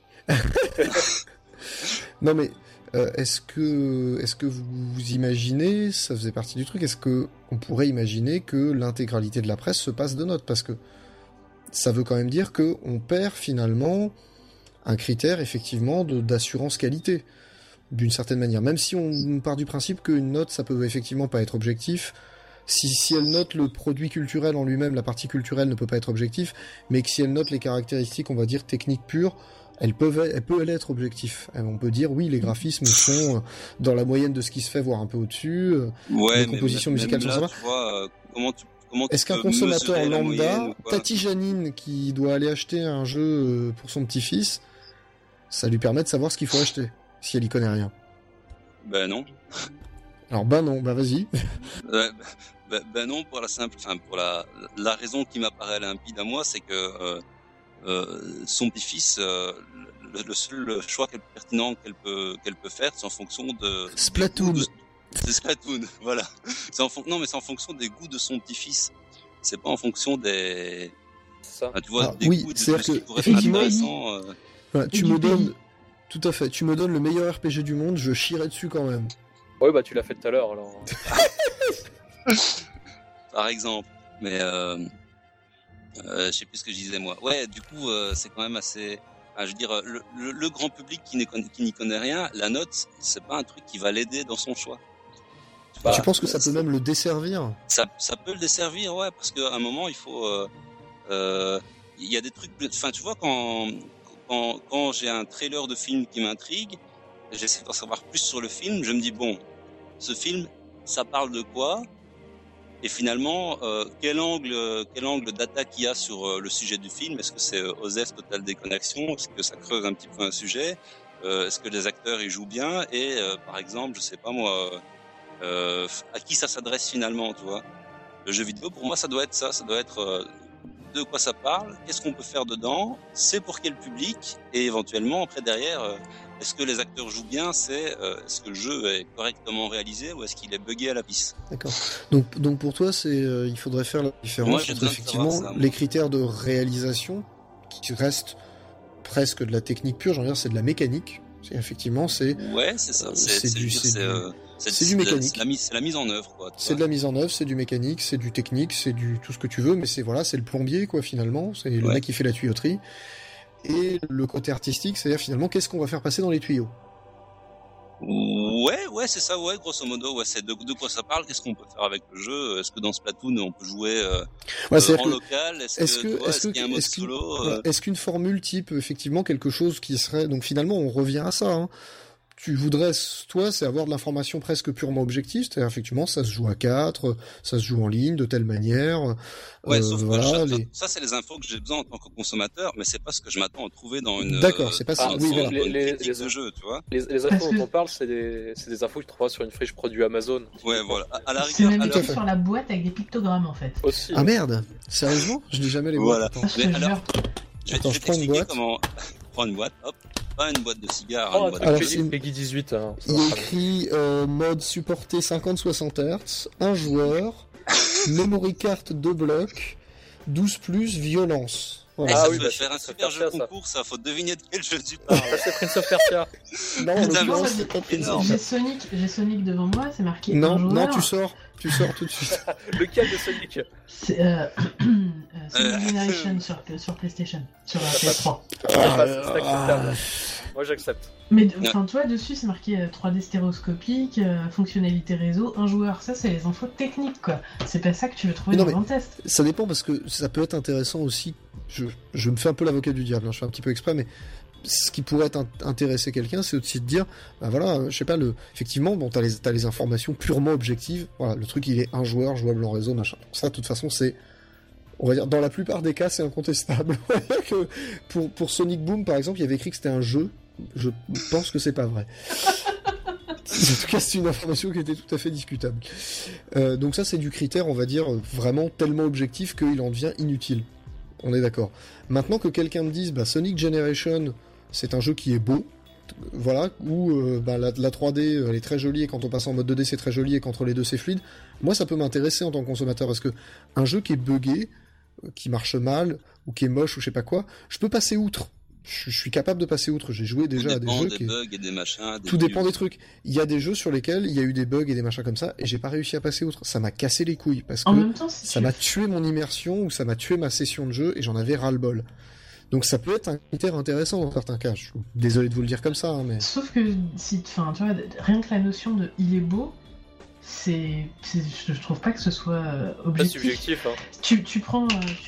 Speaker 1: Non mais, est-ce que vous imaginez, ça faisait partie du truc, est-ce que on pourrait imaginer que l'intégralité de la presse se passe de notes? Parce que ça veut quand même dire qu'on perd finalement un critère effectivement d'assurance qualité, d'une certaine manière. Même si on part du principe qu'une note, ça peut effectivement pas être objectif, si elle note le produit culturel en lui-même, la partie culturelle ne peut pas être objectif, mais que si elle note les caractéristiques, on va dire techniques pures, elle peut être objectif. On peut dire oui, les graphismes sont dans la moyenne de ce qui se fait, voire un peu au-dessus.
Speaker 2: Ouais,
Speaker 1: les compositions musicales sont
Speaker 2: là,
Speaker 1: sympas.
Speaker 2: tu vois, comment tu
Speaker 1: Est-ce qu'un
Speaker 2: peux
Speaker 1: consommateur
Speaker 2: mesurer la
Speaker 1: lambda,
Speaker 2: moyenne, ou quoi
Speaker 1: Tati Janine, qui doit aller acheter un jeu pour son petit-fils, ça lui permet de savoir ce qu'il faut acheter, si elle y connaît rien?
Speaker 2: Ben non.
Speaker 1: Alors non, vas-y.
Speaker 2: Ben non, pour la simple, enfin pour la raison qui m'apparaît limpide à moi, c'est que son petit-fils, le seul choix pertinent qu'elle peut faire, c'est en fonction de
Speaker 1: Splatoon.
Speaker 2: C'est Splatoon, voilà. Non, mais c'est en fonction des goûts de son petit-fils. C'est pas en fonction des,
Speaker 3: Ça.
Speaker 2: tu vois,
Speaker 1: Ah,
Speaker 2: des
Speaker 1: oui,
Speaker 2: goûts de
Speaker 1: c'est-à-dire
Speaker 2: ce qui
Speaker 1: que,
Speaker 2: pourrait faire
Speaker 1: effectivement,
Speaker 2: intéressant.
Speaker 1: Voilà, tu
Speaker 4: Et du
Speaker 1: me donnes,
Speaker 4: pays.
Speaker 1: tout à fait, tu me donnes le meilleur RPG du monde, je chierai dessus quand même.
Speaker 3: Ouais, bah tu l'as fait tout à l'heure alors.
Speaker 2: Par exemple. Mais je sais plus ce que je disais moi. Ouais, du coup, c'est quand même assez. Je veux dire, le grand public qui n'y connaît rien, la note, c'est pas un truc qui va l'aider dans son choix.
Speaker 3: Bah,
Speaker 1: tu penses que ça peut même le desservir?
Speaker 2: Ça peut le desservir, ouais, parce qu'à un moment, il faut. Il y a des trucs. Enfin, tu vois, quand j'ai un trailer de film qui m'intrigue, j'essaie d'en savoir plus sur le film. Je me dis bon, ce film, ça parle de quoi? Et finalement, quel angle d'attaque il y a sur le sujet du film? Est-ce que c'est OSEF Total Déconnexion? Est-ce que ça creuse un petit peu un sujet? Est-ce que les acteurs y jouent bien? Et par exemple, je sais pas moi, à qui ça s'adresse finalement, tu vois? Le jeu vidéo, pour moi, ça doit être ça. Ça doit être de quoi ça parle, qu'est-ce qu'on peut faire dedans, c'est pour quel public, et éventuellement, après derrière, est-ce que les acteurs jouent bien, est-ce que le jeu est correctement réalisé, ou est-ce qu'il est buggé à la piste?
Speaker 1: D'accord. Donc pour toi, il faudrait faire la différence
Speaker 2: Moi, j'ai
Speaker 1: entre
Speaker 2: besoin de
Speaker 1: effectivement
Speaker 2: savoir ça,
Speaker 1: les
Speaker 2: moi.
Speaker 1: critères de réalisation, qui restent presque de la technique pure, j'en veux dire, c'est de la mécanique. C'est
Speaker 2: Ouais, c'est ça.
Speaker 1: c'est du mécanique.
Speaker 2: C'est la mise en œuvre, quoi.
Speaker 1: C'est de la mise en œuvre, c'est du mécanique, c'est du technique, c'est du tout ce que tu veux, mais c'est le plombier, quoi, finalement. C'est le
Speaker 2: Ouais.
Speaker 1: mec qui fait la tuyauterie. Et le côté artistique, c'est-à-dire finalement, qu'est-ce qu'on va faire passer dans les tuyaux?
Speaker 2: Ouais, c'est ça, ouais, grosso modo, ouais, c'est de quoi ça parle, qu'est-ce qu'on peut faire avec le jeu, est-ce que dans Splatoon, on peut jouer
Speaker 1: Ouais, c'est-à-dire
Speaker 2: en
Speaker 1: que-
Speaker 2: local, est-ce qu'il y a un mode solo,
Speaker 1: est-ce qu'une formule type, effectivement, quelque chose qui serait... Donc finalement, on revient à ça, hein. Tu voudrais, toi, c'est avoir de l'information presque purement objective, c'est-à-dire effectivement, ça se joue à 4, ça se joue en ligne, de telle manière.
Speaker 2: Ouais, sauf
Speaker 1: voilà,
Speaker 2: que ça, c'est les infos que j'ai besoin en tant que consommateur, mais c'est pas ce que je m'attends à trouver dans une.
Speaker 1: D'accord, c'est pas ça. Oui, voilà.
Speaker 2: Dans une
Speaker 3: Les-
Speaker 2: critique
Speaker 3: les-
Speaker 2: de jeu, tu vois.
Speaker 3: Les
Speaker 4: Parce
Speaker 3: infos
Speaker 4: que-
Speaker 3: dont on parle, c'est des infos que tu trouveras sur une fiche produit Amazon.
Speaker 2: Ouais, voilà. À la
Speaker 4: C'est
Speaker 2: rigueur,
Speaker 4: même
Speaker 2: à
Speaker 4: écrit
Speaker 2: la-
Speaker 4: sur la boîte avec des pictogrammes en fait.
Speaker 3: Aussi.
Speaker 1: Ah merde, sérieusement? Je n'ai jamais les
Speaker 2: Voilà.
Speaker 1: voir.
Speaker 4: Ah, je
Speaker 2: Mais
Speaker 4: te
Speaker 2: alors,
Speaker 4: jure.
Speaker 2: je
Speaker 1: Attends,
Speaker 2: vais
Speaker 1: je prends une
Speaker 2: t'expliquer
Speaker 1: boîte.
Speaker 2: comment. Prends une boîte, hop. Pas une boîte de cigares,
Speaker 3: Oh,
Speaker 2: une
Speaker 3: un
Speaker 2: boîte
Speaker 3: truc
Speaker 1: Alors,
Speaker 2: de...
Speaker 1: c'est une-
Speaker 3: Peggy 18. Hein, ça
Speaker 1: Il
Speaker 3: va
Speaker 1: est
Speaker 3: très bien.
Speaker 1: écrit mode supporté 50-60 Hz, un joueur, memory card 2 blocs, 12+, violence.
Speaker 2: Eh,
Speaker 1: Voilà.
Speaker 3: Ah
Speaker 2: ça
Speaker 3: oui,
Speaker 2: peut
Speaker 3: bah,
Speaker 2: faire un
Speaker 3: ça
Speaker 2: super
Speaker 3: fait
Speaker 2: jeu
Speaker 3: ça.
Speaker 2: concours, ça. Faut deviner de quel jeu tu parles.
Speaker 3: Ah, c'est Prince of Persia.
Speaker 1: Non, en
Speaker 2: Putain,
Speaker 1: l'occurrence,
Speaker 4: mais
Speaker 1: c'est pas Prince
Speaker 2: énorme.
Speaker 1: of
Speaker 4: J'ai Sonic devant moi, c'est marqué un
Speaker 1: Non,
Speaker 4: joueur.
Speaker 1: non, tu sors tout de suite.
Speaker 3: Lequel de Sonic?
Speaker 4: C'est Sonic Generation sur PlayStation, sur la PS3.
Speaker 3: C'est acceptable. Moi, j'accepte.
Speaker 4: Mais enfin, toi, dessus, c'est marqué 3D stéréoscopique, fonctionnalité réseau, un joueur. Ça, c'est les infos techniques, quoi. C'est pas ça que tu veux trouver
Speaker 1: Mais non,
Speaker 4: dans un test.
Speaker 1: Ça dépend parce que ça peut être intéressant aussi. Je me fais un peu l'avocat du diable, hein, je fais un petit peu exprès, mais ce qui pourrait intéresser quelqu'un, c'est aussi de dire, bah voilà, je sais pas, effectivement, bon, t'as les informations purement objectives. Voilà, le truc, il est un joueur, jouable en réseau, machin. Donc ça, de toute façon, c'est, on va dire, dans la plupart des cas, c'est incontestable. On va dire que pour Sonic Boom, par exemple, il y avait écrit que c'était un jeu. Je pense que c'est pas vrai. En tout cas, c'est une information qui était tout à fait discutable. Donc ça, c'est du critère, on va dire, vraiment tellement objectif qu'il en devient inutile. On est d'accord. Maintenant que quelqu'un me dise, bah, Sonic Generation, c'est un jeu qui est beau, voilà, où bah, la 3D, elle est très jolie, et quand on passe en mode 2D, c'est très joli, et qu'entre les deux, c'est fluide, moi, ça peut m'intéresser en tant que consommateur, parce que un jeu qui est buggé, qui marche mal, ou qui est moche, ou je sais pas quoi, je peux passer outre. Je suis capable de passer outre. J'ai joué déjà à des jeux
Speaker 2: des bugs et des machins.
Speaker 1: Tout dépend des trucs. Il y a des jeux sur lesquels il y a eu des bugs et des machins comme ça, et j'ai pas réussi à passer outre. Ça m'a cassé les couilles, parce que
Speaker 4: En même temps, si
Speaker 1: ça
Speaker 4: tu-
Speaker 1: m'a tué mon immersion, ou ça m'a tué ma session de jeu, et j'en avais ras-le-bol. Donc ça peut être un critère intéressant dans certains cas. Je suis désolé de vous le dire comme ça, hein, mais...
Speaker 4: Sauf que, si, enfin, tu vois, rien que la notion de il est beau, je trouve pas que ce soit
Speaker 3: Pas
Speaker 4: objectif.
Speaker 3: subjectif, hein.
Speaker 4: Tu prends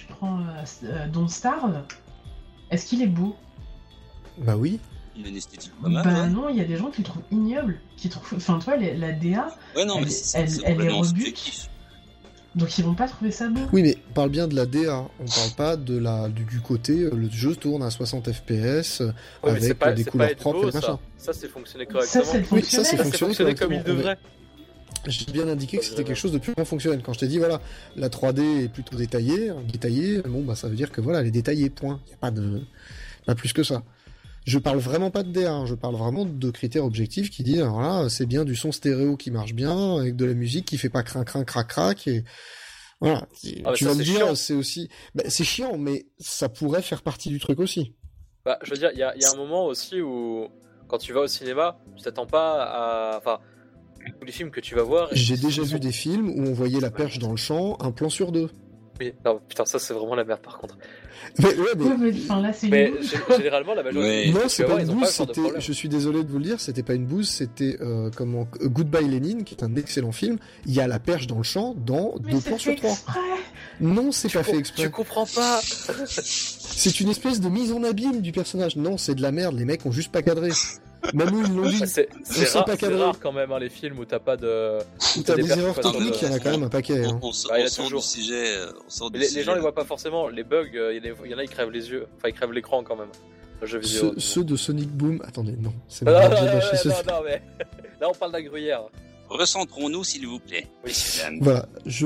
Speaker 4: Don't Starve. Est-ce qu'il est beau?
Speaker 1: Bah oui.
Speaker 2: Il a une esthétique pas mal.
Speaker 4: Bah
Speaker 2: ouais.
Speaker 4: non, il y a des gens qui le trouvent ignoble, enfin toi la DA,
Speaker 2: Ouais, non,
Speaker 4: elle-
Speaker 2: mais c'est
Speaker 4: elle est
Speaker 2: complètement
Speaker 4: rebute.
Speaker 2: subjectif.
Speaker 4: donc ils vont pas trouver ça beau.
Speaker 1: Oui, mais on parle bien de la DA. On parle pas du côté. Le jeu tourne à 60 FPS
Speaker 3: Ouais, mais
Speaker 1: avec
Speaker 3: c'est pas,
Speaker 1: des
Speaker 3: c'est
Speaker 1: couleurs
Speaker 3: pas être
Speaker 1: propres
Speaker 3: beau,
Speaker 1: et machin.
Speaker 3: ça c'est fonctionner
Speaker 4: Ça
Speaker 3: correctement.
Speaker 4: c'est
Speaker 1: Oui, ça, c'est
Speaker 4: fonctionnel.
Speaker 3: Ça, c'est
Speaker 1: fonctionner
Speaker 3: fonctionner comme il
Speaker 1: correctement.
Speaker 3: devrait.
Speaker 1: J'ai bien indiqué que c'était quelque chose de purement fonctionnel. Quand je t'ai dit, voilà, la 3D est plutôt détaillée, bon, bah, ça veut dire que voilà, elle est détaillée, point. Il n'y a pas plus que ça. Je parle vraiment pas de DA, hein. Je parle vraiment de critères objectifs qui disent, alors là, c'est bien du son stéréo qui marche bien, avec de la musique qui fait pas crin, crac, crac, et voilà.
Speaker 3: Ah, mais
Speaker 1: Tu
Speaker 3: ça,
Speaker 1: vas me
Speaker 3: c'est
Speaker 1: dire,
Speaker 3: chiant.
Speaker 1: c'est aussi, bah, c'est chiant, mais ça pourrait faire partie du truc aussi.
Speaker 3: Bah, je veux dire, il y a un moment aussi où, quand tu vas au cinéma, tu t'attends pas à. Enfin, tous les films que tu vas voir.
Speaker 1: J'ai
Speaker 3: ils
Speaker 1: déjà
Speaker 3: sont-
Speaker 1: vu des films où on voyait la perche dans le champ, un plan sur deux.
Speaker 3: Oui, non, putain, ça c'est vraiment la merde par contre.
Speaker 1: Mais, ouais, mais
Speaker 4: Ouais, mais enfin là c'est
Speaker 3: Mais
Speaker 4: une bouse.
Speaker 3: généralement, la majorité
Speaker 2: Ouais.
Speaker 3: des films
Speaker 1: non,
Speaker 3: que tu
Speaker 1: c'est
Speaker 3: vas
Speaker 1: pas
Speaker 3: voir,
Speaker 1: une
Speaker 3: ils ont
Speaker 1: bouse,
Speaker 3: pas ce genre de
Speaker 1: c'était,
Speaker 3: problème.
Speaker 1: je suis désolé de vous le dire, c'était pas une bouse, c'était Goodbye Lenin, qui est un excellent film. Il y a la perche dans le champ dans
Speaker 4: Mais
Speaker 1: 2
Speaker 4: c'est
Speaker 1: plans
Speaker 4: fait
Speaker 1: sur 3.
Speaker 4: exprès.
Speaker 1: Non, c'est pas fait exprès.
Speaker 3: Tu comprends pas.
Speaker 1: C'est une espèce de mise en abîme du personnage. Non, c'est de la merde, les mecs ont juste pas cadré. Même eux, ils l'ont dit.
Speaker 3: Bah, c'est
Speaker 1: sait
Speaker 3: rare,
Speaker 1: pas
Speaker 3: c'est
Speaker 1: cadrer.
Speaker 3: rare quand même, hein, les films où t'as pas de.
Speaker 1: Où t'as
Speaker 3: des
Speaker 1: des
Speaker 3: perches
Speaker 1: erreurs
Speaker 3: qui passent
Speaker 1: techniques, il y en a quand même un paquet. Hein.
Speaker 2: On sort,
Speaker 3: Bah, il y en a
Speaker 2: on sort du
Speaker 3: toujours.
Speaker 2: sujet. On sort
Speaker 3: Mais
Speaker 2: du
Speaker 3: les gens
Speaker 2: sujet.
Speaker 3: les voient pas forcément. Les bugs, il y en a, ils crèvent les yeux. Enfin, ils crèvent l'écran quand même. Le jeu vidéo.
Speaker 1: Ceux de Sonic Boom. Attendez, non, c'est
Speaker 3: Non,
Speaker 1: bon,
Speaker 3: non,
Speaker 1: j'ai
Speaker 3: non,
Speaker 1: lâché ce-
Speaker 3: non, non, mais. Là, on parle d'un gruyère.
Speaker 2: Recentrons-nous, s'il vous plaît.
Speaker 3: Oui.
Speaker 2: Mesdames.
Speaker 1: Voilà,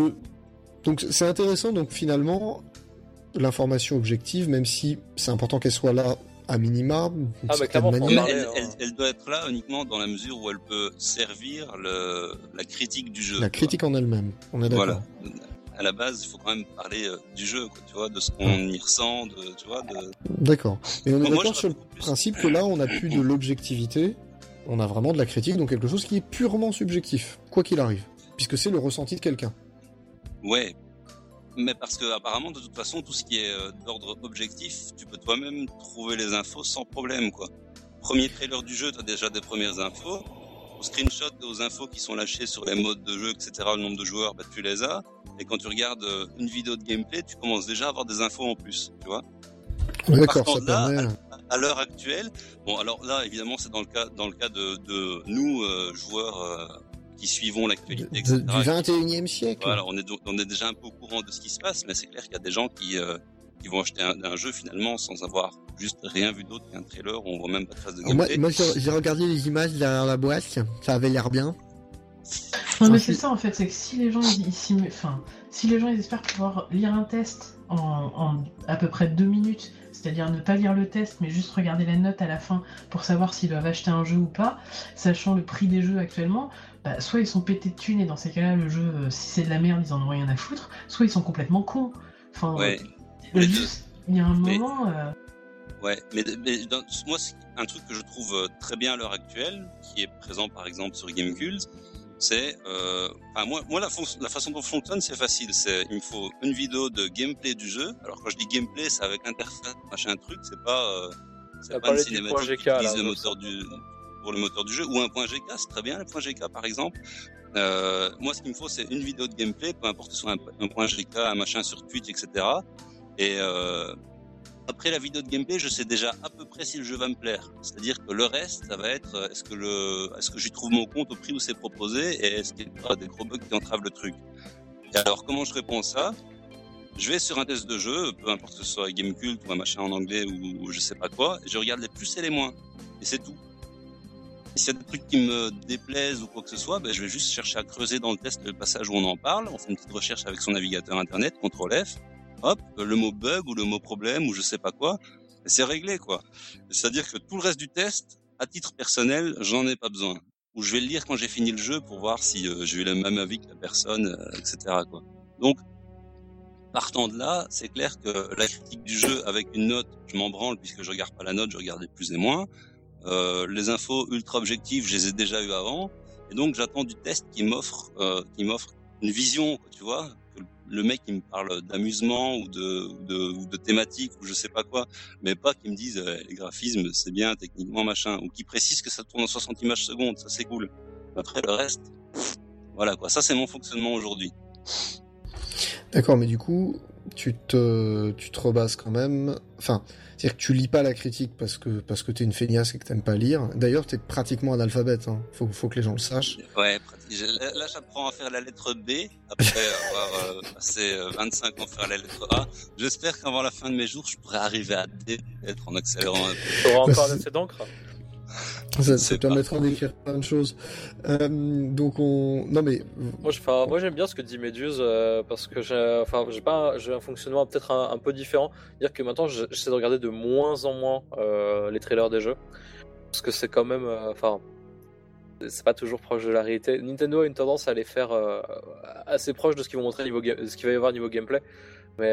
Speaker 1: donc c'est intéressant, donc finalement, l'information objective, même si c'est important qu'elle soit là à minima, d'une
Speaker 3: Ah, mais
Speaker 1: certaine
Speaker 3: clairement, faut en
Speaker 1: manière.
Speaker 3: parler.
Speaker 2: Elle doit être là uniquement dans la mesure où elle peut servir la critique du jeu.
Speaker 1: La critique en elle-même, on est d'accord.
Speaker 2: Voilà. À la base, il faut quand même parler du jeu, quoi, tu vois, de ce qu'on y ressent, tu vois,
Speaker 1: D'accord. Et on est
Speaker 2: Moi,
Speaker 1: d'accord
Speaker 2: je
Speaker 1: sur le
Speaker 2: trouve plus.
Speaker 1: principe que là, on n'a plus de l'objectivité, on a vraiment de la critique, donc quelque chose qui est purement subjectif, quoi qu'il arrive, puisque c'est le ressenti de quelqu'un.
Speaker 2: Ouais. Mais parce que apparemment, de toute façon, tout ce qui est d'ordre objectif, tu peux toi-même trouver les infos sans problème, quoi. Premier trailer du jeu, tu as déjà des premières infos. Au screenshot, aux infos qui sont lâchées sur les modes de jeu, etc., le nombre de joueurs, bah, tu les as. Et quand tu regardes une vidéo de gameplay, tu commences déjà à avoir des infos en plus, tu vois.
Speaker 1: Ouais, d'accord,
Speaker 2: Par
Speaker 1: ça
Speaker 2: contre, là,
Speaker 1: permet...
Speaker 2: à l'heure actuelle, bon, alors là, évidemment, c'est dans le cas de nous, joueurs qui suivons l'actualité, etc.
Speaker 1: Du 21e siècle.
Speaker 2: Voilà, on est déjà un peu au courant de ce qui se passe, mais c'est clair qu'il y a des gens qui vont acheter un jeu finalement sans avoir juste rien vu d'autre qu'un trailer où on voit même pas de phase de gameplay.
Speaker 1: Moi j'ai regardé les images derrière la boîte, ça avait l'air bien.
Speaker 4: Non mais
Speaker 1: Ensuite-
Speaker 4: c'est ça en fait, c'est que si les gens si les gens ils espèrent pouvoir lire un test en à peu près 2 minutes, c'est-à-dire ne pas lire le test mais juste regarder la note à la fin pour savoir s'ils doivent acheter un jeu ou pas, sachant le prix des jeux actuellement, bah, soit ils sont pétés de thunes et dans ces cas-là le jeu, si c'est de la merde ils en ont rien à foutre, soit ils sont complètement cons. Enfin,
Speaker 2: Ouais.
Speaker 4: juste, il y a un
Speaker 2: Mais-
Speaker 4: moment...
Speaker 2: Ouais, mais moi, c'est un truc que je trouve très bien à l'heure actuelle, qui est présent par exemple sur Gamecult, c'est, enfin moi la façon dont fonctionne, c'est facile. Il me faut une vidéo de gameplay du jeu. Alors quand je dis gameplay, c'est avec l'interface, machin truc, c'est pas
Speaker 3: T'as
Speaker 2: une
Speaker 3: parlé du
Speaker 2: cinématique
Speaker 3: point
Speaker 2: qui
Speaker 3: GK, là,
Speaker 2: utilise
Speaker 3: donc
Speaker 2: pour le moteur du jeu ou un point GK, c'est très bien le point GK par exemple. Moi, ce qu'il me faut, c'est une vidéo de gameplay, peu importe que ce soit un point GK, un machin sur Twitch, etc. Et après la vidéo de gameplay, je sais déjà à peu près si le jeu va me plaire. C'est-à-dire que le reste, ça va être est-ce que j'y trouve mon compte au prix où c'est proposé et est-ce qu'il y a des gros bugs qui entravent le truc. Et alors, comment je réponds à ça? Je vais sur un test de jeu, peu importe que ce soit Gamecult ou un machin en anglais ou je sais pas quoi, et je regarde les plus et les moins. Et c'est tout. Et s'il y a des trucs qui me déplaisent ou quoi que ce soit, ben, je vais juste chercher à creuser dans le test le passage où on en parle. On fait une petite recherche avec son navigateur internet, CTRL F. Hop, le mot bug ou le mot problème ou je sais pas quoi, et c'est réglé, quoi. C'est-à-dire que tout le reste du test, à titre personnel, j'en ai pas besoin. Ou je vais le lire quand j'ai fini le jeu pour voir si j'ai eu le même avis que la personne, etc., quoi. Donc, partant de là, c'est clair que la critique du jeu avec une note, je m'en branle puisque je regarde pas la note, je regarde les plus et moins. Les infos ultra objectives, je les ai déjà eues avant, et donc j'attends du test qui m'offre une vision, quoi, tu vois. Que le mec qui me parle d'amusement ou de thématique ou je sais pas quoi, mais pas qui me dise les graphismes c'est bien techniquement machin, ou qui précise que ça tourne en 60 images secondes, ça c'est cool. Après le reste, Voilà quoi, ça c'est mon fonctionnement aujourd'hui.
Speaker 1: D'accord, mais du coup, tu te rebases quand même. Enfin, c'est-à-dire que tu lis pas la critique parce que t'es une feignasse et que t'aimes pas lire. D'ailleurs, t'es pratiquement analphabète, hein. Faut que les gens le sachent.
Speaker 2: Ouais, là j'apprends à faire la lettre B, après avoir passé 25 ans à faire la lettre A. J'espère qu'avant la fin de mes jours, je pourrai arriver à D, peut-être en accélérant un peu.
Speaker 3: T'auras encore
Speaker 1: c'est-
Speaker 3: assez d'encre.
Speaker 1: Ça
Speaker 2: C'est
Speaker 1: te permettra d'écrire plein de choses. Donc Non mais
Speaker 3: Moi j'aime bien ce que dit Méduse parce que j'ai un fonctionnement peut-être un peu différent. C'est-à-dire que maintenant j'essaie de regarder de moins en moins les trailers des jeux parce que c'est quand même, c'est pas toujours proche de la réalité. Nintendo a une tendance à les faire assez proche de ce qu'ils vont montrer de ce qu'il va y avoir niveau gameplay. Mais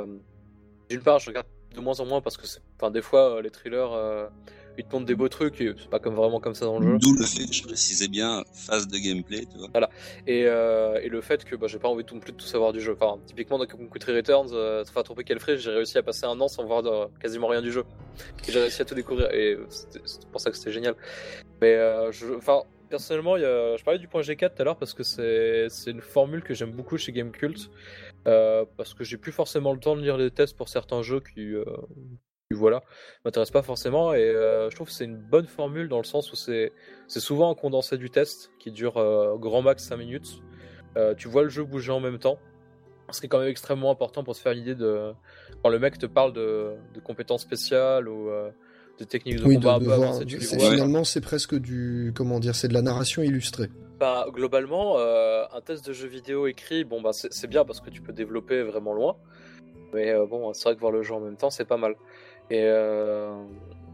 Speaker 3: d'une part, je regarde de moins en moins parce que des fois les trailers ils te montrent des beaux trucs et c'est pas vraiment comme ça dans le jeu.
Speaker 2: D'où le fait que je précisais bien phase de gameplay, tu vois.
Speaker 3: Et le fait que j'ai pas envie non plus de tout savoir du jeu. Enfin, typiquement dans Country Returns, Tropical Freeze, j'ai réussi à passer un an sans voir quasiment rien du jeu. Et j'ai réussi à tout découvrir et c'était pour ça que c'était génial. Mais personnellement, je parlais du point G4 tout à l'heure parce que c'est une formule que j'aime beaucoup chez Gamecult. Parce que j'ai plus forcément le temps de lire les tests pour certains jeux qui voilà, m'intéresse pas forcément et je trouve que c'est une bonne formule dans le sens où c'est souvent un condensé du test qui dure grand max 5 minutes. Tu vois le jeu bouger en même temps, ce qui est quand même extrêmement important pour se faire l'idée de quand le mec te parle de compétences spéciales ou de techniques de
Speaker 1: oui,
Speaker 3: combat un
Speaker 1: de
Speaker 3: peu
Speaker 1: voir.
Speaker 3: avancées.
Speaker 1: Finalement, c'est presque c'est de la narration illustrée.
Speaker 3: Globalement, un test de jeu vidéo écrit, c'est bien parce que tu peux développer vraiment loin. Mais c'est vrai que voir le jeu en même temps, c'est pas mal. Et de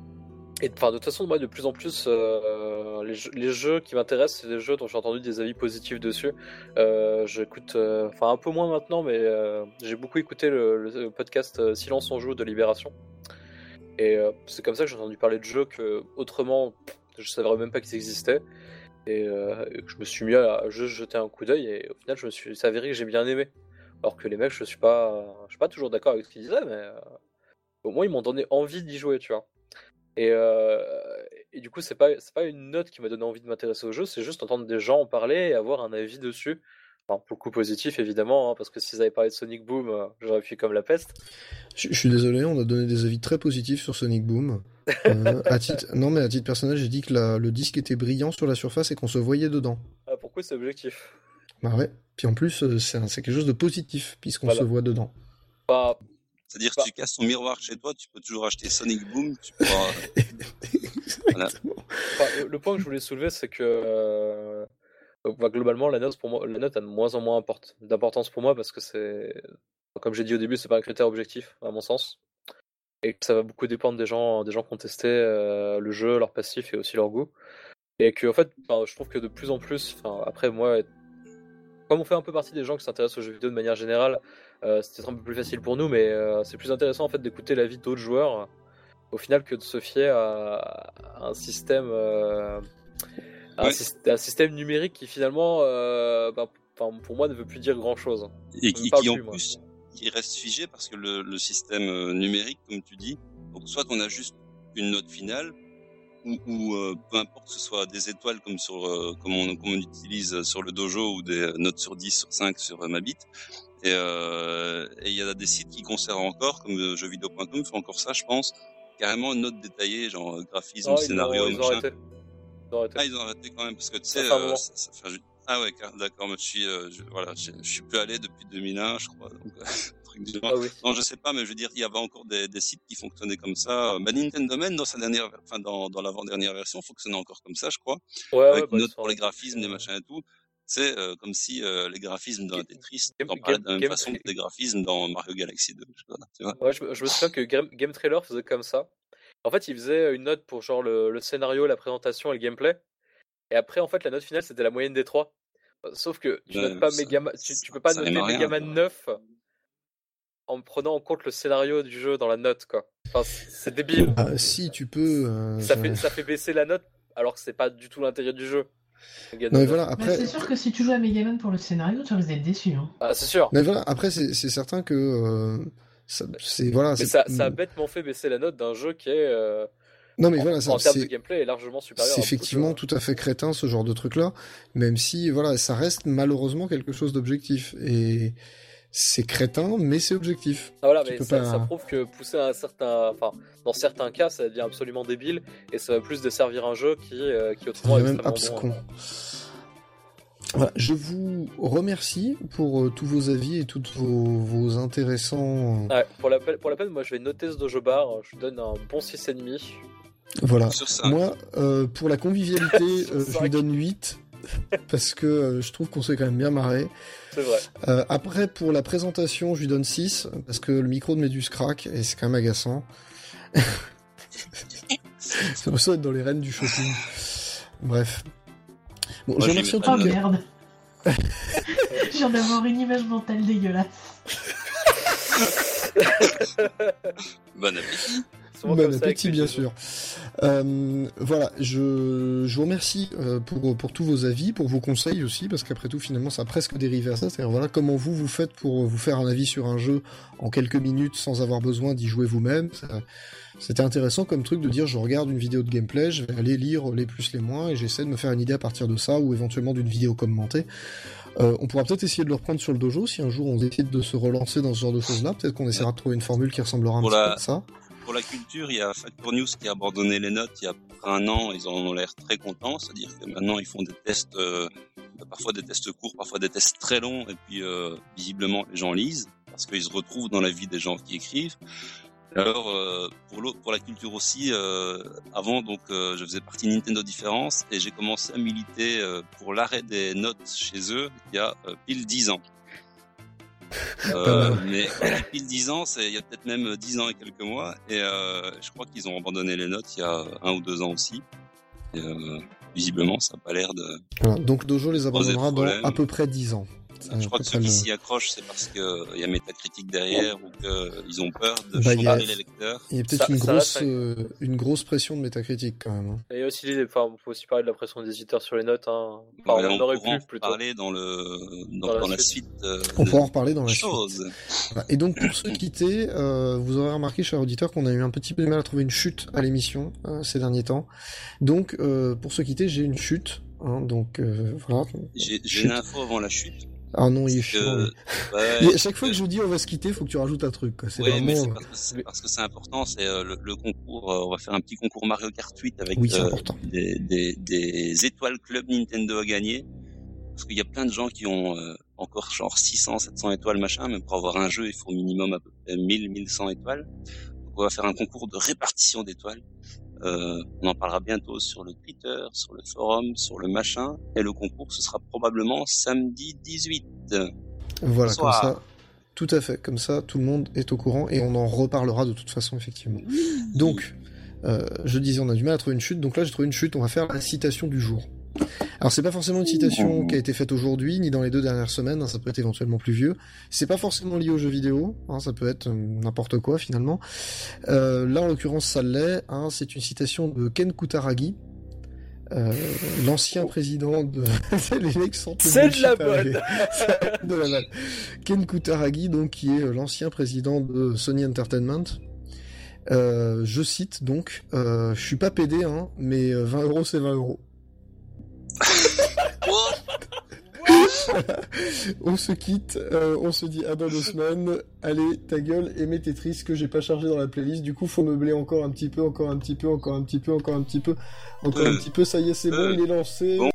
Speaker 3: toute façon, moi, de plus en plus, les jeux qui m'intéressent, c'est des jeux dont j'ai entendu des avis positifs dessus. J'écoute, un peu moins maintenant, mais j'ai beaucoup écouté le podcast Silence on joue de Libération. Et c'est comme ça que j'ai entendu parler de jeux que, autrement, je savais même pas qu'ils existaient. Et je me suis mis à juste jeter un coup d'œil, et au final, c'est avéré que j'ai bien aimé. Alors que les mecs, je suis pas toujours d'accord avec ce qu'ils disaient, mais au moins ils m'ont donné envie d'y jouer, tu vois. Et du coup, c'est pas une note qui m'a donné envie de m'intéresser au jeu, c'est juste entendre des gens en parler et avoir un avis dessus. Enfin, pour le coup positif, évidemment, hein, parce que s'ils avaient parlé de Sonic Boom, j'aurais fui comme la peste.
Speaker 1: Je suis désolé, on a donné des avis très positifs sur Sonic Boom. À titre personnel, j'ai dit que le disque était brillant sur la surface et qu'on se voyait dedans.
Speaker 3: Ah, pourquoi c'est objectif?
Speaker 1: Bah ouais. Puis en plus, c'est quelque chose de positif puisqu'on
Speaker 3: Voilà.
Speaker 1: se voit dedans.
Speaker 2: C'est-à-dire que tu casses ton miroir chez toi, tu peux toujours acheter Sonic Boom, tu pourras... Voilà.
Speaker 3: Le point que je voulais soulever, c'est que globalement, la note a de moins en moins d'importance pour moi parce que comme j'ai dit au début, c'est pas un critère objectif à mon sens, et que ça va beaucoup dépendre des gens qui ont testé le jeu, leur passif et aussi leur goût, et que en fait, je trouve que de plus en plus, après moi, comme on fait un peu partie des gens qui s'intéressent aux jeux vidéo de manière générale, c'est un peu plus facile pour nous, mais c'est plus intéressant en fait d'écouter l'avis d'autres joueurs au final que de se fier à un système. Un système numérique qui finalement, pour moi, ne veut plus dire grand-chose.
Speaker 2: Et qui en plus, il reste figé parce que le système numérique, comme tu dis, donc soit on a juste une note finale, ou peu importe que ce soit des étoiles comme on utilise sur le dojo ou des notes sur 10, sur 5 sur Mabit. Et il y a des sites qui conservent encore, comme jeuxvideo.com fait encore ça, je pense, carrément une note détaillée, genre graphisme, scénario,
Speaker 3: ils ont
Speaker 2: machin.
Speaker 3: arrêté.
Speaker 2: Ah, ils ont arrêté quand même, parce que tu sais, ah ouais, d'accord, mais je suis plus allé depuis 2001, je crois, donc, truc du genre.
Speaker 3: Ah oui.
Speaker 2: Non, je sais pas, mais je veux dire, il y avait encore des sites qui fonctionnaient comme ça. Nintendo Man, dans l'avant-dernière version, fonctionnait encore comme ça, je crois. Avec une note pour les graphismes, des machins et tout. C'est comme si les graphismes dans Tetris, t'en parlais de la même façon que les graphismes dans Mario Galaxy 2, tu vois.
Speaker 3: Ouais, je me souviens que Game Trailer faisait comme ça. En fait, il faisait une note pour genre le scénario, la présentation et le gameplay. Et après, en fait, la note finale, c'était la moyenne des trois. Sauf que tu notes pas tu peux pas noter Megaman 9 en prenant en compte le scénario du jeu dans la note, quoi. Enfin, c'est débile.
Speaker 1: Ah, si, tu peux.
Speaker 3: Ça fait baisser la note, alors que c'est pas du tout l'intérêt du jeu.
Speaker 1: Non, mais voilà, après...
Speaker 4: c'est sûr que si tu joues à Megaman pour le scénario, tu risques d'être déçu. Hein.
Speaker 3: Ah, c'est sûr.
Speaker 1: Mais voilà, après, c'est certain que.
Speaker 3: Mais ça a bêtement fait baisser la note d'un jeu qui est.
Speaker 1: Non mais voilà,
Speaker 3: en termes de gameplay est largement supérieur.
Speaker 1: c'est
Speaker 3: à beaucoup de
Speaker 1: effectivement
Speaker 3: jeux.
Speaker 1: tout à fait crétin ce genre de truc-là, même si voilà, ça reste malheureusement quelque chose d'objectif et c'est crétin, mais c'est objectif.
Speaker 3: Ah, voilà,
Speaker 1: Tu
Speaker 3: mais
Speaker 1: peux
Speaker 3: ça,
Speaker 1: pas-
Speaker 3: ça prouve que pousser à un certain, enfin, dans certains cas, ça devient absolument débile et ça va plus desservir un jeu qui
Speaker 1: Ça
Speaker 3: autrement est
Speaker 1: devient même
Speaker 3: extrêmement bon.
Speaker 1: abscon. Voilà, je vous remercie pour tous vos avis et tous vos intéressants.
Speaker 3: Ouais, pour la peine, moi je vais noter ce dojo bar, je lui donne un bon 6,5.
Speaker 1: Voilà.
Speaker 2: Sur ça.
Speaker 1: Moi, pour la convivialité, je lui
Speaker 3: Cinq.
Speaker 1: donne 8 parce que je trouve qu'on s'est quand même bien marré.
Speaker 3: C'est vrai.
Speaker 1: Après, pour la présentation, je lui donne 6 parce que le micro de Méduse craque et c'est quand même agaçant. C'est pour ça d'être dans les rênes du shopping. Bref. Bon,
Speaker 2: Moi,
Speaker 1: je
Speaker 2: je
Speaker 1: remercie en
Speaker 2: lui
Speaker 1: tout
Speaker 4: Oh
Speaker 2: mets
Speaker 1: cas.
Speaker 4: merde. Je viens d'avoir une image mentale dégueulasse.
Speaker 2: Bon appétit.
Speaker 3: Souvent
Speaker 1: Bon
Speaker 3: comme ça avec
Speaker 1: appétit,
Speaker 3: les
Speaker 1: bien
Speaker 3: jeux.
Speaker 1: sûr. Voilà, je vous remercie pour tous vos avis, pour vos conseils aussi, parce qu'après tout, finalement, ça a presque dérivé à ça. C'est-à-dire, voilà, comment vous faites pour vous faire un avis sur un jeu en quelques minutes sans avoir besoin d'y jouer vous-même. C'était intéressant comme truc de dire, je regarde une vidéo de gameplay, je vais aller lire les plus, les moins, et j'essaie de me faire une idée à partir de ça, ou éventuellement d'une vidéo commentée. On pourra peut-être essayer de le reprendre sur le dojo, si un jour on décide de se relancer dans ce genre de choses-là. Peut-être qu'on essaiera de trouver une formule qui ressemblera un
Speaker 2: Pour
Speaker 1: petit peu
Speaker 2: la-
Speaker 1: à ça.
Speaker 2: Pour la culture, il y a Factor News qui a abandonné les notes il y a à peu près un an. Ils en ont l'air très contents. C'est-à-dire que maintenant, ils font des tests, parfois des tests courts, parfois des tests très longs. Et puis, visiblement, les gens lisent parce qu'ils se retrouvent dans la vie des gens qui écrivent. Alors, pour la culture aussi, avant, donc, je faisais partie de Nintendo Différence et j'ai commencé à militer pour l'arrêt des notes chez eux il y a pile 10 ans. Mais quand je dis pile 10 ans, il y a peut-être même 10 ans et quelques mois. Et je crois qu'ils ont abandonné les notes il y a 1 ou 2 ans aussi. Et, visiblement, ça n'a pas l'air de...
Speaker 1: Voilà, donc Dojo les abandonnera dans
Speaker 2: problème.
Speaker 1: à peu près 10 ans. C'est
Speaker 2: Je
Speaker 1: à
Speaker 2: crois
Speaker 1: peu
Speaker 2: que
Speaker 1: près
Speaker 2: ceux qui
Speaker 1: le-
Speaker 2: s'y accrochent, c'est parce qu'il y a Métacritique derrière ou qu'ils ont peur de
Speaker 1: Bah, il y a-
Speaker 2: changer les lecteurs.
Speaker 1: Il y a peut-être
Speaker 3: Ça-
Speaker 1: une,
Speaker 3: ça
Speaker 1: grosse,
Speaker 3: reste
Speaker 1: une grosse pression de métacritique quand même. Hein.
Speaker 3: Et il y a aussi l'idée, enfin, on peut aussi parler de la pression des éditeurs sur les notes, hein.
Speaker 2: Ouais,
Speaker 3: Enfin, on
Speaker 2: on
Speaker 3: aurait
Speaker 2: pourra en
Speaker 3: pu plutôt.
Speaker 2: parler dans la suite
Speaker 1: On
Speaker 2: de
Speaker 1: pourra en reparler dans la
Speaker 2: choses.
Speaker 1: suite. Voilà. Et donc pour se quitter, vous aurez remarqué, cher auditeur, qu'on a eu un petit peu de mal à trouver une chute à l'émission ces derniers temps. Donc pour se quitter, j'ai une chute. Hein, donc voilà.
Speaker 2: J'ai
Speaker 1: Chute.
Speaker 2: une info avant la chute.
Speaker 1: Ah non, il est
Speaker 2: Que-
Speaker 1: chiant. lui.
Speaker 2: ouais,
Speaker 1: Et à chaque fois que je dis on va se quitter, faut que tu rajoutes un truc. Quoi. C'est
Speaker 2: Oui, mais
Speaker 1: vraiment.
Speaker 2: c'est parce que c'est important, c'est le concours, on va faire un petit concours Mario Kart 8 avec
Speaker 1: Oui, c'est important.
Speaker 2: des étoiles club Nintendo à gagner. Parce qu'il y a plein de gens qui ont encore genre 600, 700 étoiles machin, mais pour avoir un jeu, il faut au minimum à peu près 1000, 1100 étoiles. Donc on va faire un concours de répartition d'étoiles. On en parlera bientôt sur le Twitter, sur le forum, sur le machin. Et le concours, ce sera probablement samedi 18.
Speaker 1: Voilà, comme
Speaker 2: Bonsoir.
Speaker 1: ça. Tout à fait, comme ça, tout le monde est au courant et on en reparlera de toute façon, effectivement. Donc, je disais, on a du mal à trouver une chute, donc là j'ai trouvé une chute, on va faire la citation du jour. Alors c'est pas forcément une citation qui a été faite aujourd'hui, ni dans les 2 dernières semaines, hein, ça peut être éventuellement plus vieux. C'est pas forcément lié aux jeux vidéo, hein, ça peut être n'importe quoi finalement. Là en l'occurrence ça l'est, hein, c'est une citation de Ken Kutaragi, l'ancien président de... Les mecs sentent le
Speaker 3: C'est de
Speaker 1: bullshit
Speaker 3: la
Speaker 1: arriver.
Speaker 3: bonne.
Speaker 1: C'est de la bonne. Ken Kutaragi, donc, qui est l'ancien président de Sony Entertainment. Je cite donc, je suis pas pédé, hein, mais 20 € c'est 20 €. On se quitte, on se dit à dans 2 semaines. Allez, ta gueule, et mets Tetris que j'ai pas chargé dans la playlist. Du coup, faut meubler encore un petit peu, encore un petit peu, encore un petit peu, encore un petit peu, encore un petit peu. Ça y est, c'est bon, il est lancé.
Speaker 2: Bon,